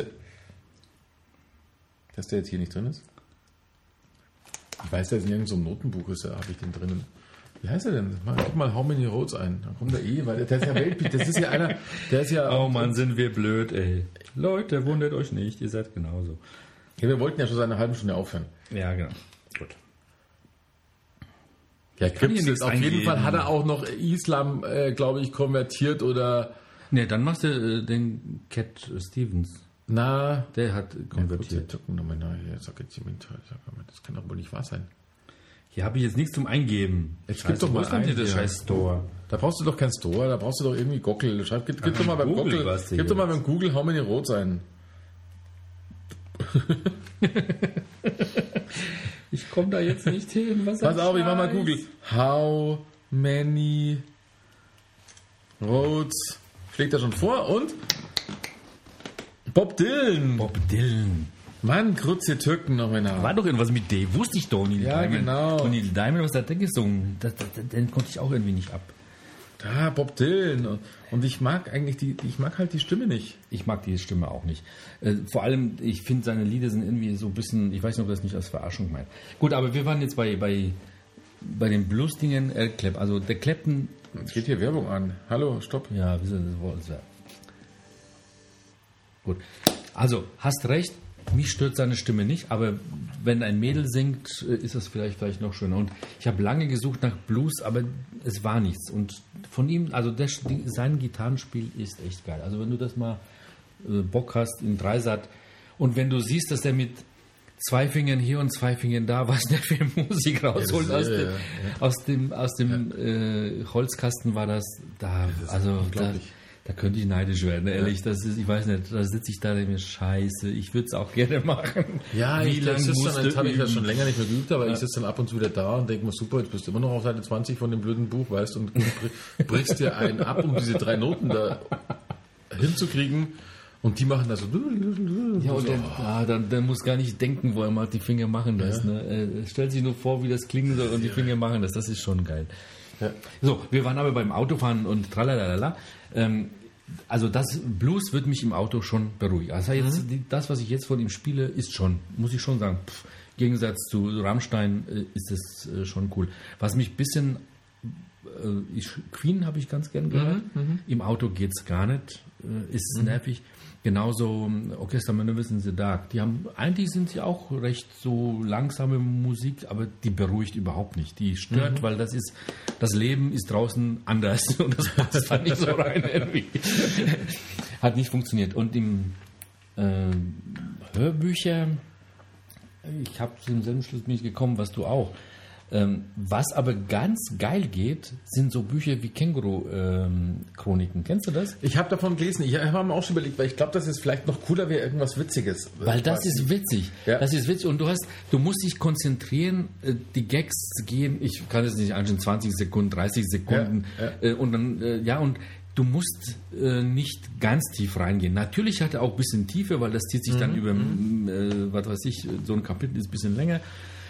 Dass der jetzt hier nicht drin ist. Ich weiß, der ist in irgendeinem Notenbuch, habe ich den drinnen. Wie heißt er denn? Gib mal How Many Roads ein. Dann kommt er weil der ist ja Weltbeat. Das ist ja einer, der ist ja... Oh Mann, sind wir blöd, ey. Leute, wundert euch nicht, ihr seid genauso. Ja, wir wollten ja schon seit einer halben Stunde aufhören. Ja, genau. Gut. Ja, Krips nichts ist auf jeden eingeben. Fall, hat er auch noch Islam, glaube ich, konvertiert oder... Ne, dann machst du den Cat Stevens. Na... Der hat konvertiert. Das kann doch wohl nicht wahr sein. Hier habe ich jetzt nichts zum Eingeben. Jetzt gib doch mal was ein, ein, das ja. scheiß Store. Da brauchst du doch keinen Store, da brauchst du doch irgendwie Gockel. Gib doch mal beim Google Gockel, was gib doch mal beim Google How Many Roads ein. Ich komme da jetzt nicht hin. Was Pass auf, ich mach mal Google. How many roads? Schlägt er schon vor und? Bob Dylan. Bob Dylan. Mann, Grütze Türken noch mal nach. War doch irgendwas mit D. Wusste ich doch. Neil Ja, Diamond. genau. Und Neil Diamond, was hat der gesungen? Den konnte ich auch irgendwie nicht ab. Da, Bob Dylan. Und ich mag eigentlich ich mag halt die Stimme nicht. Ich mag die Stimme auch nicht. Vor allem, ich finde, seine Lieder sind irgendwie so ein bisschen, ich weiß nicht, ob das nicht als Verarschung meint. Gut, aber wir waren jetzt bei den Blues-Dingen, also der Clapton... Jetzt geht hier Werbung an. Hallo, stopp. Ja, wie soll das Wort sein? Gut. Also, hast recht, mich stört seine Stimme nicht, aber wenn ein Mädel singt, ist das vielleicht noch schöner. Und ich habe lange gesucht nach Blues, aber es war nichts. Und von ihm, also sein Gitarrenspiel ist echt geil. Also wenn du das mal Bock hast in Dreisat und wenn du siehst, dass er mit 2 Fingern hier und 2 Fingern da, was der für Musik rausholt aus dem Holzkasten war das da, also da könnte ich neidisch werden, ehrlich. Das ist, ich weiß nicht, da sitze ich da und denke mir, scheiße, ich würde es auch gerne machen. Ja, Wie lange jetzt habe ich das schon länger nicht mehr geübt, aber ich sitze dann ab und zu wieder da und denke mir, super, jetzt bist du immer noch auf Seite 20 von dem blöden Buch, weißt du, und brichst dir einen ab, um diese 3 Noten da hinzukriegen. Und die machen das so. Ja, und der muss gar nicht denken, wo er mal die Finger machen lässt. Ja. Ne? Er stellt sich nur vor, wie das klingen soll und die Finger machen das. Das ist schon geil. Ja. So, wir waren aber beim Autofahren und tralalala. Also das Blues wird mich im Auto schon beruhigen. Also jetzt, das, was ich jetzt von ihm spiele, ist schon, muss ich schon sagen, im Gegensatz zu Rammstein ist es schon cool. Was mich ein bisschen, Queen habe ich ganz gern gehört. Im Auto geht es gar nicht, ist nervig. Genauso Orchester Manövers in the Dark. Eigentlich sind sie auch recht so langsame Musik, aber die beruhigt überhaupt nicht. Die stört, weil das Leben ist draußen anders und das passt halt nicht so rein irgendwie. Hat nicht funktioniert. Und im Hörbücher, ich habe zu demselben Schluss nicht gekommen, was du auch. Was aber ganz geil geht, sind so Bücher wie Känguru-Chroniken. Kennst du das? Ich habe davon gelesen. Ich habe mir auch schon überlegt, weil ich glaube, dass es vielleicht noch cooler wäre, irgendwas Witziges. Weil das ist witzig. Ja. Das ist witzig. Und du musst dich konzentrieren, die Gags gehen, ich kann es nicht anschauen, 20 Sekunden, 30 Sekunden. Ja. Und dann, und du musst nicht ganz tief reingehen. Natürlich hat er auch ein bisschen Tiefe, weil das zieht sich dann über, was weiß ich, so ein Kapitel ist ein bisschen länger.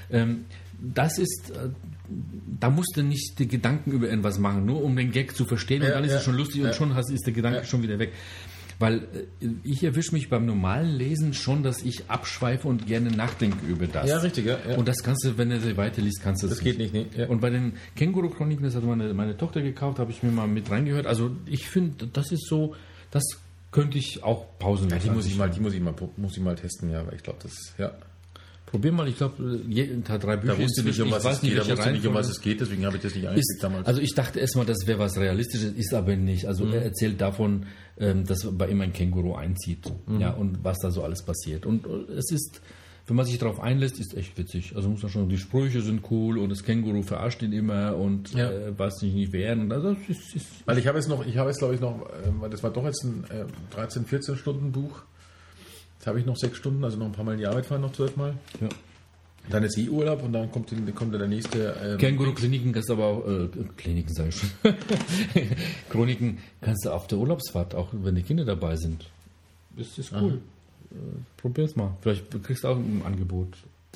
Das ist, da musst du nicht die Gedanken über irgendwas machen, nur um den Gag zu verstehen und dann ist es schon lustig und schon ist der Gedanke schon wieder weg. Weil ich erwische mich beim normalen Lesen schon, dass ich abschweife und gerne nachdenke über das. Ja, richtig, ja. Und das kannst du, wenn du weiterliest, kannst du das geht nicht. Nee. Ja. Und bei den Känguru-Chroniken, das hat meine Tochter gekauft, habe ich mir mal mit reingehört. Also ich finde, das ist so, das könnte ich auch pausenlos. Ja, die muss ich mal testen, ja, weil ich glaube, das, ja. Probier mal, ich glaube, jeden Tag 3 Bücher. Da wusste nicht, um was es geht, deswegen habe ich das nicht angeklickt damals. Also ich dachte erstmal, das wäre was Realistisches, ist aber nicht. Also er erzählt davon, dass bei ihm ein Känguru einzieht, ja, und was da so alles passiert. Und es ist, wenn man sich darauf einlässt, ist echt witzig. Also muss man schon, die Sprüche sind cool und das Känguru verarscht ihn immer und weiß nicht wehren. Also ist weil ich habe jetzt glaube ich noch, weil das war doch jetzt ein 13, 14 Stunden Buch. Jetzt habe ich noch 6 Stunden, also noch ein paar Mal in die Arbeit fahren, noch 12 Mal. Ja. Dann ist Urlaub und dann kommt der nächste. Känguru-Kliniken kannst du aber auch, Kliniken sage ich schon. Chroniken kannst du auf der Urlaubsfahrt, auch wenn die Kinder dabei sind. Das ist cool. Probier's mal. Vielleicht kriegst du auch ein Angebot.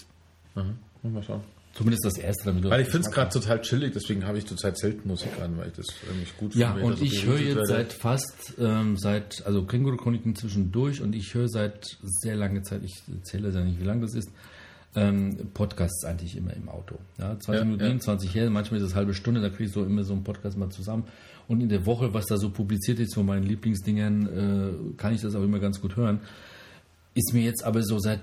Mal schauen. Zumindest das erste damit. Weil ich finde es gerade total chillig, deswegen habe ich zurzeit selten Musik an, weil ich das irgendwie gut finde. Ja, und ich höre jetzt also Känguru-Chroniken zwischendurch und ich höre seit sehr langer Zeit, ich zähle ja nicht, wie lang das ist, Podcasts eigentlich immer im Auto. Ja, 20 Minuten, 20 her, manchmal ist es eine halbe Stunde, da kriege ich so immer so einen Podcast mal zusammen. Und in der Woche, was da so publiziert ist von meinen Lieblingsdingern, kann ich das auch immer ganz gut hören. Ist mir jetzt aber so seit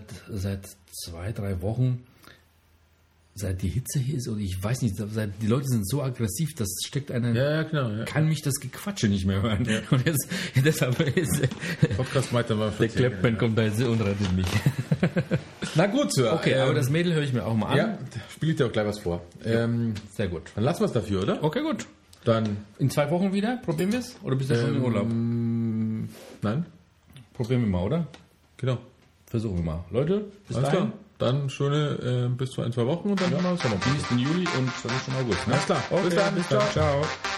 2-3 Wochen, seit die Hitze hier ist, oder ich weiß nicht, die Leute sind so aggressiv, das steckt einer, kann mich das Gequatsche nicht mehr hören. Ja. Und jetzt, deshalb ist Podcast weiter mal der Kleppmann kommt da jetzt und rettet mich. Na gut, Sir. Okay, aber das Mädel höre ich mir auch mal an. Ja, spiele ich dir auch gleich was vor. Ja, sehr gut. Dann lassen wir es dafür, oder? Okay, gut. Dann in 2 Wochen wieder? Probieren wir es? Oder bist du schon im Urlaub? Nein. Probieren wir mal, oder? Genau. Versuchen wir mal. Leute, bis dahin. dahin. Dann schöne bis zu 1-2 Wochen und dann haben wir Sommer. Genießt den Juli und dann ist schon August. Ne? Alles klar. Okay, bis dann. Ciao.